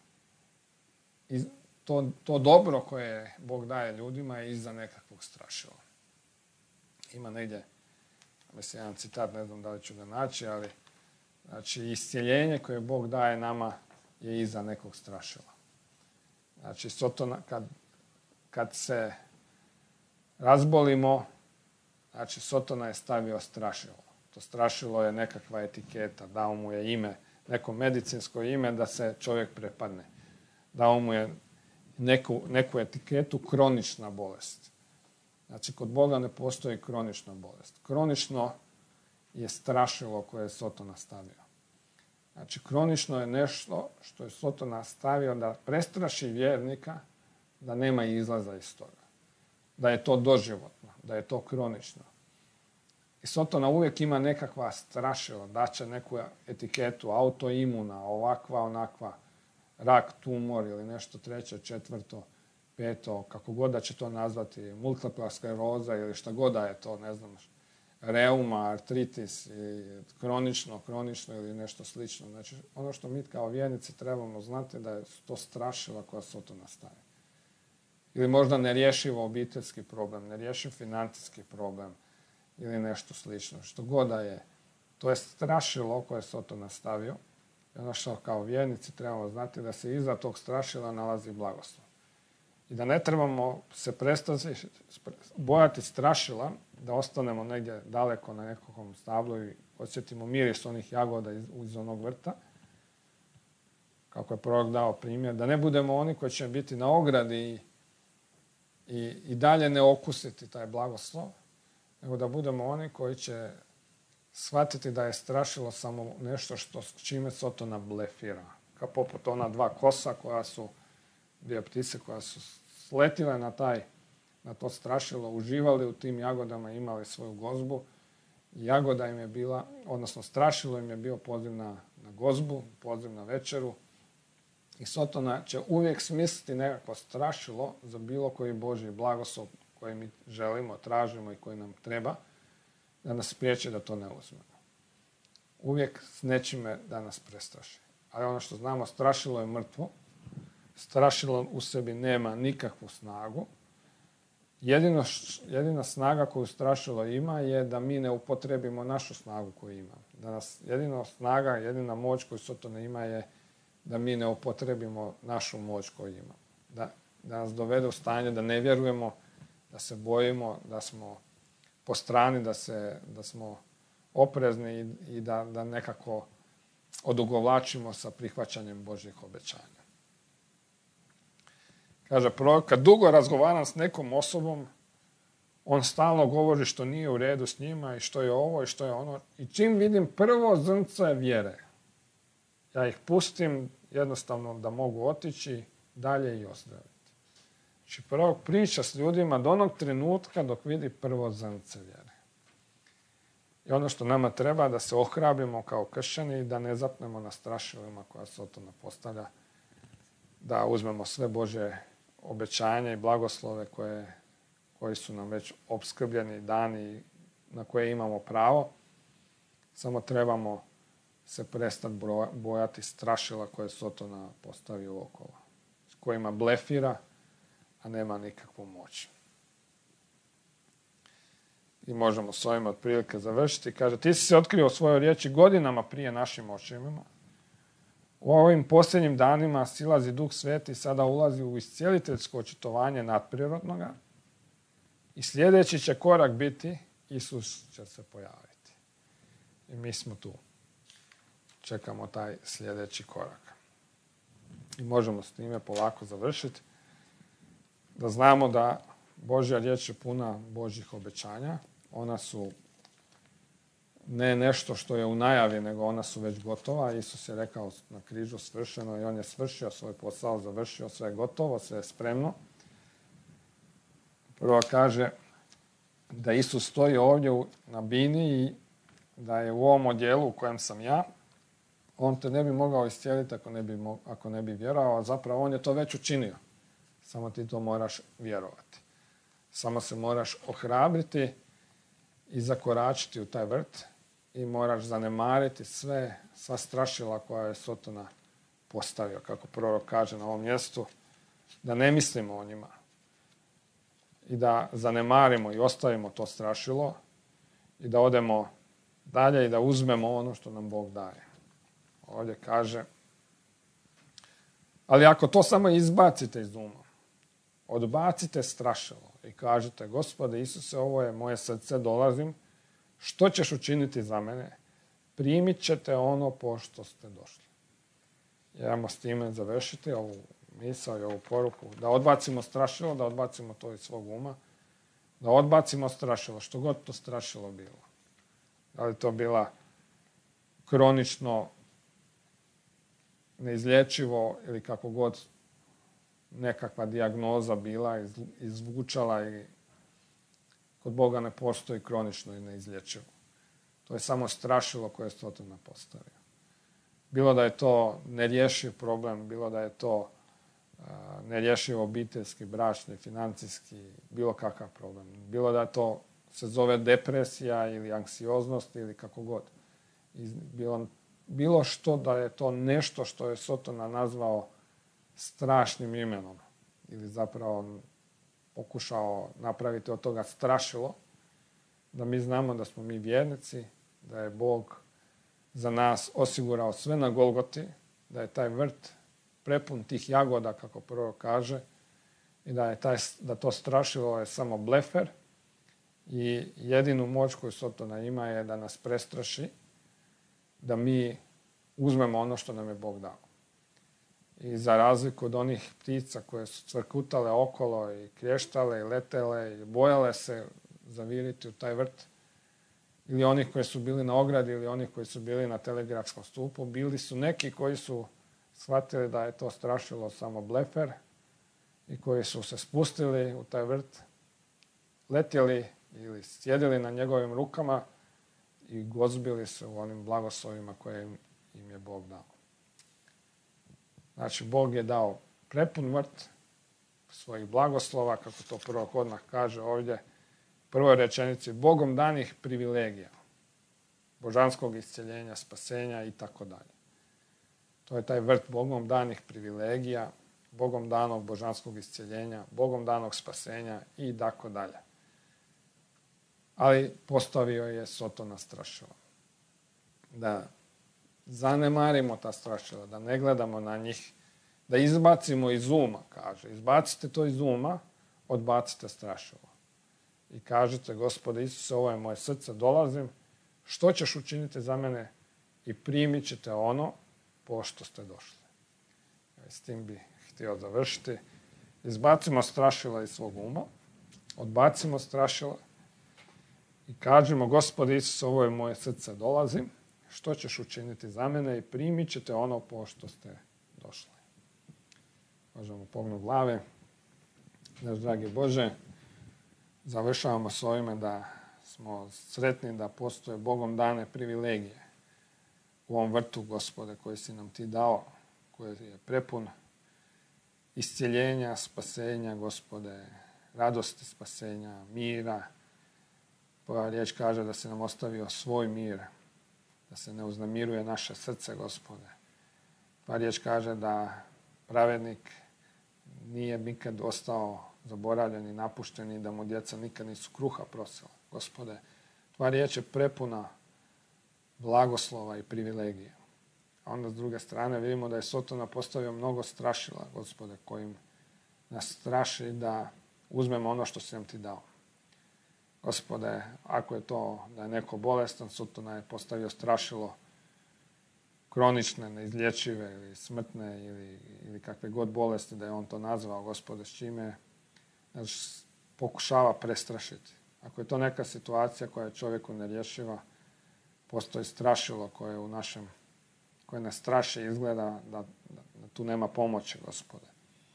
i to, to dobro koje Bog daje ljudima je iza nekakvog strašila. Ima negdje, mislim, jedan citat, ne znam da li ću ga naći, ali znači, iscijeljenje koje Bog daje nama je iza nekog strašila. Znači, Sotona, kad, kad se razbolimo, znači, Sotona je stavio strašilo. To strašilo je nekakva etiketa, dao mu je ime, neko medicinsko ime da se čovjek prepadne. Dao mu je neku, neku etiketu kronična bolest. Znači, kod Boga ne postoji kronična bolest. Kronično je strašilo koje je Sotona stavio. Znači, kronično je nešto što je Sotona stavio da prestraši vjernika da nema izlaza iz toga. Da je to doživotno, da je to kronično. I Sotona uvijek ima nekakva strašila, da će neku etiketu autoimuna, ovakva, onakva, rak, tumor ili nešto treće, četvrto, peto, kako god da će to nazvati, multipla skleroza ili šta god da je to, ne znam, reuma, artritis, i kronično, kronično ili nešto slično. Znači, ono što mi kao vjernici trebamo znati da je to strašila koja Sotona stavi. Ili možda nerješivo obiteljski problem, nerješiv financijski problem ili nešto slično. Što god da je, to je strašilo koje je Sotona stavio. I ono što kao vjernici trebamo znati da se iza tog strašila nalazi blagoslov. I da ne trebamo se prestati bojati strašila, da ostanemo negdje daleko na nekakvom stablu i osjetimo miris onih jagoda iz, iz onog vrta, kako je prorok dao primjer, da ne budemo oni koji će biti na ogradi i, i, i dalje ne okusiti taj blagoslov, nego da budemo oni koji će shvatiti da je strašilo samo nešto što, s čime Sotona blefira. Kao poput ona dva kosa koja su, dvije ptice koja su sletile na, taj, na to strašilo, uživali u tim jagodama, imali svoju gozbu. Jagoda im je bila, odnosno strašilo im je bio poziv na, na gozbu, poziv na večeru. I Sotona će uvijek smisliti nekako strašilo za bilo koji Božji blagoslov koji mi želimo, tražimo i koji nam treba, da nas spriječi da to ne uzmemo. Uvijek s nečime da nas prestraši. Ali ono što znamo, strašilo je mrtvo, strašilo u sebi nema nikakvu snagu. Jedino, jedina snaga koju strašilo ima je da mi ne upotrebimo našu snagu koju ima. Da nas jedina snaga, jedina moć koju Sotona ima je da mi ne upotrebimo našu moć koju ima. Da, da nas dovede u stanje da ne vjerujemo, da se bojimo, da smo po strani, da, se, da smo oprezni i, i da, da nekako odugovlačimo sa prihvaćanjem Božjih obećanja. Kaže prorok, kad dugo razgovaram s nekom osobom, on stalno govori što nije u redu s njima i što je ovo i što je ono. I čim vidim prvo zrnce vjere, ja ih pustim jednostavno da mogu otići dalje i ozdraviti. Znači prorok priča s ljudima do onog trenutka dok vidi prvo zrnce vjere. I ono što nama treba da se ohrabrimo kao kršćani i da ne zapnemo na strašilima koja Sotona postavlja, da uzmemo sve Božje obećanja i blagoslove koje, koji su nam već opskrbljeni, dani, na koje imamo pravo. Samo trebamo se prestati bojati strašila koje Sotona postavi okolo, s kojima blefira, a nema nikakvu moć. I možemo s ovim otprilike završiti. Kaže, ti si se otkrio u svojoj riječi godinama prije našim očevima. U ovim posljednjim danima silazi Duh Sveti i sada ulazi u iscijeliteljsko očitovanje nadprirodnoga. I sljedeći će korak biti, Isus će se pojaviti. I mi smo tu. Čekamo taj sljedeći korak. I možemo s time polako završiti. Da znamo da Božja riječ je puna Božjih obećanja. Ona su ne nešto što je u najavi, nego ona su već gotova. Isus je rekao na križu svršeno i on je svršio svoj posao, završio, sve je gotovo, sve je spremno. Prvo kaže da Isus stoji ovdje na bini i da je u ovom odjelu u kojem sam ja, on te ne bi mogao iscijeliti ako ne bi, ako ne bi vjerovao, a zapravo on je to već učinio. Samo ti to moraš vjerovati. Samo se moraš ohrabriti i zakoračiti u taj vrt i moraš zanemariti sve, sva strašila koja je Sotona postavio, kako prorok kaže na ovom mjestu, da ne mislimo o njima i da zanemarimo i ostavimo to strašilo i da odemo dalje i da uzmemo ono što nam Bog daje. Ovdje kaže, ali ako to samo izbacite iz uma, odbacite strašilo i kažete, Gospode Isuse, ovo je moje srce, dolazim, što ćeš učiniti za mene? Primit ćete ono pošto ste došli. Idemo s time završiti ovu misao i ovu poruku. Da odbacimo strašilo, da odbacimo to iz svog uma, da odbacimo strašilo, što god to strašilo bilo. Da li to bila kronično neizlječivo ili kako god nekakva dijagnoza bila, izvučala i kod Boga ne postoji kronično i neizlječivo. To je samo strašilo koje je Sotona postavio. Bilo da je to nerješiv problem, bilo da je to uh, nerješiv obiteljski, bračni, financijski, bilo kakav problem. Bilo da to se zove depresija ili anksioznost ili kako god. I bilo, bilo što da je to nešto što je Sotona nazvao strašnim imenom ili zapravo pokušao napraviti od toga strašilo, da mi znamo da smo mi vjernici, da je Bog za nas osigurao sve na Golgoti, da je taj vrt prepun tih jagoda, kako prorok kaže, i da je taj, da to strašilo je samo blefer i jedinu moć koju Sotona ima je da nas prestraši, da mi uzmemo ono što nam je Bog dao. I za razliku od onih ptica koje su cvrkutale okolo i krještale i letele i bojale se zaviriti u taj vrt, ili onih koji su bili na ogradi ili onih koji su bili na telegrafskom stupu, bili su neki koji su shvatili da je to strašilo samo blefer i koji su se spustili u taj vrt, letjeli ili sjedili na njegovim rukama i gozbili se u onim blagoslovima koje im je Bog dao. Znači, Bog je dao prepun vrt svojih blagoslova, kako to prorok odmah kaže ovdje, u prvoj rečenici, Bogom danih privilegija, božanskog iscjeljenja, spasenja i tako dalje. To je taj vrt Bogom danih privilegija, Bogom danog božanskog iscjeljenja, Bogom danog spasenja i tako dalje. Ali postavio je Sotona strašila. Da zanemarimo ta strašila, da ne gledamo na njih, da izbacimo iz uma, kaže. Izbacite to iz uma, odbacite strašilo. I kažete, Gospode Isuse, ovo je moje srce, dolazim, što ćeš učiniti za mene i primit ćete ono pošto ste došli. S tim bih htio završiti. Izbacimo strašila iz svog uma, odbacimo strašila i kažemo, Gospode Isuse, ovo je moje srce, dolazim, što ćeš učiniti za mene i primit ćete ono pošto ste došli. Možemo pognuti glave. Naš dragi Bože, završavamo s ovime da smo sretni da postoje Bogom dane privilegije u ovom vrtu, Gospode, koji si nam ti dao, koji je prepun iscjeljenja, spasenja, Gospode, radosti spasenja, mira. Tvoja riječ kaže da si nam ostavio svoj mir, da se ne uznemiruje naše srce, Gospode. Tvoja riječ kaže da pravednik nije nikad ostao zaboravljen i napušten i da mu djeca nikad nisu kruha prosila. Gospode, tvoja riječ je prepuna blagoslova i privilegije. A onda s druge strane vidimo da je Sotona postavio mnogo strašila, Gospode, kojim nas straši da uzmemo ono što si nam ti dao. Gospode, ako je to da je neko bolestan, Sotona je postavio strašilo kronične, neizlječive ili smrtne ili, ili kakve god bolesti da je on to nazvao, Gospode, s čime nas pokušava prestrašiti. Ako je to neka situacija koja je čovjeku nerješiva, postoji strašilo koje u našem, koje nas straši i izgleda da, da, da tu nema pomoći, Gospode.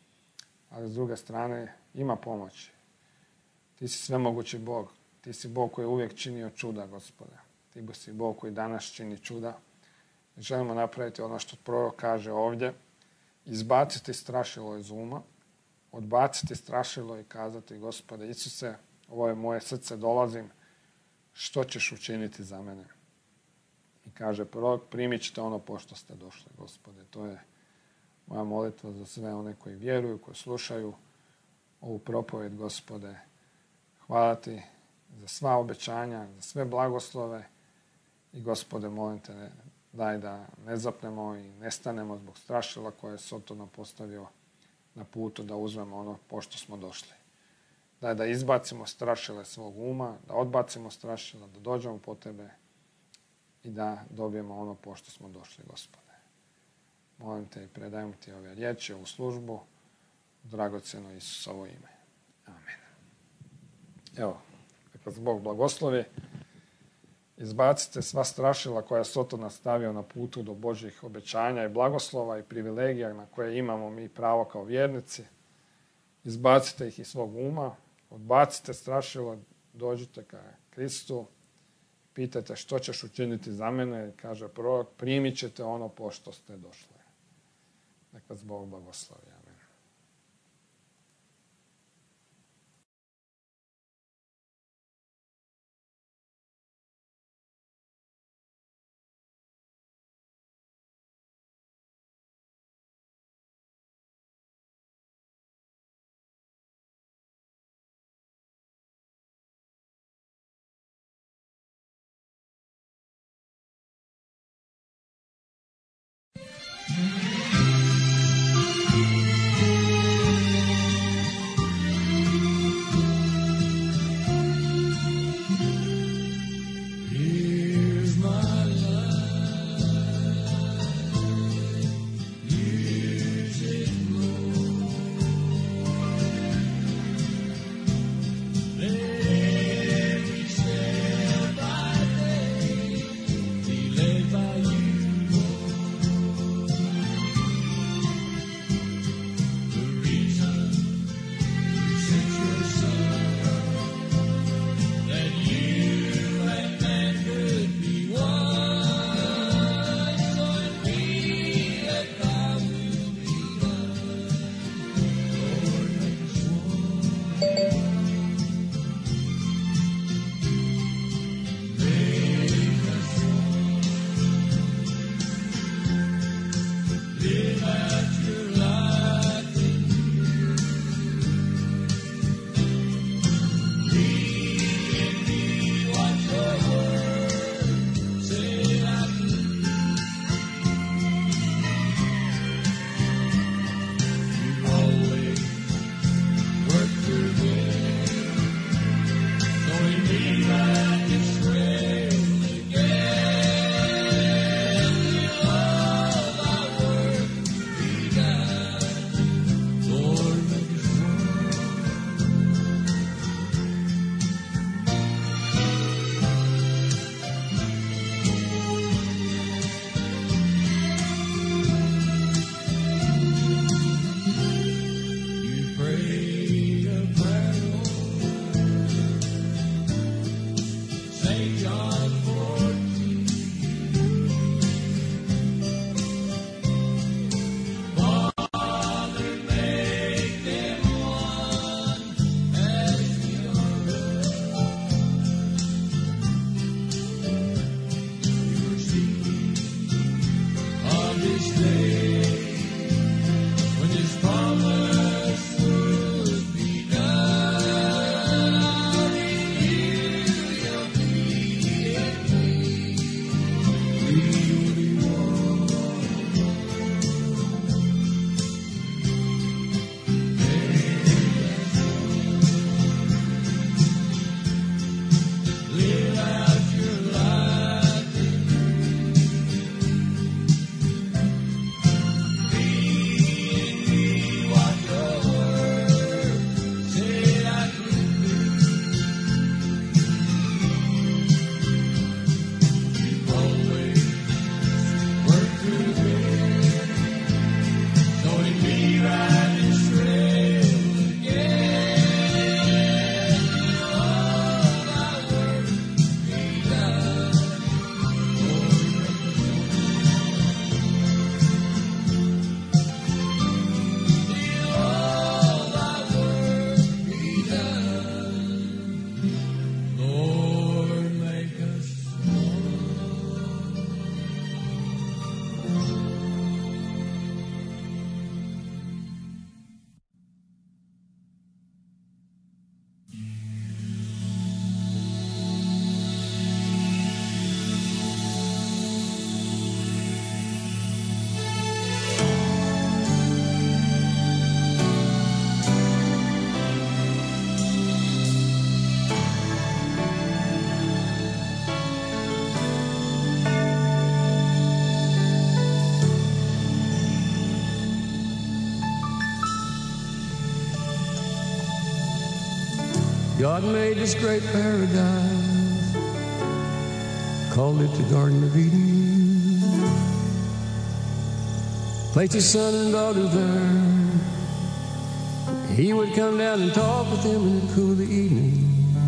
Ali s druge strane ima pomoći. Ti si svemogući Bog. Ti si Bog koji je uvijek činio čuda, Gospode. Ti si Bog koji danas čini čuda. I želimo napraviti ono što prorok kaže ovdje. Izbaciti strašilo iz uma, odbaciti strašilo i kazati, Gospode Isuse, ovo je moje srce, dolazim, što ćeš učiniti za mene? I kaže prorok, primit ćete ono pošto ste došli, Gospode. To je moja molitva za sve one koji vjeruju, koji slušaju ovu propovjed, Gospode. Hvala ti za sva obećanja, za sve blagoslove i, Gospode, molim te, daj da ne zapnemo i nestanemo zbog strašila koje je Sotona postavio na putu da uzmemo ono pošto smo došli. Daj da izbacimo strašile svog uma, da odbacimo strašila, da dođemo po tebe i da dobijemo ono pošto smo došli, Gospode. Molim te i predajem ti ove riječi, ovu službu, dragocjeno Isusovo ime. Amen. Evo, neka Bog blagoslovi. Izbacite sva strašila koja je Sotona stavio na putu do Božjih obećanja i blagoslova i privilegija na koje imamo mi pravo kao vjernici. Izbacite ih iz svog uma, odbacite strašilo, dođite ka Kristu, pitajte što ćeš učiniti za mene, kaže prorok, primit ćete ono pošto ste došli. Neka Bog blagoslovi. Amen. God made this great paradise, called it the Garden of Eden. Placed his son and daughter there. He would come down and talk with them in the cool of the evening.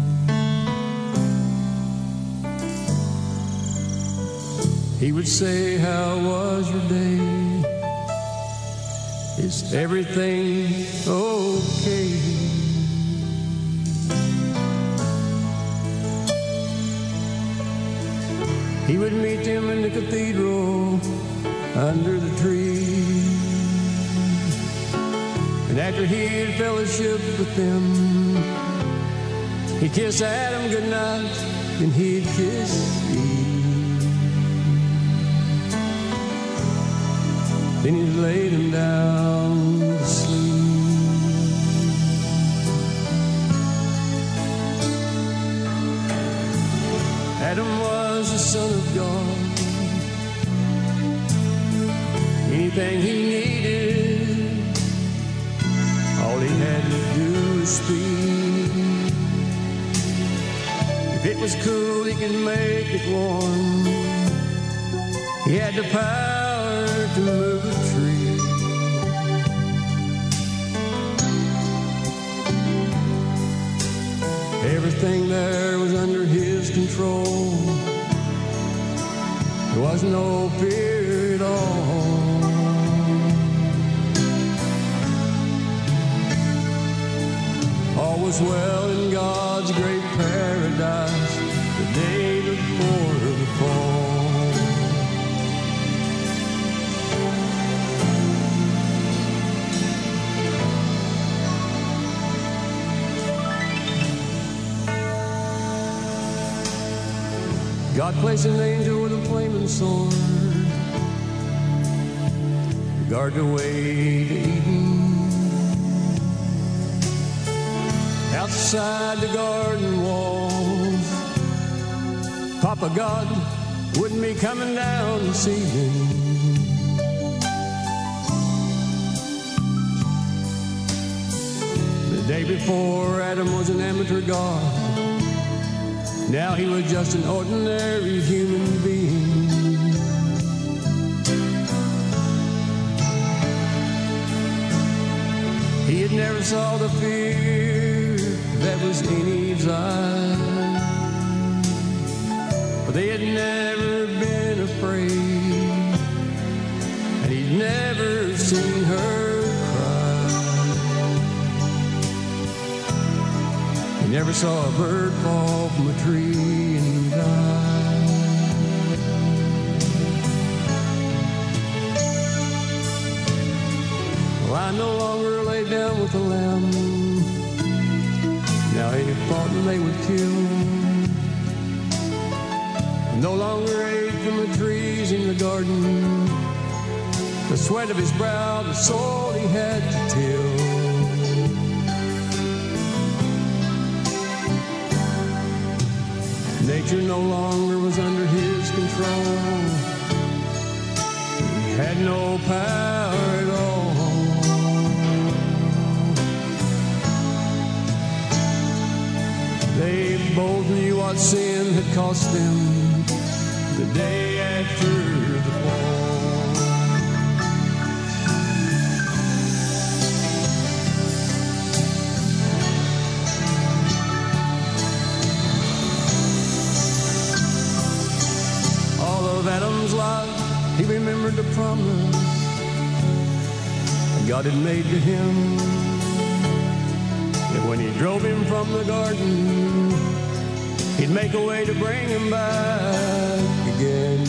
He would say, how was your day? Is everything okay? He would meet them in the cathedral under the tree. And after he had fellowship with them, he'd kiss Adam goodnight and he'd kiss Eve. Then he laid him down to sleep. Adam was the son of God. Anything he needed, all he had to do was speak. If it was cool, he could make it warm. He had the power to move a tree. Everything there was under his control. There was no fear at all. All was well in God's great paradise the day before the fall. God placed an angel with a flaming sword to guard the way to Eden. Outside the garden walls, Papa God wouldn't be coming down this evening. The day before, Adam was an amateur god. Now he was just an ordinary human being. He had never saw the fear that was in Eve's eyes, but they had never been afraid, and he'd never seen her cry. He never saw a bird fall from a tree and die. Well, I no longer lay down with the lamb. Now he fought and they would kill. No longer ate from the trees in the garden. The sweat of his brow, the soil he had to till. Nature no longer was under his control. He had no power at all. They both knew what sin had cost them the day after the fall. All of Adam's life, he remembered the promise God had made to him. When he drove him from the garden, he'd make a way to bring him back again.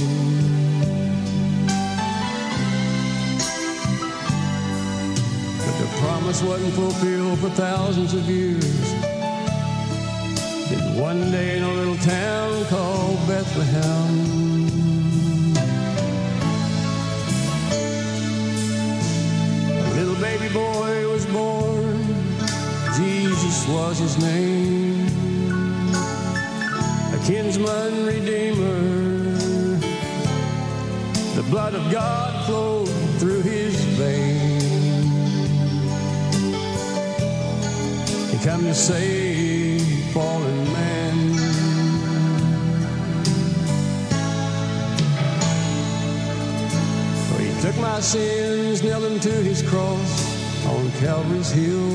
But the promise wasn't fulfilled for thousands of years. Then one day in a little town called Bethlehem, a little baby boy was born. Jesus was his name, a kinsman redeemer. The blood of God flowed through his veins. He come to save my sins, nailed them to his cross on Calvary's hill.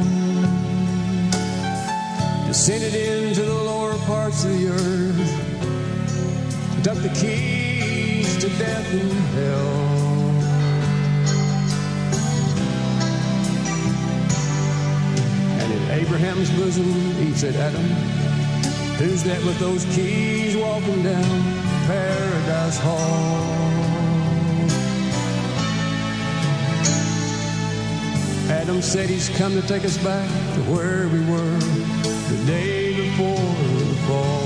Descended into the lower parts of the earth, took the keys to death and hell. And in Abraham's bosom he said, Adam, who's that with those keys walking down Paradise Hall? Adam said he's come to take us back to where we were the day before the fall.